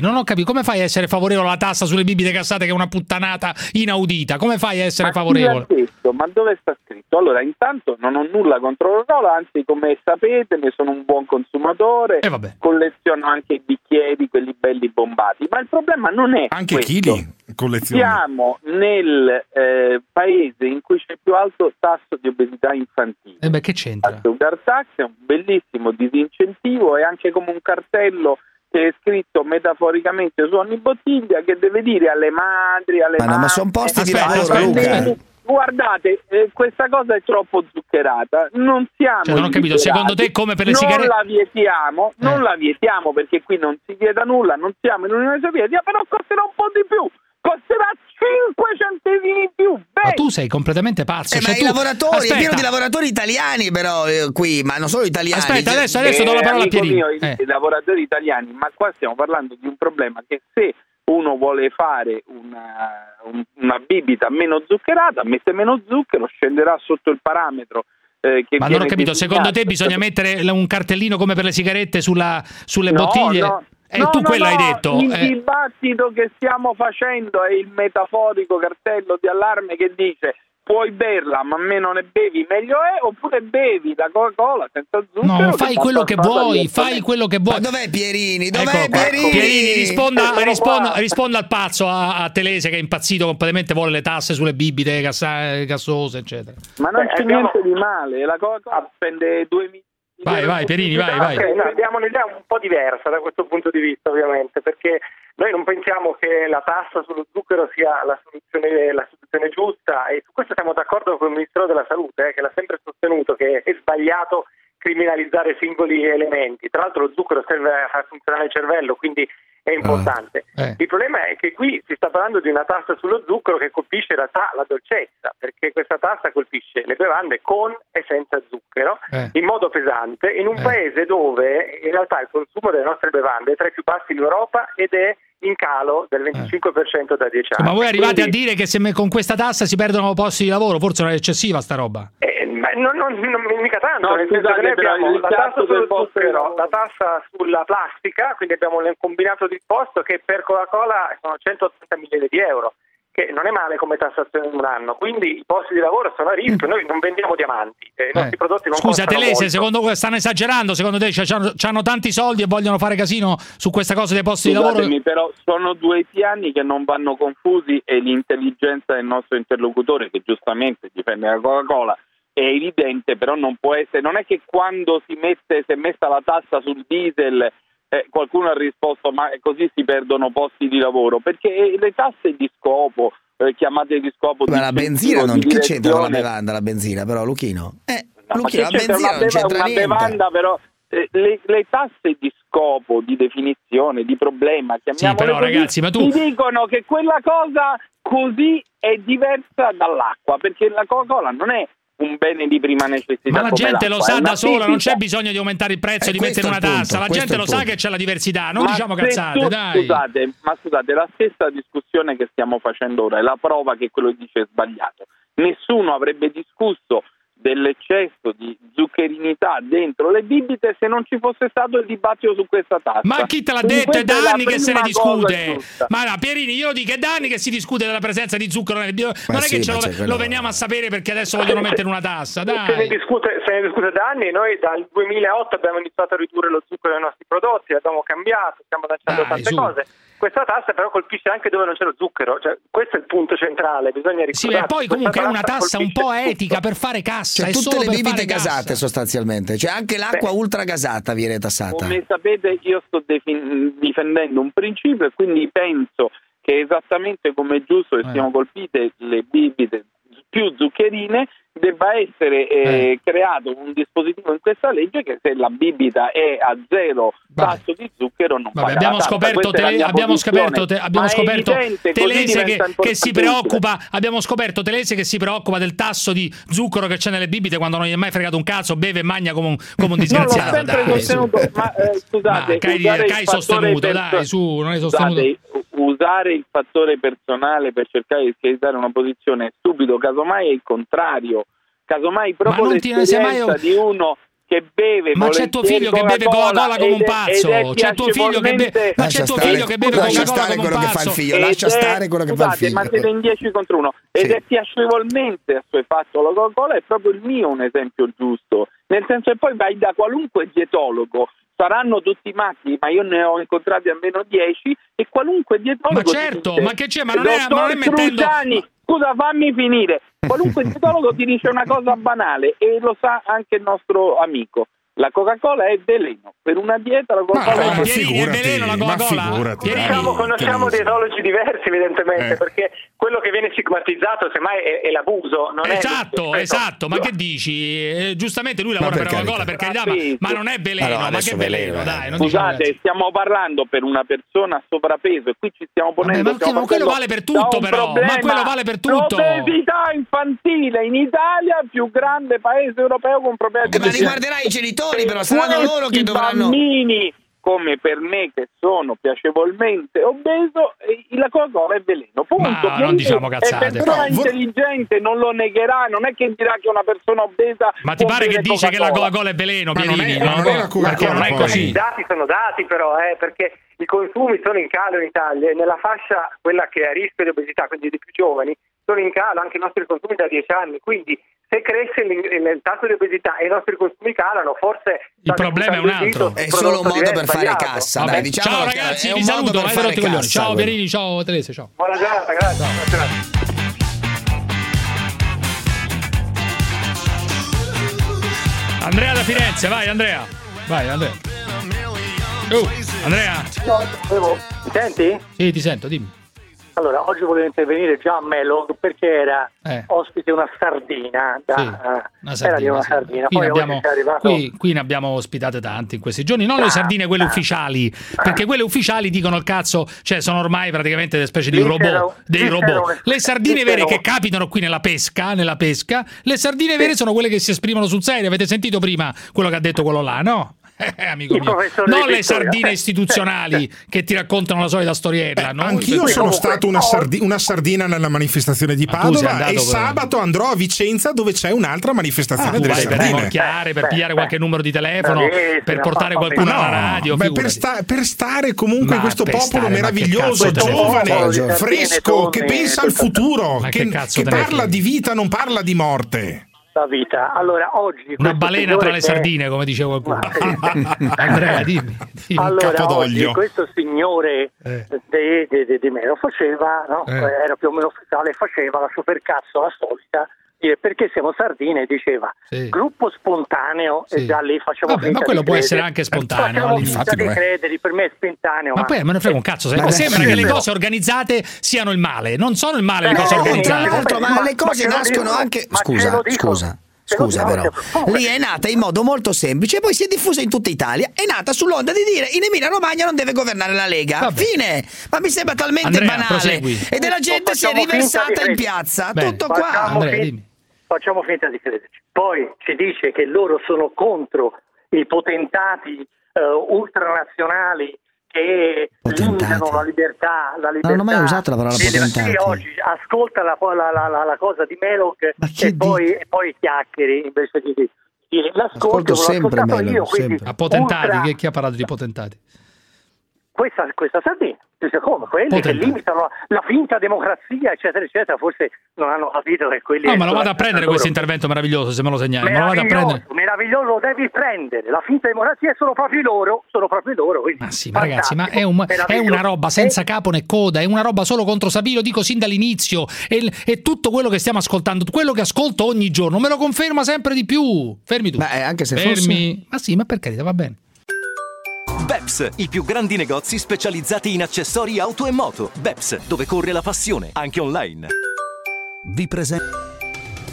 Speaker 7: non ho capito, come fai a essere favorevole alla tassa sulle bibite gassate, che è una puttanata inaudita? Come fai a essere
Speaker 16: ma
Speaker 7: favorevole?
Speaker 16: Detto? Ma dove sta scritto? Allora, intanto non ho nulla contro Coca-Cola, anzi, come sapete, ne sono un buon consumatore,
Speaker 7: eh, vabbè.
Speaker 16: colleziono anche i bicchieri, quelli belli bombati, ma il problema non è
Speaker 15: anche
Speaker 16: questo.
Speaker 15: chili collezioni.
Speaker 16: Siamo nel eh, paese in cui c'è il più alto tasso di obesità infantile.
Speaker 7: E eh beh, che c'entra?
Speaker 16: Il sugar tax è un bellissimo disincentivo, è anche come un cartello che è scritto metaforicamente su ogni bottiglia, che deve dire alle madri, alle
Speaker 14: ma
Speaker 16: mamme,
Speaker 14: no, ma sono posti di
Speaker 16: aspetta,
Speaker 14: lavoro, Luca.
Speaker 16: Guardate, eh, questa cosa è troppo zuccherata. Non siamo.
Speaker 7: Cioè, non ho capito, secondo te come per le
Speaker 16: non
Speaker 7: sigarette?
Speaker 16: Non la vietiamo,
Speaker 7: eh.
Speaker 16: non la vietiamo perché qui non si vieta nulla, non siamo in Unione Sovietica, però costerà un po' di più. Costerà cinque centesimi in più. Beh.
Speaker 7: Ma tu sei completamente pazzo.
Speaker 14: Eh,
Speaker 7: cioè,
Speaker 14: ma
Speaker 7: tu...
Speaker 14: i lavoratori,
Speaker 7: Aspetta.
Speaker 14: è pieno di lavoratori italiani però eh, qui, ma non solo italiani.
Speaker 7: Aspetta, adesso, adesso eh, do la parola a Pierino.
Speaker 16: Mio, eh. I lavoratori italiani, ma qua stiamo parlando di un problema che se uno vuole fare una, un, una bibita meno zuccherata, mette meno zucchero, scenderà sotto il parametro. Eh, che
Speaker 7: ma non ho capito, secondo te bisogna mettere un cartellino come per le sigarette sulla, sulle
Speaker 16: no,
Speaker 7: bottiglie?
Speaker 16: No.
Speaker 7: E
Speaker 16: no,
Speaker 7: tu
Speaker 16: no,
Speaker 7: quello
Speaker 16: no,
Speaker 7: hai detto.
Speaker 16: Il
Speaker 7: eh.
Speaker 16: dibattito che stiamo facendo è il metaforico cartello di allarme che dice puoi berla ma meno ne bevi meglio è, oppure bevi la Coca-Cola senza zucchero.
Speaker 7: No, fai quello che vuoi, fai quello che vuoi.
Speaker 14: Ma dov'è Pierini? Dov'è
Speaker 7: ecco,
Speaker 14: Pierini?
Speaker 7: Pierini, risponda, risponda, risponda al pazzo, a, a Telese che è impazzito completamente, vuole le tasse sulle bibite gassa, gassose, eccetera.
Speaker 16: Ma non
Speaker 27: Beh,
Speaker 16: c'è
Speaker 27: abbiamo...
Speaker 16: niente di male, la Coca-Cola spende due milioni.
Speaker 7: Vai, vai, Pierini, vai, vai.
Speaker 27: Okay, noi abbiamo un'idea un po' diversa da questo punto di vista, ovviamente, perché noi non pensiamo che la tassa sullo zucchero sia la soluzione, la soluzione giusta, e su questo siamo d'accordo con il Ministro della Salute, eh, che l'ha sempre sostenuto che è sbagliato criminalizzare singoli elementi. Tra l'altro lo zucchero serve a far funzionare il cervello, quindi è importante. Uh, eh. Il problema è che qui si sta parlando di una tassa sullo zucchero che colpisce in realtà la dolcezza, perché questa tassa colpisce le bevande con e senza zucchero eh. in modo pesante, in un eh. paese dove in realtà il consumo delle nostre bevande è tra i più bassi in Europa ed è in calo del venticinque per cento da dieci anni.
Speaker 7: Ma voi arrivate
Speaker 27: Quindi,
Speaker 7: a dire che se con questa tassa si perdono posti di lavoro? Forse non è eccessiva sta roba.
Speaker 27: Eh, ma non, non, non mica tanto,
Speaker 16: no,
Speaker 27: nel
Speaker 16: scusate,
Speaker 27: senso che noi abbiamo la tassa sullo zucchero, la tassa sulla plastica, quindi abbiamo un combinato disposto che per Coca-Cola sono centottanta milioni di euro, che non è male come tassazione in un anno, quindi i posti di lavoro sono a rischio, noi non vendiamo diamanti, eh, i nostri eh. prodotti non
Speaker 7: Scusa Telese,
Speaker 27: molto.
Speaker 7: secondo voi stanno esagerando? Secondo te hanno tanti soldi e vogliono fare casino su questa cosa dei posti
Speaker 16: Scusatemi,
Speaker 7: di lavoro?
Speaker 16: Però sono due piani che non vanno confusi e l'intelligenza del nostro interlocutore, che giustamente difende la Coca-Cola, è evidente, però non può essere, non è che quando si mette si è messa la tassa sul diesel eh, qualcuno ha risposto ma così si perdono posti di lavoro, perché le tasse di scopo, eh, chiamate di scopo
Speaker 14: ma
Speaker 16: di
Speaker 14: la benzina non che c'entra con la bevanda, la benzina però Luchino eh,
Speaker 16: no,
Speaker 14: Luchino, la benzina
Speaker 16: una,
Speaker 14: non c'entra
Speaker 16: una
Speaker 14: niente.
Speaker 16: bevanda però eh, le, le tasse di scopo, di definizione, di problema, chiamiamole
Speaker 7: sì, però,
Speaker 16: così,
Speaker 7: ragazzi, ma tu...
Speaker 16: ti dicono che quella cosa così è diversa dall'acqua, perché la Coca-Cola non è un bene di prima necessità.
Speaker 7: Ma la gente lo sa da sola, non c'è
Speaker 16: bisogno
Speaker 7: bisogno di aumentare il prezzo,
Speaker 16: eh,
Speaker 7: di mettere una tassa, la gente lo sa che c'è la diversità, non
Speaker 16: ma
Speaker 7: diciamo cazzate,
Speaker 16: tu,
Speaker 7: dai.
Speaker 16: Scusate, ma scusate, la stessa discussione che stiamo facendo ora è la prova che quello che dice è sbagliato. Nessuno avrebbe discusso dell'eccesso di zuccherinità dentro le bibite se non ci fosse stato il dibattito su questa tassa.
Speaker 7: Ma chi te l'ha
Speaker 16: Quindi
Speaker 7: detto? È da
Speaker 16: è
Speaker 7: anni che se ne discute.
Speaker 16: Giusta.
Speaker 7: Ma no, Pierini, io lo dico, è da anni che si discute della presenza di zucchero nelle bibite. Non
Speaker 14: ma
Speaker 7: è
Speaker 14: sì,
Speaker 7: che ce lo,
Speaker 14: quello...
Speaker 7: lo veniamo a sapere perché adesso vogliono mettere una tassa, dai.
Speaker 27: Se ne discute, se ne discute da anni, noi dal duemilaotto abbiamo iniziato a ridurre lo zucchero dei nostri prodotti, l'abbiamo cambiato, stiamo lanciando
Speaker 7: dai,
Speaker 27: tante
Speaker 7: su.
Speaker 27: cose. Questa tassa però colpisce anche dove non c'è lo zucchero, cioè, questo è il punto centrale, bisogna ricordare.
Speaker 7: Sì, e poi comunque è una tassa un po' etica tutto. Per fare cassa,
Speaker 14: cioè,
Speaker 7: è
Speaker 14: tutte
Speaker 7: solo
Speaker 14: le
Speaker 7: per
Speaker 14: bibite
Speaker 7: fare
Speaker 14: gasate
Speaker 7: cassa.
Speaker 14: sostanzialmente, cioè anche l'acqua
Speaker 27: Beh.
Speaker 14: ultra gasata viene tassata.
Speaker 16: Come sapete io sto defin- difendendo un principio e quindi penso che esattamente come è giusto che eh. siano colpite le bibite più zuccherine, debba essere eh, eh. creato un dispositivo in questa legge che se la bibita è a zero tasso di zucchero non
Speaker 7: Vabbè,
Speaker 16: paga
Speaker 7: abbiamo
Speaker 16: la tassa.
Speaker 7: scoperto tele, abbiamo scoperto te, abbiamo scoperto
Speaker 16: evidente,
Speaker 7: Telese che, che si preoccupa abbiamo scoperto Telese che si preoccupa del tasso di zucchero che c'è nelle bibite quando non gli è mai fregato un cazzo, beve e mangia come un, come un disgraziato.
Speaker 16: No, l'ho sempre
Speaker 7: dai,
Speaker 16: sostenuto, ma eh, scusate,
Speaker 7: ma che hai sostenuto, perso- dai, su, non hai sostenuto.
Speaker 16: Scusate, usare il fattore personale per cercare di screditare una posizione è stupido, casomai è il contrario, casomai proprio l'esperienza mai... di uno che beve
Speaker 7: ma c'è tuo figlio che beve Coca-Cola come un pazzo, c'è tuo figlio che beve ma c'è tuo figlio che beve Coca-Cola come un pazzo,
Speaker 14: lascia stare quello che fa il figlio,
Speaker 16: ma siete in dieci contro uno ed
Speaker 14: sì.
Speaker 16: è piacevolmente assuefatto la Coca-Cola, è proprio il mio un esempio giusto, nel senso che poi vai da qualunque dietologo, saranno tutti matti, ma io ne ho incontrati almeno dieci e qualunque dietologo
Speaker 7: ma certo,
Speaker 16: dice,
Speaker 7: ma che c'è, ma non è, ma non è mettendo
Speaker 16: Cruciani, scusa, fammi finire. Qualunque dietologo ti dice una cosa banale e lo sa anche il nostro amico. La Coca-Cola è veleno. Per una dieta la Coca-Cola
Speaker 7: ma
Speaker 16: è,
Speaker 7: figurati, è veleno la Coca-Cola.
Speaker 26: Figurati,
Speaker 27: diciamo, conosciamo dietologi diversi evidentemente,
Speaker 26: eh.
Speaker 27: perché quello che viene stigmatizzato semmai è, è l'abuso, non
Speaker 7: esatto,
Speaker 27: è
Speaker 7: esatto, ma che dici? Eh, giustamente lui lavora per, per Coca-Cola, per carità, ma, ma non è veleno,
Speaker 14: allora,
Speaker 7: ma che veleno,
Speaker 14: veleno,
Speaker 7: dai, non
Speaker 16: scusate,
Speaker 7: diciamo,
Speaker 16: stiamo parlando per una persona a sovrappeso e qui ci stiamo ponendo
Speaker 7: vabbè, ma, ma quello vale per tutto però, ma quello vale per tutto.
Speaker 16: L'obesità infantile in Italia, più grande paese europeo con problemi
Speaker 14: eh, ma riguarderà i genitori, però saranno loro che dovranno
Speaker 16: bambini come per me che sono piacevolmente obeso, la Coca-Cola è veleno, punto.
Speaker 7: Ma non diciamo cazzate.
Speaker 16: È persona intelligente, non lo negherà, non è che dirà che una persona obesa.
Speaker 7: Ma ti pare che dice
Speaker 16: Coca-Cola.
Speaker 7: che la Coca-Cola è veleno, Pierini?
Speaker 26: Non è, non è la Coca-Cola,
Speaker 7: non è così.
Speaker 27: I dati sono dati però, eh, perché i consumi sono in calo in Italia e nella fascia, quella che è a rischio di obesità, quindi dei più giovani, sono in calo anche i nostri consumi da dieci anni, quindi se cresce il, il tasso di obesità e i nostri consumi calano, forse
Speaker 7: il problema è un altro.
Speaker 14: È solo un modo per fare cassa. Dai, diciamo
Speaker 7: ciao ragazzi,
Speaker 14: è
Speaker 7: vi
Speaker 14: un
Speaker 7: saluto.
Speaker 14: modo per fare cassa,
Speaker 7: ciao Pierini, ciao Teresa, ciao.
Speaker 27: Buona giornata, grazie. Buona giornata.
Speaker 7: Andrea da Firenze, vai Andrea. Vai Andrea. Uh, Andrea.
Speaker 27: Mi senti?
Speaker 7: Sì, ti sento, dimmi.
Speaker 27: Allora, oggi volevo intervenire già a Melog perché era
Speaker 7: eh.
Speaker 27: ospite una sardina. Da,
Speaker 7: sì, una sardina,
Speaker 27: era di una
Speaker 7: sì.
Speaker 27: sardina.
Speaker 7: Qui,
Speaker 27: Poi
Speaker 7: ne abbiamo,
Speaker 27: arrivato...
Speaker 7: qui, qui ne abbiamo ospitate tante in questi giorni, non ah, le sardine quelle ah, ufficiali, ah, perché quelle ufficiali dicono il cazzo, cioè sono ormai praticamente delle specie di robot, dei robot. Le sardine vere che capitano qui nella pesca, nella pesca, le sardine vere sono quelle che si esprimono sul serio. Avete sentito prima quello che ha detto quello là, no? Eh, amico mio, non le sardine istituzionali che ti raccontano la solita storiella.
Speaker 15: Eh, anch'io sono stato una, sardi- una sardina nella manifestazione di Padova e per... sabato andrò a Vicenza dove c'è un'altra manifestazione ah, delle
Speaker 7: vai
Speaker 15: sardine.
Speaker 7: Per rimorchiare, per pigliare qualche numero di telefono, per portare qualcuno alla radio.
Speaker 15: Beh, per, sta- per stare comunque in questo popolo stare, meraviglioso, giovane, fresco, che pensa al futuro, che, che parla di vita, non parla di morte.
Speaker 27: La vita. Allora, oggi
Speaker 7: una balena tra le sardine, che... come diceva qualcuno. Andrea, dimmi, dimmi.
Speaker 27: Allora, oggi questo signore eh. di, di, di, di Melo faceva, no? eh. era più o meno ufficiale, faceva la supercazzola storica. Perché siamo sardine, diceva sì. gruppo spontaneo sì. e già lì facciamo
Speaker 7: Vabbè,
Speaker 27: finta
Speaker 7: ma quello
Speaker 27: di
Speaker 7: può
Speaker 27: credere.
Speaker 7: essere anche spontaneo.
Speaker 27: Facciamo finta di credere, per me è spontaneo.
Speaker 7: Ma, ma poi me ne frega un cazzo, sai? Sembra che le cose organizzate siano il male, non sono il male le
Speaker 14: no,
Speaker 7: cose organizzate.
Speaker 14: Tra l'altro, ma, ma le cose ma nascono anche scusa, scusa. Scusa però, lì è nata in modo molto semplice e poi si è diffusa in tutta Italia. È nata sull'onda di dire in Emilia Romagna non deve governare la Lega. Vabbè. Fine. Ma mi sembra talmente Andrea, banale. Prosegui. E della gente si è riversata in piazza. Bene. Tutto qua.
Speaker 27: Andrea, dimmi. Facciamo finta di crederci. Poi ci dice che loro sono contro i potentati uh, ultranazionali che potentati. limitano la libertà, la libertà.
Speaker 14: Non ho mai usato la parola potentati.
Speaker 27: Sì, oggi ascolta la, la, la, la cosa di Melog e poi, e poi chiacchieri invece di dire
Speaker 14: Ascolto
Speaker 27: l'ascolto,
Speaker 14: sempre Melog,
Speaker 27: io,
Speaker 14: sempre.
Speaker 7: A potentati, ultra... che chi ha parlato di potentati?
Speaker 27: Questa, questa sardina, come quelli potentati. Che limitano la finta democrazia, eccetera, eccetera, forse non hanno capito che quelli.
Speaker 7: No, ma lo vado a prendere questo intervento meraviglioso, se me lo segnali. Me lo vado a prendere.
Speaker 27: Meraviglioso, lo devi prendere. La finta democrazia sono proprio loro, sono proprio loro.
Speaker 7: Ma sì, ma ragazzi, ma è, un, è una roba senza capo né coda, è una roba solo contro Sapino, lo dico sin dall'inizio. E, e tutto quello che stiamo ascoltando, quello che ascolto ogni giorno, me lo conferma sempre di più. Fermi tu.
Speaker 14: Ma anche se
Speaker 7: Fermi.
Speaker 14: Fosse...
Speaker 7: Ma sì, ma per carità, va bene.
Speaker 17: Beps, i più grandi negozi specializzati in accessori auto e moto. Beps, dove corre la passione, anche online.
Speaker 2: Vi presento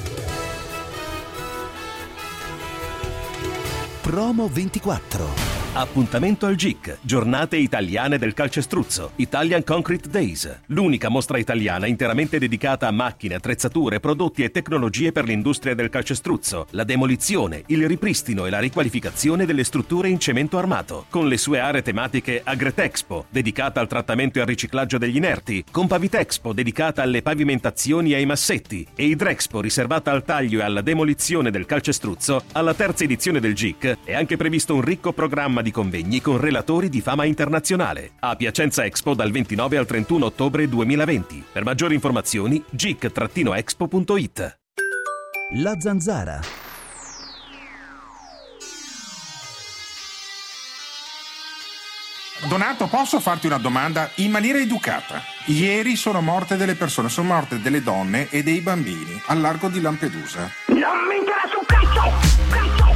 Speaker 2: Promo ventiquattro.
Speaker 17: Appuntamento al G I C, Giornate Italiane del Calcestruzzo, Italian Concrete Days, l'unica mostra italiana interamente dedicata a macchine, attrezzature, prodotti e tecnologie per l'industria del calcestruzzo, la demolizione, il ripristino e la riqualificazione delle strutture in cemento armato, con le sue aree tematiche Agretexpo, dedicata al trattamento e al riciclaggio degli inerti, Compavitexpo, dedicata alle pavimentazioni e ai massetti, e Idrexpo, riservata al taglio e alla demolizione del calcestruzzo. Alla terza edizione del G I C è anche previsto un ricco programma di convegni con relatori di fama internazionale. A Piacenza Expo dal ventinove al trentuno ottobre duemilaventi. Per maggiori informazioni gic expo punto it.
Speaker 2: La Zanzara.
Speaker 15: Donato, posso farti una domanda in maniera educata? Ieri sono morte delle persone, sono morte delle donne e dei bambini al largo di Lampedusa.
Speaker 10: Non mi interessa un cazzo! Cazzo!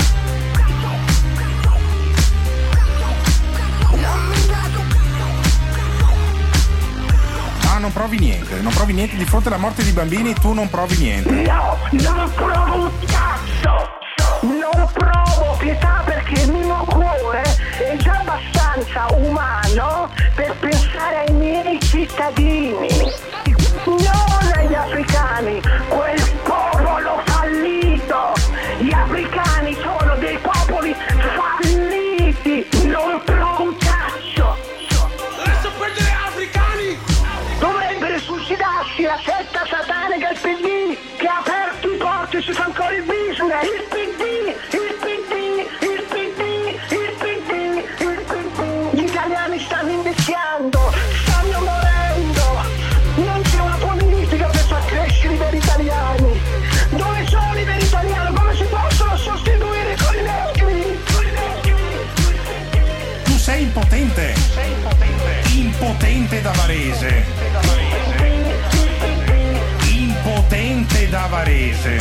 Speaker 15: Ah, non provi niente, non provi niente di fronte alla morte di bambini, tu non provi niente.
Speaker 10: No, non provo un cazzo! Non provo pietà perché il mio cuore è già abbastanza umano per pensare ai miei cittadini, non agli africani, quel popolo fallito. Gli africani sono dei popoli falliti, non provo un cazzo. Lascia perdere gli africani! Dovrebbero suicidarsi la setta satanica del P D che ha aperto i porti e si fa ancora il business. Il P D, il P D, il P D, il P D, il P D. Gli italiani stanno invecchiando, stanno morendo. Non c'è una politica per far crescere i veri italiani. Dove sono i veri italiani? Come si possono sostituire con i nostri?
Speaker 15: Tu sei impotente. Sei impotente. Impotente da Varese. Impotente da Varese.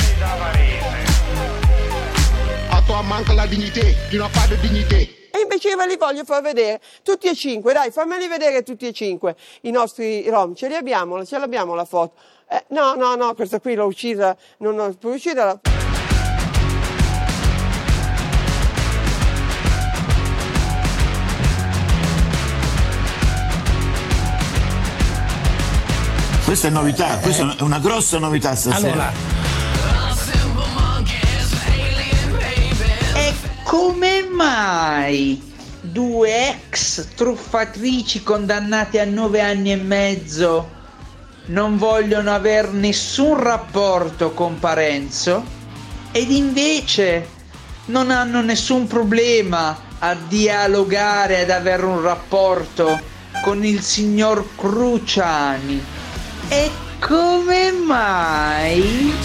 Speaker 18: A tua manca la dignità, tu non fai dignità.
Speaker 11: E invece ve li voglio far vedere tutti e cinque, dai, fammeli vedere tutti e cinque i nostri rom, ce li abbiamo, ce l'abbiamo la foto. Eh, no, no, no, questa qui l'ho uccisa, non ho più uccisa la...
Speaker 18: Questa è novità, questa è una grossa novità stasera.
Speaker 7: Allora.
Speaker 19: E come mai due ex truffatrici condannate a nove anni e mezzo non vogliono aver nessun rapporto con Parenzo ed invece non hanno nessun problema a dialogare, ad avere un rapporto con il signor Cruciani? E come mai?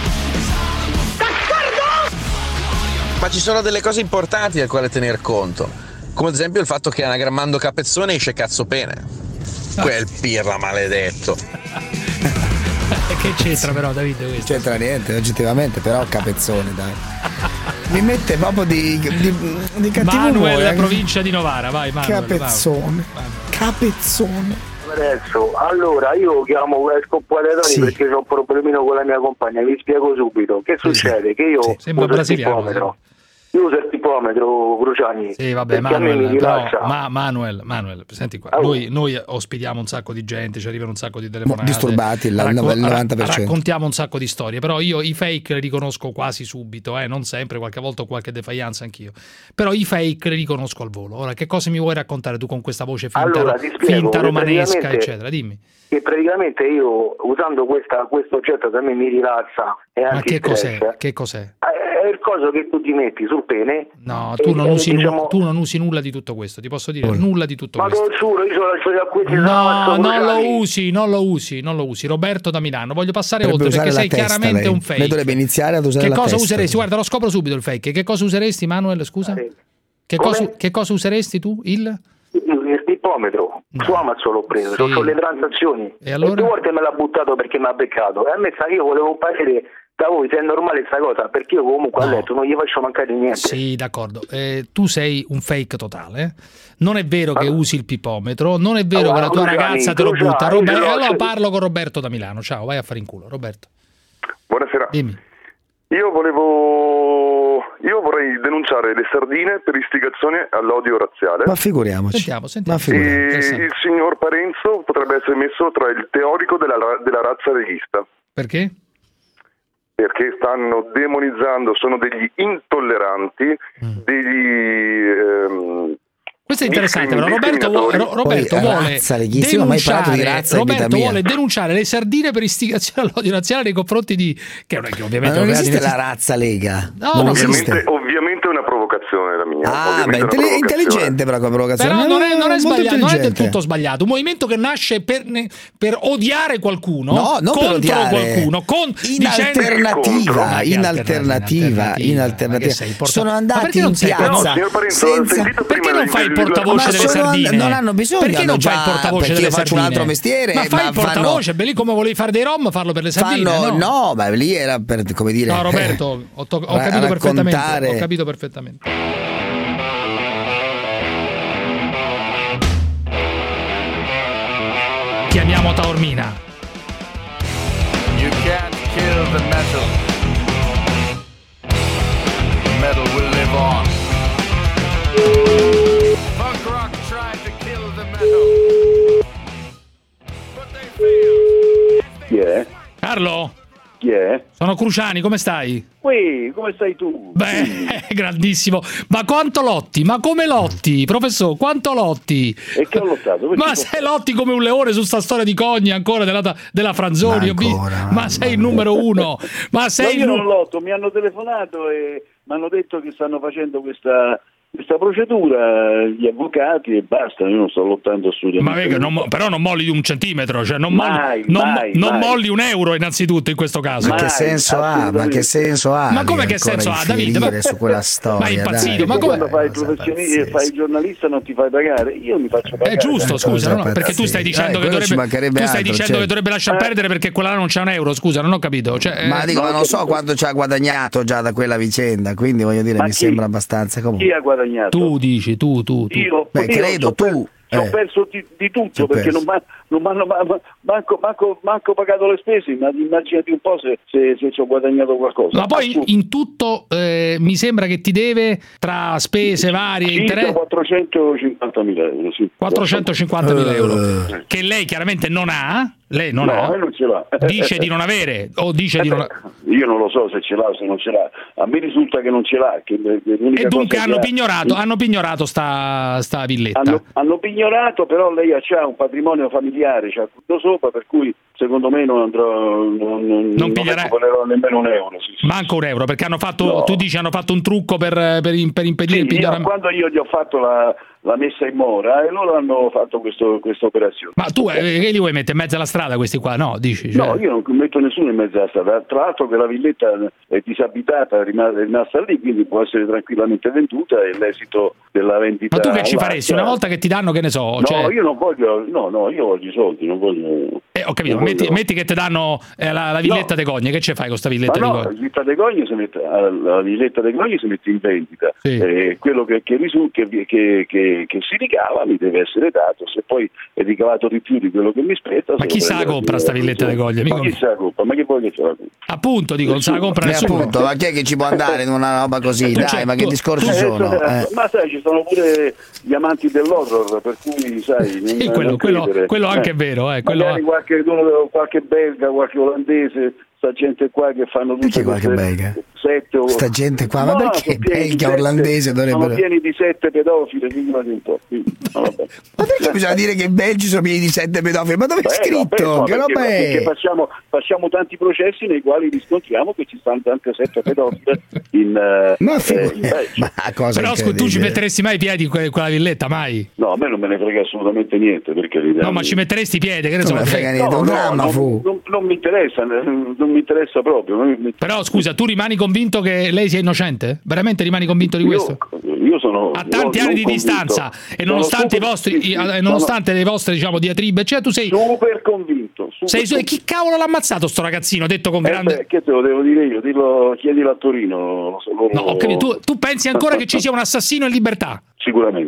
Speaker 20: Ma ci sono delle cose importanti del quale tener conto, come ad esempio il fatto che anagrammando capezzone esce cazzo pene. Quel pirla maledetto.
Speaker 7: Che c'entra però Davide questo?
Speaker 21: C'entra niente oggettivamente, però capezzone dai. Mi mette proprio di, di, di cattivo
Speaker 7: Manuel,
Speaker 21: umore,
Speaker 7: la
Speaker 21: eh.
Speaker 7: provincia di Novara, vai Manuel.
Speaker 21: Capezzone.
Speaker 7: Vai.
Speaker 21: Capezzone.
Speaker 27: Adesso, allora io chiamo Esco Paletoni sì. perché ho un problemino con la mia compagna, vi spiego subito. Che succede? Sì. Che io
Speaker 7: sì. Sembra
Speaker 27: uso
Speaker 7: brasiliano,
Speaker 27: il tipometro. Io uso il tipometro, Cruciani.
Speaker 7: Sì, vabbè, Manuel, però, ma Manuel, Manuel, senti qua, oh. noi, noi ospitiamo un sacco di gente, ci arrivano un sacco di telefonate.
Speaker 21: Disturbati, il
Speaker 7: racco-
Speaker 21: novanta per cento.
Speaker 7: Raccontiamo un sacco di storie, però io i fake li riconosco quasi subito, eh, non sempre, qualche volta ho qualche defiance anch'io. Però i fake li riconosco al volo. Ora, che cosa mi vuoi raccontare tu con questa voce finta,
Speaker 27: allora,
Speaker 7: finta romanesca, eccetera? Dimmi.
Speaker 27: Che praticamente io usando questa, questo oggetto che a me mi rilassa e
Speaker 7: ma che cos'è? Che cos'è?
Speaker 27: È il coso che tu ti metti sul pene.
Speaker 7: No, tu, e, non usi diciamo... nu- tu non usi nulla di tutto questo, ti posso dire, oh. nulla di tutto
Speaker 27: ma
Speaker 7: questo.
Speaker 27: Ma giuro, io sono la qui.
Speaker 7: No, non lo usi, non lo usi, non lo usi. Roberto da Milano, voglio passare
Speaker 21: Dovrebbe
Speaker 7: oltre perché sei
Speaker 21: testa,
Speaker 7: chiaramente
Speaker 21: lei.
Speaker 7: un fake.
Speaker 21: Lei dovrebbe iniziare ad usare
Speaker 7: che
Speaker 21: la
Speaker 7: cosa
Speaker 21: testa.
Speaker 7: useresti? Guarda, lo scopro subito il fake. Che cosa useresti, Manuel, scusa? Che cosa, che cosa useresti tu? Il
Speaker 27: il tipometro no. Su Amazon l'ho preso, sì. Ho le transazioni
Speaker 7: e, allora?
Speaker 27: E due volte me l'ha buttato perché mi ha beccato e a me io volevo un parere da voi se è normale questa cosa, perché io comunque no. a letto non gli faccio mancare niente.
Speaker 7: Sì, d'accordo, eh, tu sei un fake totale, non è vero allora. che usi il pipometro, non è vero allora, che la tua Cruciani, ragazza te lo Cruciani, butta. Roberto, allora parlo con Roberto da Milano, ciao, vai a fare in culo Roberto.
Speaker 22: Buonasera.
Speaker 7: Dimmi.
Speaker 3: Io volevo. Io vorrei denunciare le sardine per istigazione all'odio razziale.
Speaker 21: Ma figuriamoci.
Speaker 7: Sentiamo, sentiamo.
Speaker 21: Ma figuriamoci.
Speaker 3: E il signor Parenzo potrebbe essere messo tra il teorico della, della razza leghista.
Speaker 7: Perché?
Speaker 3: Perché stanno demonizzando, sono degli intolleranti, mm. degli. Ehm,
Speaker 7: Questo è interessante, però Roberto, vuole, Roberto
Speaker 21: Poi,
Speaker 7: vuole
Speaker 21: razza, denunciare, di razza
Speaker 7: Roberto vuole denunciare le sardine per istigazione all'odio razziale nei confronti di che, che ovviamente
Speaker 21: ma non
Speaker 7: non
Speaker 21: esiste la razza lega.
Speaker 7: No,
Speaker 21: non
Speaker 3: ovviamente,
Speaker 21: esiste.
Speaker 3: ovviamente è una provocazione la mia.
Speaker 21: Ah, beh, intelli- intelligente però come provocazione.
Speaker 7: Però non è, non è sbagliato, non è del
Speaker 21: intelligente.
Speaker 7: tutto sbagliato. Un movimento che nasce per, per odiare qualcuno,
Speaker 21: no, non
Speaker 7: contro
Speaker 21: per odiare.
Speaker 7: qualcuno, con,
Speaker 21: in
Speaker 7: dicendo
Speaker 21: alternativa, in alternativa, in alternativa. Sono andati in piazza.
Speaker 3: Senza...
Speaker 7: Perché non fai il portavoce delle sardine?
Speaker 21: Non hanno bisogno.
Speaker 7: Perché non fai il portavoce delle
Speaker 21: io faccio
Speaker 7: sardine?
Speaker 21: un altro mestiere.
Speaker 7: Ma fai
Speaker 21: ma
Speaker 7: il portavoce,
Speaker 21: fanno...
Speaker 7: beh, lì come volevi fare dei rom, farlo per le sardine.
Speaker 21: Fanno...
Speaker 7: No,
Speaker 21: no, ma lì era per, come dire.
Speaker 7: No, Roberto, ho, to- ho capito perfettamente. Ho capito perfettamente. Chiamiamo Taormina.
Speaker 6: You can't kill the metal. Metal will live on. Punk rock tried to kill the metal. But they failed.
Speaker 3: Chi è?
Speaker 7: Carlo?
Speaker 3: Chi è?
Speaker 7: Sono Cruciani, come stai?
Speaker 3: Ui, come stai tu?
Speaker 7: Beh, grandissimo. Ma quanto lotti? Ma come lotti? Professor, quanto lotti?
Speaker 3: E che ho lottato?
Speaker 7: Ma sei lotti come un leone su sta storia di Cogni ancora della, della Franzoni? Ma, ancora, ma sei il numero uno. Ma sei
Speaker 3: no, io
Speaker 7: il
Speaker 3: non lotto, mi hanno telefonato e mi hanno detto che stanno facendo questa... questa procedura, gli avvocati e basta, io non sto lottando assolutamente.
Speaker 7: Ma vega, non, però non molli di un centimetro, cioè non,
Speaker 3: mai,
Speaker 7: molli, non,
Speaker 3: mai,
Speaker 7: non
Speaker 3: mai.
Speaker 7: molli un euro innanzitutto in questo caso.
Speaker 21: Ma che senso ha? Ma che senso ha?
Speaker 7: Ma come che senso ha, Davide? Ma,
Speaker 21: su quella storia,
Speaker 7: ma è impazzito,
Speaker 21: dai.
Speaker 7: ma come?
Speaker 3: Quando fai il professionista e fai il giornalista non ti fai pagare, io mi faccio pagare.
Speaker 7: È giusto, scusa, no, perché tu stai dicendo,
Speaker 21: dai,
Speaker 7: che, dovrebbe, tu stai
Speaker 21: altro,
Speaker 7: dicendo
Speaker 21: certo.
Speaker 7: che dovrebbe lasciar
Speaker 3: Eh.
Speaker 7: perdere perché quella là non c'è un euro, scusa, non ho capito. Cioè,
Speaker 21: Ma
Speaker 7: eh,
Speaker 21: dico,
Speaker 3: no,
Speaker 21: ma non so quanto ci ha guadagnato già da quella vicenda, quindi voglio dire,
Speaker 3: Ma
Speaker 21: mi
Speaker 3: chi?
Speaker 21: sembra abbastanza comunque.
Speaker 3: Chi ha guadagnato?
Speaker 7: tu dici, tu, tu, tu.
Speaker 3: Io,
Speaker 21: Beh,
Speaker 3: io
Speaker 21: credo
Speaker 3: c'ho per-
Speaker 21: tu.
Speaker 3: Ci ho
Speaker 21: Eh.
Speaker 3: perso di, di tutto
Speaker 21: Ci ho
Speaker 3: perché
Speaker 21: perso.
Speaker 3: non mi non m'hanno ma- ma- manco, manco, manco pagato le spese, ma immaginati un po' se, se, se ci ho guadagnato qualcosa.
Speaker 7: Ma poi
Speaker 3: Assurdo.
Speaker 7: in tutto eh, mi sembra che ti deve, tra spese varie,
Speaker 3: Circa
Speaker 7: interessi,
Speaker 3: quattrocentocinquantamila euro, sì.
Speaker 7: quattrocentocinquantamila euro,
Speaker 3: Eh.
Speaker 7: che lei chiaramente non ha, lei non
Speaker 3: no,
Speaker 7: ha,
Speaker 3: lei non ce l'ha.
Speaker 7: dice di non avere o dice
Speaker 3: Eh
Speaker 7: di non
Speaker 3: beh, io non lo so se ce l'ha o se non ce l'ha. A me risulta che non ce l'ha. Che l'unica
Speaker 7: e dunque
Speaker 3: cosa
Speaker 7: hanno
Speaker 3: che ha-
Speaker 7: pignorato, hanno pignorato sta, sta villetta.
Speaker 3: Hanno, hanno pignorato, però lei ha un patrimonio familiare, c'ha tutto sopra, per cui secondo me non andrò, non, non, non
Speaker 7: piglierà-
Speaker 3: recupererò nemmeno un euro. Sì, sì.
Speaker 7: Manco un euro, perché hanno fatto,
Speaker 3: No.
Speaker 7: tu dici hanno fatto un trucco per, per, per impedire
Speaker 3: Sì,
Speaker 7: il
Speaker 3: io,
Speaker 7: pignoramento.
Speaker 3: quando io gli ho fatto la, la messa in mora e loro hanno fatto questo, questa operazione.
Speaker 7: Ma tu eh, che li vuoi mettere in mezzo alla strada questi qua? No, dici? Cioè...
Speaker 3: No, io non metto nessuno in mezzo alla strada. Tra l'altro che la villetta è disabitata, è rimasta, è rimasta lì, quindi può essere tranquillamente venduta e l'esito della vendita.
Speaker 7: Ma tu che ci
Speaker 3: all'acqua-
Speaker 7: faresti? Una volta che ti danno, che ne so?
Speaker 3: No,
Speaker 7: Cioè...
Speaker 3: io non voglio, no, no, io voglio i soldi, non voglio.
Speaker 7: Eh, ho capito,
Speaker 3: non
Speaker 7: metti,
Speaker 3: voglio-
Speaker 7: metti che ti danno eh, la, la villetta
Speaker 3: No.
Speaker 7: dei Cogne, che ci fai con sta villetta
Speaker 3: Ma no,
Speaker 7: dei
Speaker 3: la
Speaker 7: Cogne?
Speaker 3: villetta dei Cogni si mette, la villetta dei Cogni si mette in vendita.
Speaker 7: Sì.
Speaker 3: Eh, quello che, che, risu- che, che, che, che si ricava mi deve essere dato. Se poi è ricavato di più di quello che mi spetta.
Speaker 7: Ma
Speaker 3: se
Speaker 7: chi
Speaker 3: lo
Speaker 7: se la
Speaker 3: prendo
Speaker 7: compra
Speaker 3: la
Speaker 7: sta villetta dei Cogni?
Speaker 3: Ma
Speaker 7: Amico
Speaker 3: chi
Speaker 7: mio?
Speaker 3: se la compra? Ma che vuoi che ce la compra?
Speaker 7: Appunto, dico, non se la compra
Speaker 21: Eh,
Speaker 7: nessuno.
Speaker 21: appunto, ma chi è che ci può andare in una roba così?
Speaker 7: Tu
Speaker 21: Dai,
Speaker 7: c'è-
Speaker 21: ma che
Speaker 7: tu-
Speaker 21: discorsi
Speaker 7: tu-
Speaker 21: sono?
Speaker 3: Eh,
Speaker 21: Eh.
Speaker 3: Ma sai, ci sono pure gli amanti dell'horror, per cui sai. Non,
Speaker 7: Sì, quello,
Speaker 3: non
Speaker 7: quello,
Speaker 3: credere.
Speaker 7: quello anche
Speaker 3: Eh.
Speaker 7: è vero, eh, quello...
Speaker 3: Magari qualche, uno- qualche belga, qualche olandese, sta gente qua che fanno tutte
Speaker 21: Perché qualche
Speaker 3: queste
Speaker 21: belga?
Speaker 3: sette o...
Speaker 21: Sta gente qua, ma
Speaker 3: No,
Speaker 21: perché
Speaker 3: sono pieni di
Speaker 21: belga,
Speaker 3: sette-
Speaker 21: orlandese
Speaker 3: sono
Speaker 21: dovrebbero...
Speaker 3: pieni di sette pedofili, figurati un po'. Quindi, no, vabbè.
Speaker 21: Ma perché bisogna dire che i belgi sono pieni di sette pedofili? Ma dove è
Speaker 3: Beh,
Speaker 21: scritto?
Speaker 3: no,
Speaker 21: Che
Speaker 3: perché,
Speaker 21: roba è?
Speaker 3: perché facciamo, facciamo tanti processi nei quali riscontriamo che ci stanno tante sette pedofile in, eh,
Speaker 21: Ma
Speaker 3: eh,
Speaker 21: figurati,
Speaker 3: in Belgio.
Speaker 21: ma cosa
Speaker 7: Però scu- tu ci
Speaker 21: incredibile.
Speaker 7: metteresti mai i piedi in que- quella villetta? Mai?
Speaker 3: No, a me non me ne frega assolutamente niente, perché
Speaker 7: No, ma ci metteresti i piedi, che ne so.
Speaker 21: Non me ne frega niente,
Speaker 3: No,
Speaker 21: un
Speaker 3: no,
Speaker 21: dramma
Speaker 3: non,
Speaker 21: fu.
Speaker 3: non, non mi interessa, non mi interessa proprio. non mi-
Speaker 7: Però scusa, tu rimani convinto che lei sia innocente? Veramente rimani convinto di questo?
Speaker 3: Io, io sono
Speaker 7: A tanti
Speaker 3: non
Speaker 7: anni di
Speaker 3: convinto.
Speaker 7: distanza e
Speaker 3: Sono
Speaker 7: nonostante i
Speaker 3: super-
Speaker 7: vostri,
Speaker 3: sì, sì,
Speaker 7: i- eh,
Speaker 3: sono
Speaker 7: nonostante le vostre diciamo diatribe, cioè tu sei,
Speaker 3: super convinto. Super
Speaker 7: sei,
Speaker 3: convinto.
Speaker 7: chi cavolo l'ha ammazzato sto ragazzino? Detto con
Speaker 3: Eh
Speaker 7: grande.
Speaker 3: beh, che te lo devo dire io? Dillo, chiedilo a Torino. lo so, loro-
Speaker 7: No, ho capito. Tu, tu pensi ancora che ci sia un assassino in libertà?
Speaker 3: Sicuramente.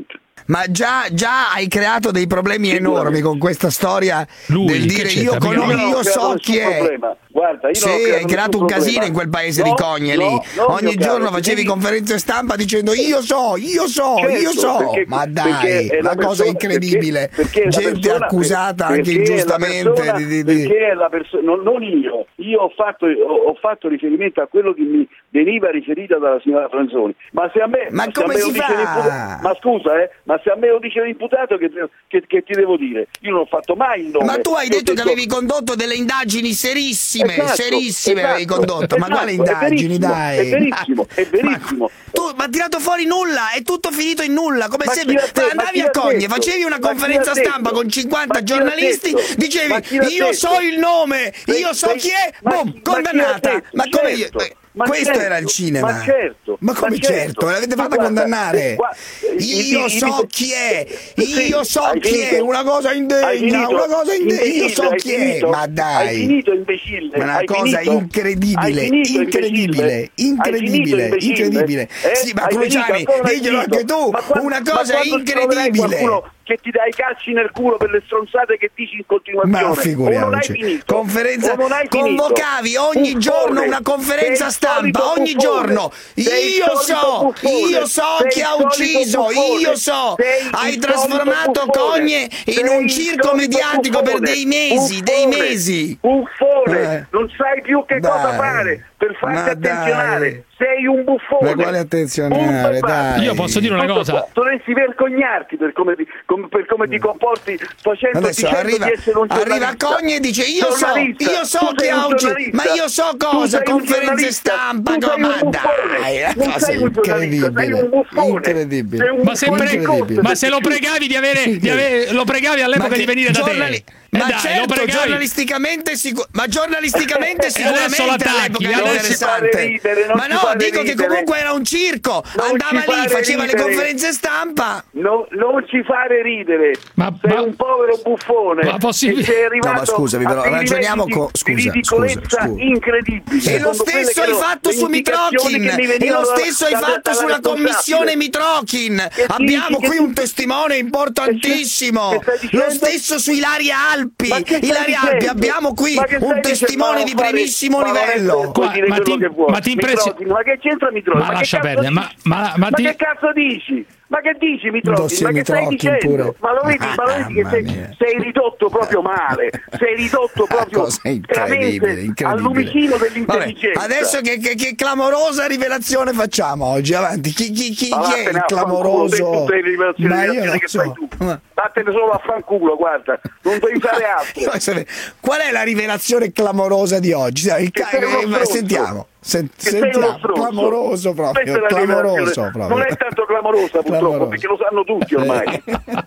Speaker 21: Ma già, già hai creato dei problemi enormi con questa storia
Speaker 7: Lui,
Speaker 21: del dire io, con,
Speaker 3: Io,
Speaker 21: io so chi è.
Speaker 3: Problema. Guarda, io
Speaker 21: sì,
Speaker 3: non ho creato
Speaker 21: hai creato un
Speaker 3: problema.
Speaker 21: casino in quel paese
Speaker 3: no,
Speaker 21: di Cogne lì.
Speaker 3: No, no,
Speaker 21: Ogni giorno
Speaker 3: caro,
Speaker 21: facevi
Speaker 3: devi...
Speaker 21: conferenze stampa dicendo io so, io so,
Speaker 3: certo,
Speaker 21: io so.
Speaker 3: Perché,
Speaker 21: ma dai,
Speaker 3: è
Speaker 21: una cosa
Speaker 3: persona,
Speaker 21: incredibile.
Speaker 3: Perché, perché
Speaker 21: gente
Speaker 3: persona,
Speaker 21: accusata
Speaker 3: perché
Speaker 21: anche ingiustamente.
Speaker 3: Persona,
Speaker 21: di, di,
Speaker 3: perché è la persona, non, non io, io ho fatto, ho, ho fatto riferimento a quello che mi veniva riferito dalla signora Franzoni. Ma se a me,
Speaker 21: ma
Speaker 3: se
Speaker 21: come
Speaker 3: a me
Speaker 21: si
Speaker 3: lo dice
Speaker 21: fa?
Speaker 3: l'imputato, ma scusa, eh, ma se a me lo dice l'imputato, che, che, che ti devo dire? Io non ho fatto mai il nome.
Speaker 21: Ma tu hai
Speaker 3: io
Speaker 21: detto
Speaker 3: detto...
Speaker 21: che avevi condotto delle indagini serissime,
Speaker 3: esatto,
Speaker 21: serissime
Speaker 3: esatto,
Speaker 21: avevi condotto. Ma
Speaker 3: esatto,
Speaker 21: quale indagini,
Speaker 3: è
Speaker 21: dai?
Speaker 3: È verissimo, è verissimo.
Speaker 21: Ma, tu, ma tirato fuori nulla, è tutto finito in nulla, come
Speaker 3: ma
Speaker 21: sempre.
Speaker 3: Te,
Speaker 21: andavi a Cogne, facevi una conferenza stampa con cinquanta giornalisti, dicevi io so il nome, io so chi è, boom, condannata. Ma come io...
Speaker 3: Ma
Speaker 21: questo
Speaker 3: certo,
Speaker 21: era il cinema.
Speaker 3: Ma certo.
Speaker 21: Ma come
Speaker 3: ma certo.
Speaker 21: certo? L'avete fatta
Speaker 3: guarda,
Speaker 21: condannare.
Speaker 3: Guarda,
Speaker 21: io
Speaker 3: i,
Speaker 21: so
Speaker 3: i,
Speaker 21: chi è.
Speaker 3: Sì,
Speaker 21: Io so chi
Speaker 3: finito.
Speaker 21: è. Una cosa indegna.
Speaker 3: Finito,
Speaker 21: una cosa indegna. Io so chi
Speaker 3: finito,
Speaker 21: è. Ma dai.
Speaker 3: Hai finito, imbecille.
Speaker 21: Ma una
Speaker 3: hai
Speaker 21: cosa
Speaker 3: finito.
Speaker 21: incredibile.
Speaker 3: Finito,
Speaker 21: incredibile. Incredibile.
Speaker 3: Finito,
Speaker 21: incredibile.
Speaker 3: Eh?
Speaker 21: Sì, ma
Speaker 3: hai
Speaker 21: Cruciani, diglielo anche tu.
Speaker 3: Quando,
Speaker 21: una cosa incredibile.
Speaker 3: Che ti dai calci nel culo per le stronzate che dici in continuazione.
Speaker 21: Ma figuriamoci. Conferenza, convocavi ogni
Speaker 3: buffone,
Speaker 21: giorno una conferenza stampa, ogni
Speaker 3: buffone,
Speaker 21: giorno. Io so,
Speaker 3: buffone,
Speaker 21: io so chi ha ucciso,
Speaker 3: buffone,
Speaker 21: io so. Hai trasformato
Speaker 3: buffone,
Speaker 21: Cogne in un circo mediatico
Speaker 3: buffone,
Speaker 21: per dei mesi,
Speaker 3: buffone,
Speaker 21: dei mesi.
Speaker 3: Buffone,
Speaker 21: eh.
Speaker 3: non sai più che
Speaker 21: dai.
Speaker 3: cosa fare per farti
Speaker 21: Ma
Speaker 3: attenzionare.
Speaker 21: Dai.
Speaker 3: Sei un buffone.
Speaker 21: Ma quale attenzionare, dai.
Speaker 7: Io posso dire una cosa.
Speaker 3: Dovresti vergognarti per come ti, come, per come ti comporti facendo
Speaker 21: adesso arriva,
Speaker 3: di essere un
Speaker 21: arriva Cogne e dice io so, io so chi ha ucciso, ma io so cosa, conferenze stampa, ma dai, una cosa incredibile, incredibile.
Speaker 7: Ma se, pre- ma se lo pregavi di avere, di avere lo pregavi all'epoca di venire da te.
Speaker 21: Ma
Speaker 7: eh dai,
Speaker 21: certo,
Speaker 7: lo
Speaker 21: giornalisticamente sicur- ma giornalisticamente sicuramente
Speaker 7: all'epoca
Speaker 21: era interessante.
Speaker 3: Ridere,
Speaker 21: ma no, dico ridere. Che comunque era un circo, non andava lì, faceva ridere. Le conferenze stampa.
Speaker 3: No, non ci fare ridere. Ma, sei ma, un povero buffone.
Speaker 7: Ma possibile?
Speaker 3: Sei arrivato
Speaker 21: no, ma scusami, però ragioniamo con scusa,
Speaker 3: di ridicolezza
Speaker 21: scusa, scusa.
Speaker 3: incredibile.
Speaker 21: E lo stesso hai fatto su Mitrokhin, e lo stesso hai fatto sulla commissione Mitrokhin. Abbiamo qui un testimone importantissimo. Lo stesso su Ilaria Alpi. Ilaria Alpi, abbiamo qui un testimone di primissimo livello.
Speaker 3: Ma,
Speaker 21: ma,
Speaker 3: ti,
Speaker 21: ma ti
Speaker 3: impressiona? Ma che c'entra Mitrokhin?
Speaker 7: Ma,
Speaker 3: ma
Speaker 7: lascia perdere, ma, ma,
Speaker 3: ma, ma ti... che cazzo dici? Ma che dici Mitrokhin? Ma che stai dicendo? Pure. Ma lo vedi, ma lo vedi che sei, sei ridotto proprio male, sei ridotto proprio veramente al lumicino dell'intelligenza.
Speaker 21: Vabbè, adesso che, che, che clamorosa rivelazione facciamo oggi? Avanti, chi, chi, chi, chi è il clamoroso?
Speaker 3: Ma io non so. Vattene solo a fanculo, guarda, non devi fare altro.
Speaker 21: Qual è la rivelazione clamorosa di oggi? Il ca- eh, sentiamo. Sent- sentiamo, clamoroso proprio, clamoroso proprio.
Speaker 3: Non è tanto clamorosa purtroppo, clamoroso. Perché lo sanno tutti ormai.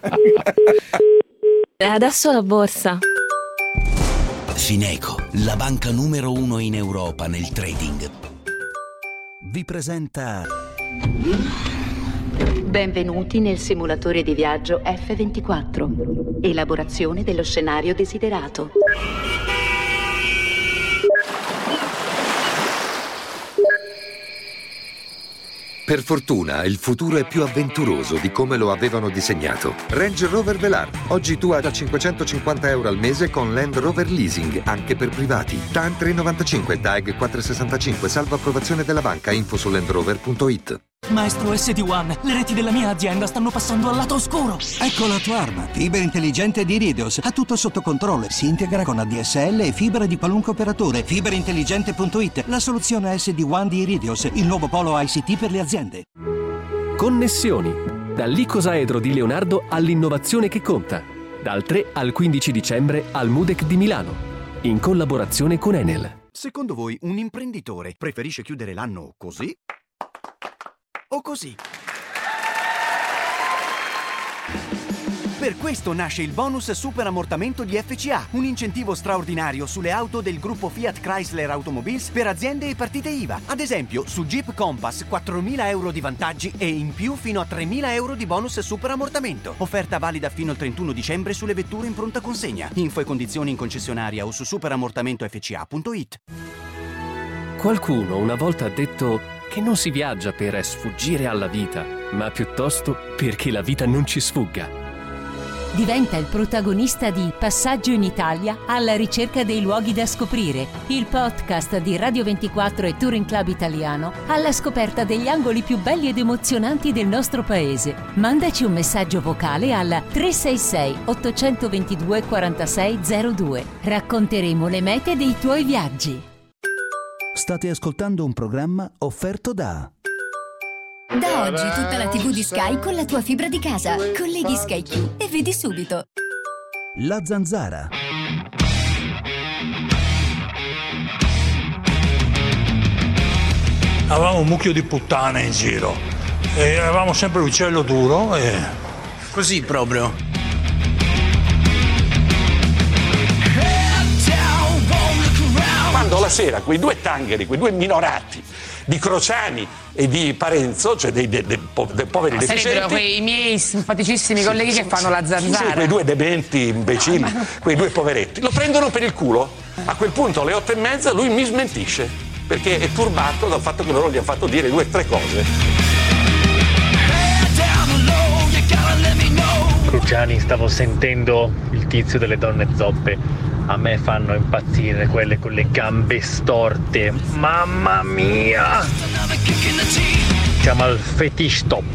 Speaker 1: E adesso la borsa.
Speaker 2: Fineco, la banca numero uno in Europa nel trading, vi presenta...
Speaker 8: Benvenuti nel simulatore di viaggio F ventiquattro. Elaborazione dello scenario desiderato.
Speaker 9: Per fortuna, il futuro è più avventuroso di come lo avevano disegnato. Range Rover Velar. Oggi tu hai da cinquecentocinquanta euro al mese con Land Rover Leasing, anche per privati. T A N tre novantacinque, D A G quattrocentosessantacinque, salvo approvazione della banca, info su land rover punto it.
Speaker 22: Maestro S D uno, le reti della mia azienda stanno passando al lato oscuro.
Speaker 23: Ecco la tua arma. Fibra intelligente di Iridios. Ha tutto sotto controllo. Si integra con A D S L e fibra di qualunque operatore. fibra intelligente punto it. La soluzione S D uno di Iridios. Il nuovo polo I C T per le aziende.
Speaker 24: Connessioni. Dall'Icosaedro di Leonardo all'innovazione che conta. Dal tre al quindici dicembre al MUDEC di Milano. In collaborazione con Enel.
Speaker 25: Secondo voi un imprenditore preferisce chiudere l'anno così? O così? Per questo nasce il bonus super ammortamento di F C A, un incentivo straordinario sulle auto del gruppo Fiat Chrysler Automobiles per aziende e partite I V A. Ad esempio, su Jeep Compass quattromila euro di vantaggi e in più fino a tremila euro di bonus super ammortamento. Offerta valida fino al trentuno dicembre sulle vetture in pronta consegna. Info e condizioni in concessionaria o su superammortamentoFCA punto it.
Speaker 24: Qualcuno una volta ha detto che non si viaggia per sfuggire alla vita, ma piuttosto perché la vita non ci sfugga.
Speaker 1: Diventa il protagonista di Passaggio in Italia alla ricerca dei luoghi da scoprire, il podcast di Radio ventiquattro e Touring Club Italiano alla scoperta degli angoli più belli ed emozionanti del nostro paese. Mandaci un messaggio vocale al tre sei sei otto due due quattro sei zero due. Racconteremo le mete dei tuoi viaggi.
Speaker 2: State ascoltando un programma offerto da...
Speaker 4: Da oggi tutta la tivù di Sky con la tua fibra di casa. Colleghi Sky Q e vedi subito.
Speaker 2: La Zanzara.
Speaker 5: Avevamo un mucchio di puttane in giro e avevamo sempre l'uccello duro e...
Speaker 21: Così proprio.
Speaker 12: Quando la sera quei due tangheri, quei due minorati di Crociani e di Parenzo, cioè dei, dei, dei, dei poveri
Speaker 13: ma
Speaker 12: deficienti,
Speaker 13: sarebbero quei miei simpaticissimi sì, colleghi sì, che fanno la zanzara.
Speaker 12: Sì, quei due dementi, imbecilli, no, no. quei due poveretti, lo prendono per il culo. A quel punto alle otto e mezza lui mi smentisce, perché è turbato dal fatto che loro gli hanno fatto dire due o tre cose.
Speaker 16: Cruciani, stavo sentendo il tizio delle donne zoppe. A me fanno impazzire quelle con le gambe storte. Mamma mia! Siamo al fetish top.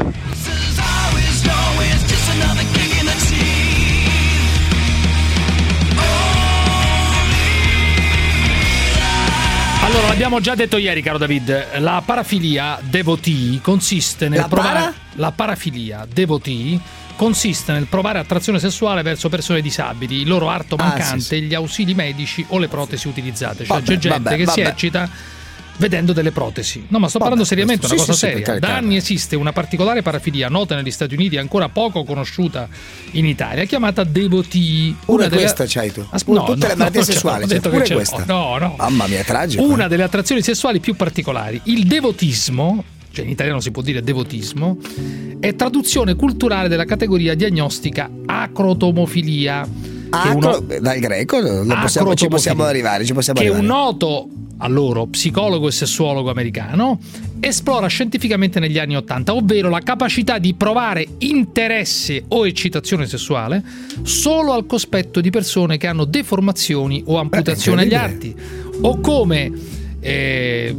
Speaker 7: Allora, l'abbiamo già detto ieri, caro David, la parafilia devotee consiste nel
Speaker 21: la
Speaker 7: provare
Speaker 21: para?
Speaker 7: la parafilia devotee consiste nel provare attrazione sessuale verso persone disabili, il loro arto mancante, ah, sì, sì. gli ausili medici o le protesi utilizzate. Cioè, vabbè, c'è gente vabbè, che vabbè. si eccita vedendo delle protesi. No, ma sto vabbè, parlando seriamente, è una sì, cosa sì, seria. Sì, da anni esiste una particolare parafilia nota negli Stati Uniti e ancora poco conosciuta in Italia, chiamata devotee.
Speaker 21: Una delle... questa c'hai tu. Asp- no, tutte no, le malattie no, sessuali, ho detto pure che questa.
Speaker 7: No, no.
Speaker 21: Mamma mia, tragico.
Speaker 7: Una delle attrazioni sessuali più particolari. Il devotismo, cioè in italiano si può dire devotismo, è traduzione culturale della categoria diagnostica acrotomofilia.
Speaker 21: Acro, uno, dal greco lo possiamo, ci possiamo arrivare, ci possiamo
Speaker 7: che
Speaker 21: arrivare.
Speaker 7: un noto a loro psicologo e sessuologo americano esplora scientificamente negli anni Ottanta, ovvero la capacità di provare interesse o eccitazione sessuale solo al cospetto di persone che hanno deformazioni o amputazioni agli arti, o come eh,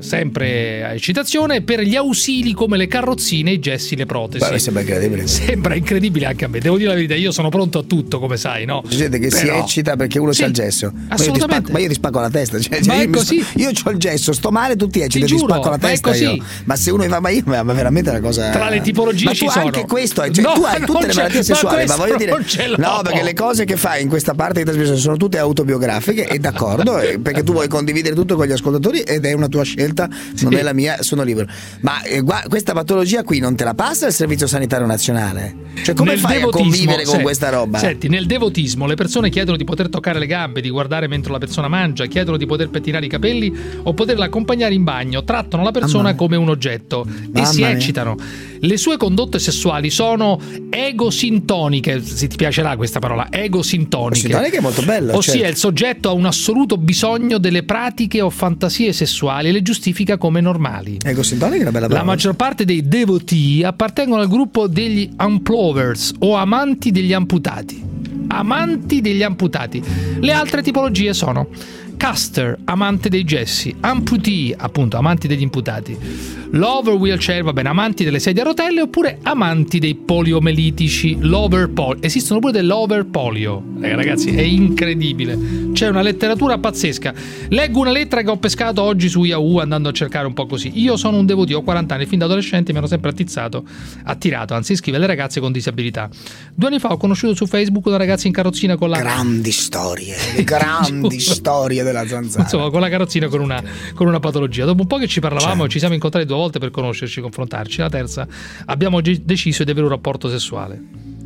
Speaker 7: sempre a eccitazione per gli ausili come le carrozzine, i gessi, le protesi.
Speaker 21: Beh, sembra incredibile.
Speaker 7: Sembra incredibile anche a me, devo dire la verità, io sono pronto a tutto, come sai, no?
Speaker 21: C'è gente che Però... si eccita perché uno sì, c'ha il gesso.
Speaker 7: Assolutamente.
Speaker 21: Ma io ti spacco la testa, cioè,
Speaker 7: ma
Speaker 21: cioè,
Speaker 7: è così.
Speaker 21: Io ho il gesso, sto male, tu ti ecciti,
Speaker 7: ti,
Speaker 21: ti spacco la testa
Speaker 7: ma è così.
Speaker 21: io. Ma se uno va, ma io ma veramente è una cosa.
Speaker 7: Tra le tipologie
Speaker 21: ma
Speaker 7: ci
Speaker 21: tu
Speaker 7: sono.
Speaker 21: Anche questo, cioè, no, tu hai tutte le malattie sessuali, ma, ma voglio dire no, perché le cose che fai in questa parte di trasmissione sono tutte autobiografiche e d'accordo, perché tu vuoi condividere tutto con gli ascoltatori ed è una tua scelta, sì. Non è la mia, sono libero. Ma eh, guarda, questa patologia qui non te la passa il Servizio Sanitario Nazionale? Cioè come nel fai a convivere con
Speaker 7: se,
Speaker 21: questa roba?
Speaker 7: Senti, nel devotismo le persone chiedono di poter toccare le gambe, di guardare mentre la persona mangia, chiedono di poter pettinare i capelli o poterla accompagnare in bagno, trattano la persona come un oggetto e si eccitano. Le sue condotte sessuali sono egosintoniche, se ti piacerà questa parola, egosintoniche.
Speaker 21: Egosintoniche è molto bella.
Speaker 7: Ossia
Speaker 21: certo.
Speaker 7: il soggetto ha un assoluto bisogno delle pratiche o fantasie sessuali e le giustifica come normali.
Speaker 21: Egosintoniche è una bella parola.
Speaker 7: La maggior parte dei devotee appartengono al gruppo degli unplovers o amanti degli amputati. Amanti degli amputati. Le altre tipologie sono caster, amante dei gessi, amputee, appunto, amanti degli imputati, lover wheelchair, va bene, amanti delle sedie a rotelle, oppure amanti dei poliomelitici, lover polio. Esistono pure dei lover polio. Eh, ragazzi, è incredibile. C'è una letteratura pazzesca. Leggo una lettera che ho pescato oggi su Yahoo andando a cercare un po' così. Io sono un devotee, ho quaranta anni, fin da adolescente mi hanno sempre attizzato, attirato, anzi scrive alle ragazze con disabilità. Due anni fa ho conosciuto su Facebook una ragazza in carrozzina con la...
Speaker 21: Grandi storie, le grandi storie della zanzara.
Speaker 7: Insomma, con la carrozzina con una, con una patologia. Dopo un po' che ci parlavamo, ci siamo incontrati due volte per conoscerci, confrontarci. La terza abbiamo g- deciso di avere un rapporto sessuale.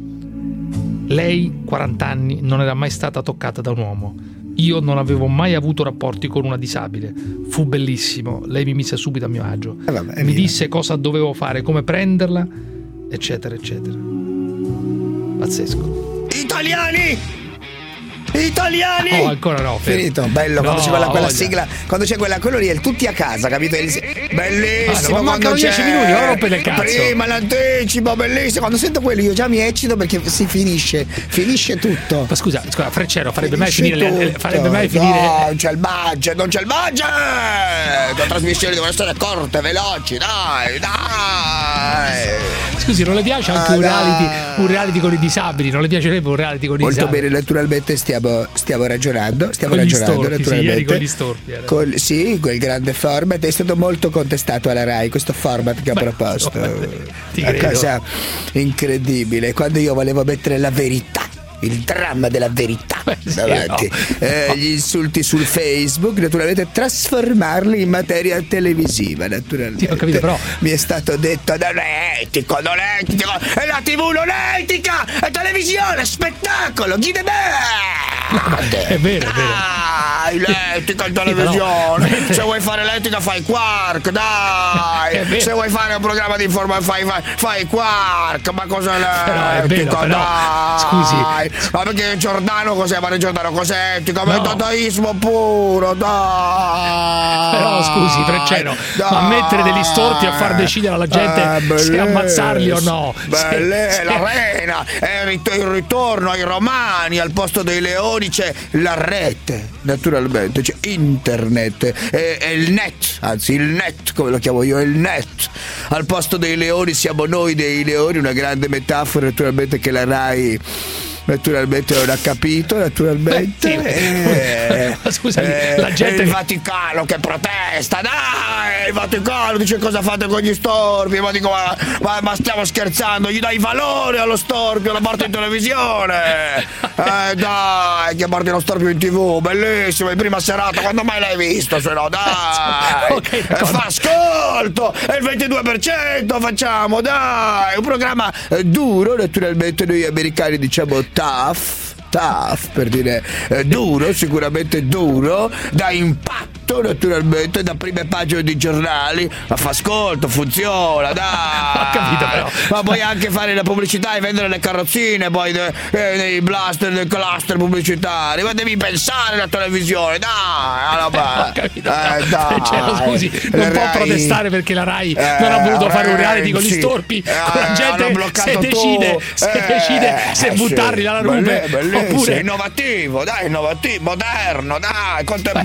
Speaker 7: Lei, quaranta anni, non era mai stata toccata da un uomo. Io non avevo mai avuto rapporti con una disabile. Fu bellissimo. Lei mi mise subito a mio agio.
Speaker 21: Eh vabbè,
Speaker 7: mi disse cosa dovevo fare, come prenderla, eccetera, eccetera. Pazzesco.
Speaker 21: Italiani! italiani.
Speaker 7: Oh, ancora no.
Speaker 21: Finito, bello,
Speaker 7: no,
Speaker 21: quando c'è quella, quella
Speaker 7: voglia.
Speaker 21: sigla, quando c'è quella, quello lì è il tutti a casa, capito? Il, bellissimo,
Speaker 7: ah, no,
Speaker 21: quando c'è
Speaker 7: dieci minuti, ora rompete il cazzo.
Speaker 21: Prima l'anticipo, bellissimo. Quando sento quello io già mi eccito perché si finisce, finisce tutto.
Speaker 7: Ma scusa, scusa, Freccero, farebbe mai
Speaker 21: Finisce
Speaker 7: finire le,
Speaker 21: tutto.
Speaker 7: farebbe mai finire
Speaker 21: No, non c'è il budget, non c'è il budget. Le trasmissioni devono essere corte, veloci, dai, dai.
Speaker 7: Scusi, non le piace anche
Speaker 21: Ah,
Speaker 7: un, reality,
Speaker 21: dai.
Speaker 7: un reality con i disabili? Non le piacerebbe un reality con i
Speaker 21: Molto
Speaker 7: disabili?
Speaker 21: bene, naturalmente stiamo, stiamo ragionando, stiamo
Speaker 7: Con gli
Speaker 21: ragionando
Speaker 7: storpi, sì,
Speaker 21: naturalmente.
Speaker 7: ieri con gli storpi era.
Speaker 21: Col- sì, quel grande format è stato molto contestato alla Rai, questo format che ha
Speaker 7: Beh,
Speaker 21: proposto.
Speaker 7: ti
Speaker 21: Una
Speaker 7: credo.
Speaker 21: cosa incredibile, quando io volevo mettere la verità, il dramma della verità
Speaker 7: sì,
Speaker 21: davanti,
Speaker 7: no.
Speaker 21: eh, gli insulti sul Facebook, naturalmente trasformarli in materia televisiva, naturalmente.
Speaker 7: Sì, ho capito, però.
Speaker 21: Mi è stato detto non è etico, non è etico, e la tivù non è etica, è televisione, è spettacolo, chi de me?
Speaker 7: È vero, è vero.
Speaker 21: Dai, l'etica in televisione.
Speaker 7: Sì, però,
Speaker 21: se vuoi fare l'etica fai Quark, dai.
Speaker 7: È vero.
Speaker 21: Se vuoi fare un programma di informazione fai, fai, fai Quark, ma cosa è
Speaker 7: Però è vero,
Speaker 21: l'etica?
Speaker 7: però,
Speaker 21: Dai.
Speaker 7: scusi.
Speaker 21: Ma perché Giordano cos'è? Ma Giordano cos'è etica? Ma
Speaker 7: No.
Speaker 21: è dadaismo puro, dai.
Speaker 7: Però scusi, Freccero,
Speaker 21: Dai.
Speaker 7: ma mettere degli storpi a far decidere alla gente
Speaker 21: Eh,
Speaker 7: se
Speaker 21: bellissimo.
Speaker 7: ammazzarli o no.
Speaker 21: Belle,
Speaker 7: Se- se-
Speaker 21: l'arena, è il rit- il ritorno ai romani, al posto dei leoni c'è la rete, naturalmente, c'è internet, è, è il net, anzi il net come lo chiamo io, è il net. Al posto dei leoni siamo noi dei leoni, una grande metafora naturalmente che la Rai naturalmente non ha capito, naturalmente.
Speaker 7: Beh, sì.
Speaker 21: Eh,
Speaker 7: Ma scusami,
Speaker 21: eh,
Speaker 7: la gente-
Speaker 21: il Vaticano che protesta, dai, il Vaticano dice cosa fate con gli storpi, ma dico ma, ma, ma stiamo scherzando, gli dai valore allo storpio, la porta in televisione, eh dai, che porti lo storpio in tv, bellissimo, in prima serata, quando mai l'hai visto, se no dai,
Speaker 7: Ok,
Speaker 21: eh,
Speaker 7: d'accordo.
Speaker 21: fa ascolto, è il ventidue per cento facciamo, dai, un programma eh, duro, naturalmente noi americani diciamo tough, tough per dire eh, duro, sicuramente duro, da impatto naturalmente, da prime pagine di giornali, ma fa ascolto, funziona, dai.
Speaker 7: Ho capito, però.
Speaker 21: Ma puoi anche fare la pubblicità e vendere le carrozzine poi de- eh, nei blaster, nei cluster pubblicitari, ma devi pensare alla televisione, dai, allora,
Speaker 7: Ho capito,
Speaker 21: eh,
Speaker 7: però,
Speaker 21: dai.
Speaker 7: Freccero, scusi, non
Speaker 21: La
Speaker 7: può
Speaker 21: Rai-
Speaker 7: protestare perché la Rai
Speaker 21: Eh,
Speaker 7: non ha voluto fare un reality con gli
Speaker 21: Renzi.
Speaker 7: storpi,
Speaker 21: Eh,
Speaker 7: con la
Speaker 21: hanno
Speaker 7: gente
Speaker 21: bloccato
Speaker 7: se decide,
Speaker 21: tu.
Speaker 7: se
Speaker 21: Eh,
Speaker 7: decide se
Speaker 21: sì.
Speaker 7: buttarli dalla nube
Speaker 21: Belle- bellissimo,
Speaker 7: oppure
Speaker 21: innovativo, dai, innovativo, moderno, dai,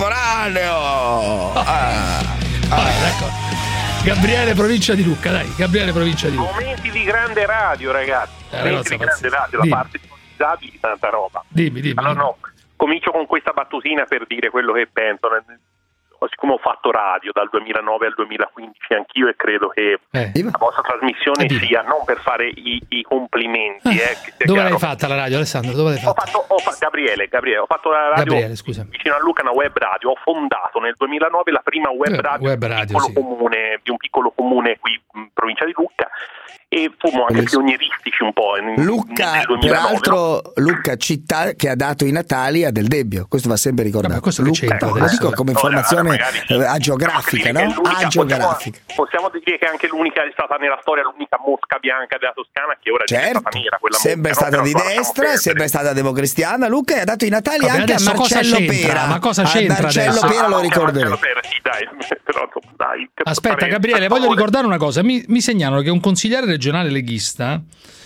Speaker 21: contemporaneo. Ah,
Speaker 7: Vabbè, ecco. Gabriele provincia di Lucca, dai, Gabriele provincia di Lucca.
Speaker 27: Momenti di grande radio, ragazzi.
Speaker 7: Eh,
Speaker 27: Momenti
Speaker 7: ragazzi,
Speaker 27: di grande radio, da
Speaker 7: dimmi.
Speaker 27: parte di disabili, tanta roba.
Speaker 7: Dimmi, dimmi.
Speaker 27: Allora no, comincio con questa battutina per dire quello che penso. Siccome ho fatto radio dal duemilanove al duemilaquindici anch'io e credo che
Speaker 7: Eh.
Speaker 27: la vostra trasmissione
Speaker 7: Eh, dimmi.
Speaker 27: sia, non per fare i, i complimenti, eh, che sia
Speaker 7: Dove
Speaker 27: chiaro.
Speaker 7: l'hai fatta la radio, Alessandro? Dove l'hai
Speaker 27: Ho
Speaker 7: fatta?
Speaker 27: fatto, ho fa- Gabriele, Gabriele, ho fatto la radio
Speaker 7: Gabriele, scusa.
Speaker 27: vicino a Lucca, una web radio. Ho fondato nel duemilanove la prima web
Speaker 7: Eh,
Speaker 27: radio,
Speaker 7: web
Speaker 27: di, un
Speaker 7: radio,
Speaker 27: piccolo
Speaker 7: sì.
Speaker 27: comune, di un piccolo comune qui in provincia di Lucca, e fummo anche
Speaker 21: Bellissimo.
Speaker 27: pionieristici un po'. In,
Speaker 21: Lucca,
Speaker 27: nel duemilanove,
Speaker 21: peraltro, Lucca città che ha dato i natali a Del Debbio, questo va sempre ricordato.
Speaker 7: Vabbè, questo che
Speaker 21: Lucca,
Speaker 7: c'entra
Speaker 21: lo
Speaker 7: adesso?
Speaker 21: dico come
Speaker 27: No,
Speaker 21: informazione
Speaker 27: magari-
Speaker 21: eh, agiografica,
Speaker 27: possiamo
Speaker 21: no?
Speaker 27: dire che è l'unica-
Speaker 21: Agiografica.
Speaker 27: Possiamo, possiamo dire che anche l'unica è stata nella storia l'unica mosca bianca della Toscana che ora è
Speaker 21: Certo,
Speaker 27: diventata nera. Quella
Speaker 21: sempre
Speaker 27: mosca,
Speaker 21: stata
Speaker 27: no?
Speaker 21: di
Speaker 27: Però lasciamo
Speaker 21: destra,
Speaker 27: perdere.
Speaker 21: sempre stata democristiana. Lucca e ha dato i natali
Speaker 7: Vabbè,
Speaker 21: anche a
Speaker 7: adesso cosa
Speaker 21: Marcello
Speaker 7: c'entra?
Speaker 21: Pera.
Speaker 7: Ma cosa
Speaker 21: A
Speaker 7: c'entra
Speaker 21: Marcello
Speaker 7: adesso?
Speaker 21: Pera lo
Speaker 27: Ah,
Speaker 21: ricorderete.
Speaker 27: Marcello Pera, sì, dai, però, dai, che
Speaker 7: Aspetta,
Speaker 27: fare-
Speaker 7: Gabriele, voglio ricordare una cosa. Mi, mi segnalano che un consigliere regionale leghista,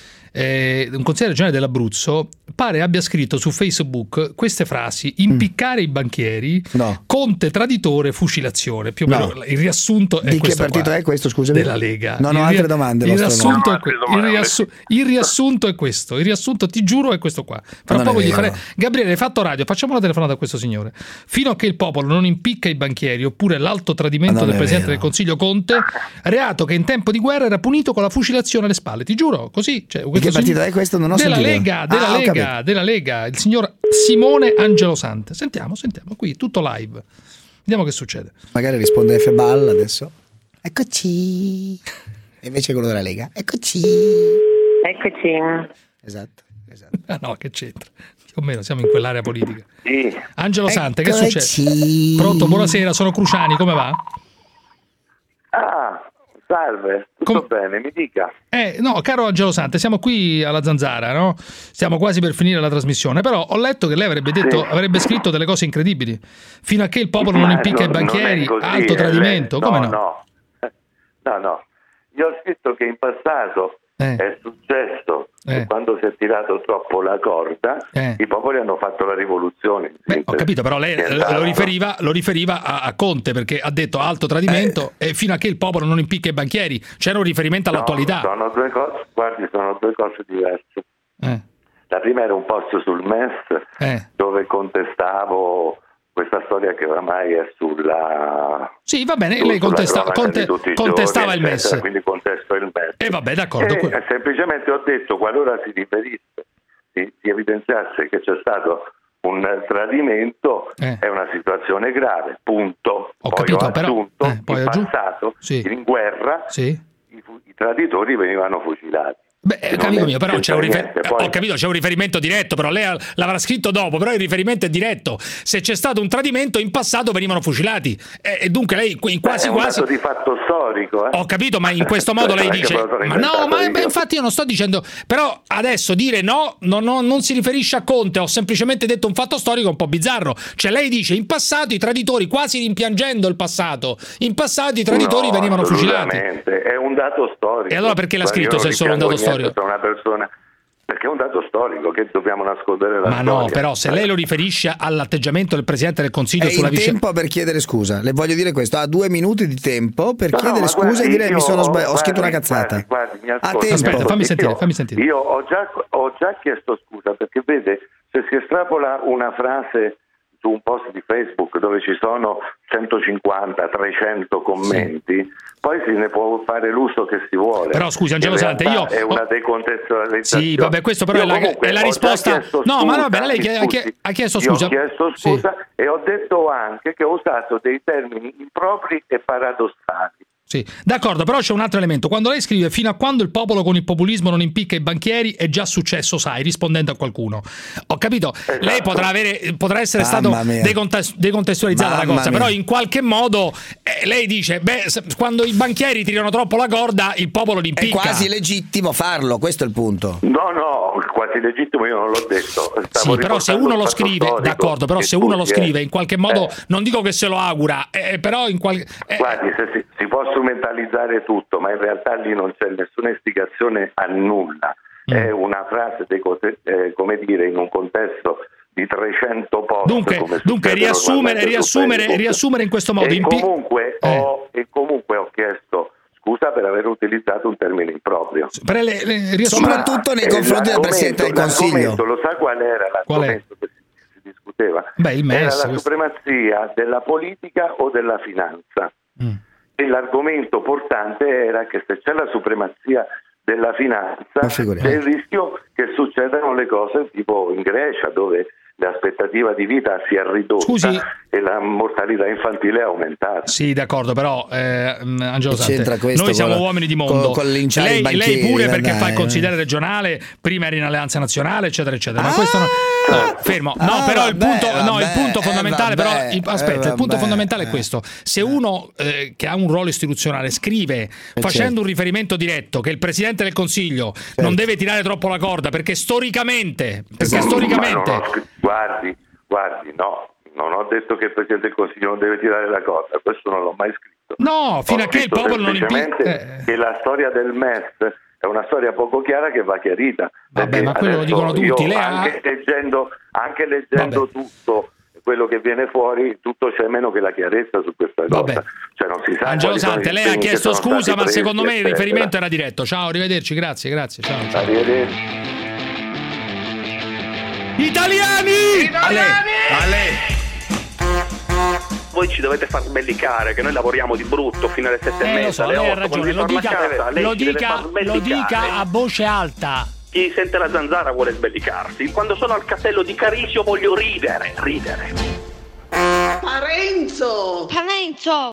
Speaker 7: eh, un consigliere regionale dell'Abruzzo, pare abbia scritto su Facebook queste frasi: impiccare i banchieri,
Speaker 21: No.
Speaker 7: Conte traditore, fucilazione. Più o
Speaker 21: No.
Speaker 7: meno il riassunto è
Speaker 21: Di che
Speaker 7: questo
Speaker 21: partito
Speaker 7: qua.
Speaker 21: è questo, scusami?
Speaker 7: Della Lega.
Speaker 21: Non ho
Speaker 7: Il
Speaker 21: altre
Speaker 7: ria-
Speaker 21: domande,
Speaker 7: Il
Speaker 21: vostro
Speaker 7: riassunto,
Speaker 27: nome.
Speaker 7: è que-
Speaker 27: Non ho
Speaker 7: il,
Speaker 27: altre
Speaker 7: riassu- il riassunto è questo. Il riassunto, ti giuro, è questo qua. Fra
Speaker 21: Non è
Speaker 7: poco gli
Speaker 21: vero.
Speaker 7: farei. Gabriele, hai fatto radio, facciamo una telefonata a questo signore. Fino a che il popolo non impicca i banchieri oppure l'alto tradimento
Speaker 21: Non
Speaker 7: del
Speaker 21: è
Speaker 7: Presidente
Speaker 21: vero.
Speaker 7: del Consiglio Conte, reato che in tempo di guerra era punito con la fucilazione alle spalle, ti giuro, così. Cioè, questo
Speaker 21: che partito
Speaker 7: signor-
Speaker 21: è questo? Non ho
Speaker 7: della
Speaker 21: sentito.
Speaker 7: Lega, della
Speaker 21: Ah, ho
Speaker 7: Lega,
Speaker 21: capito.
Speaker 7: della Lega, il signor Simone Angelo Sante. Sentiamo, sentiamo, qui tutto live. Vediamo che succede.
Speaker 21: Magari risponde F. Ball adesso. Eccoci. E invece quello della Lega. Eccoci.
Speaker 27: Eccoci.
Speaker 21: Esatto, esatto.
Speaker 7: Ah no, che c'entra? Più o meno siamo in quell'area politica.
Speaker 27: Sì.
Speaker 7: Angelo Sante, che
Speaker 21: Eccoci.
Speaker 7: succede? Pronto, buonasera, sono Cruciani, come va?
Speaker 27: Ah,
Speaker 3: Salve, tutto Com- bene, mi dica.
Speaker 7: Eh, no, caro Angelo Sante, siamo qui alla Zanzara, no? Stiamo quasi per finire la trasmissione, però ho letto che lei avrebbe detto, sì. avrebbe scritto delle cose incredibili. Fino a che il popolo non impicca non, i banchieri, così, alto tradimento,
Speaker 3: lei,
Speaker 7: come
Speaker 3: no?
Speaker 7: No,
Speaker 3: no, no, no. Io ho scritto che in passato eh. è successo eh. che quando si è tirato troppo la corda, eh. i popoli hanno fatto la rivoluzione.
Speaker 7: Beh, ho capito, però lei lo riferiva, lo riferiva a, a Conte, perché ha detto alto tradimento eh. e fino a che il popolo non impicca i banchieri. C'era un riferimento all'attualità.
Speaker 3: No, sono due cose, guardi, sono due cose diverse.
Speaker 7: Eh.
Speaker 3: La prima era un post sul M E S
Speaker 7: eh.
Speaker 3: dove contestavo questa storia che oramai è sulla...
Speaker 7: Sì, va bene, lei contesta, conte, contestava
Speaker 3: giorni,
Speaker 7: il M E S.
Speaker 3: Quindi contesto il M E S.
Speaker 7: E eh, vabbè, d'accordo.
Speaker 3: E que- semplicemente ho detto, qualora si riferisse, si, si evidenziasse che c'è stato un tradimento, eh. è una situazione grave, punto.
Speaker 7: Ho
Speaker 3: poi
Speaker 7: capito,
Speaker 3: ho aggiunto,
Speaker 7: però, eh, poi
Speaker 3: in
Speaker 7: aggiun-
Speaker 3: passato,
Speaker 7: sì.
Speaker 3: in guerra,
Speaker 7: sì.
Speaker 3: i, i traditori venivano fucilati.
Speaker 7: Beh, amico mio, però c'è un rifer- poi... ho capito, c'è un riferimento diretto, però lei l'avrà scritto dopo, però il riferimento è diretto. Se c'è stato un tradimento in passato venivano fucilati e, e dunque lei in quasi
Speaker 3: Beh, è un
Speaker 7: quasi
Speaker 3: dato di fatto storico, eh?
Speaker 7: Ho capito, ma in questo modo lei dice ma no, ma beh, infatti io non sto dicendo, però adesso dire no, no, no non si riferisce a Conte, ho semplicemente detto un fatto storico un po' bizzarro. Cioè lei dice in passato i traditori, quasi rimpiangendo il passato, in passato i traditori
Speaker 3: no,
Speaker 7: venivano fucilati.
Speaker 3: È un dato storico.
Speaker 7: E allora perché l'ha scritto se è solo un dato storico?
Speaker 3: Una persona Perché è un dato storico che dobbiamo nascondere la
Speaker 7: Ma
Speaker 3: storia.
Speaker 7: no, però se lei lo riferisce all'atteggiamento del Presidente del Consiglio
Speaker 21: è
Speaker 7: sulla
Speaker 21: vicenda... È il tempo per chiedere scusa. Le voglio dire questo, ha due minuti di tempo per no, chiedere no, scusa guardi, e dire mi sono sbagliato, ho scritto una cazzata.
Speaker 3: Guardi, guardi,
Speaker 21: ha tempo.
Speaker 7: Aspetta, fammi sentire,
Speaker 3: io,
Speaker 7: fammi sentire.
Speaker 3: Io ho già, ho già chiesto scusa perché vede, se si estrapola una frase su un post di Facebook dove ci sono centocinquanta, trecento commenti, sì. poi se ne può fare l'uso che si vuole.
Speaker 7: Però scusi Angelo Sante, io
Speaker 3: è una decontestualizzazione.
Speaker 7: Sì, vabbè, questo però è la, è la risposta.
Speaker 3: Scusa,
Speaker 7: no, ma no, vabbè, lei scusi, ha chiesto scusa.
Speaker 3: Io ho chiesto scusa
Speaker 7: sì.
Speaker 3: e ho detto anche che ho usato dei termini impropri e paradossali.
Speaker 7: Sì, d'accordo, però c'è un altro elemento. Quando lei scrive fino a quando il popolo con il populismo non impicca i banchieri è già successo, sai, rispondendo a qualcuno. Ho capito, esatto. Lei potrà avere potrà essere stato decontes- decontestualizzata Mamma la cosa, mia. Però in qualche modo eh, lei dice, beh, quando i banchieri tirano troppo la corda, il popolo li impicca.
Speaker 21: È quasi legittimo farlo, questo è il punto.
Speaker 3: No, no, quasi legittimo io non l'ho detto. Stavo
Speaker 7: sì, però se uno lo scrive, storico, d'accordo, però se uno lo scrive in qualche modo, eh. non dico che se lo augura, eh, però in qualche eh.
Speaker 3: Guardi, se si, si può strumentalizzare tutto, ma in realtà lì non c'è nessuna istigazione a nulla. Mm. È una frase, de, eh, come dire, in un contesto di trecento post.
Speaker 7: Dunque, dunque riassumere, riassumere, riassumere in questo modo.
Speaker 3: E comunque, eh. ho, e comunque ho chiesto scusa per aver utilizzato un termine improprio.
Speaker 7: Le, le,
Speaker 21: Soprattutto nei confronti del Presidente del Consiglio.
Speaker 3: Lo sa qual era l'argomento che si, si discuteva?
Speaker 7: Beh, il M E S,
Speaker 3: era la
Speaker 7: questo...
Speaker 3: supremazia della politica o della finanza. Mm. E l'argomento portante era che se c'è la supremazia della finanza c'è il rischio che succedano le cose tipo in Grecia, dove l'aspettativa di vita si è ridotta. Scusi. E la mortalità infantile è aumentata.
Speaker 7: Sì, d'accordo, però eh, Angelo Sante,
Speaker 21: noi
Speaker 7: siamo
Speaker 21: con,
Speaker 7: uomini di mondo.
Speaker 21: Con, con
Speaker 7: lei, lei pure perché
Speaker 21: dai,
Speaker 7: fa il consigliere regionale, prima era in Alleanza Nazionale, eccetera, eccetera. Ah, ma questo non... no, fermo. No,
Speaker 21: ah,
Speaker 7: però
Speaker 21: vabbè,
Speaker 7: il punto,
Speaker 21: vabbè,
Speaker 7: no, il punto fondamentale,
Speaker 21: eh,
Speaker 7: però
Speaker 21: vabbè,
Speaker 7: il, aspetta,
Speaker 21: eh,
Speaker 7: il punto
Speaker 21: vabbè,
Speaker 7: fondamentale
Speaker 21: eh.
Speaker 7: è questo: se uno eh, che ha un ruolo istituzionale scrive facendo certo. un riferimento diretto che il Presidente del Consiglio certo. non deve tirare troppo la corda perché storicamente, perché
Speaker 3: no,
Speaker 7: storicamente,
Speaker 3: no, no, guardi, guardi, no. Non ho detto che il Presidente del Consiglio non deve tirare la corda, questo non l'ho mai scritto.
Speaker 7: No, fino
Speaker 3: ho
Speaker 7: a che il popolo non impicca.
Speaker 3: Eh. Che la storia del M E S è una storia poco chiara che va chiarita.
Speaker 7: Vabbè, ma quello lo dicono tutti. Lei
Speaker 3: anche
Speaker 7: ha...
Speaker 3: leggendo, anche leggendo tutto quello che viene fuori, tutto c'è meno che la chiarezza su questa
Speaker 7: Vabbè.
Speaker 3: cosa. Cioè non si sa.
Speaker 7: Angelo Sante, lei ha chiesto scusa, ma secondo me il
Speaker 3: eccetera.
Speaker 7: riferimento era diretto. Ciao, arrivederci, grazie, grazie. Ciao, ciao.
Speaker 3: Arrivederci.
Speaker 7: Italiani!
Speaker 21: Italiani! Ale! Ale!
Speaker 10: Voi ci dovete far sbellicare, che noi lavoriamo di brutto fino alle sette
Speaker 7: eh,
Speaker 10: e mezza,
Speaker 7: so,
Speaker 10: alle
Speaker 7: lei
Speaker 10: otto,
Speaker 7: ha ragione, lo dica,
Speaker 10: casa, lei
Speaker 7: lo, dica, lo dica a voce alta.
Speaker 10: Chi sente la zanzara vuole sbellicarsi. Quando sono al castello di Carisio voglio ridere, ridere.
Speaker 11: Parenzo! Parenzo!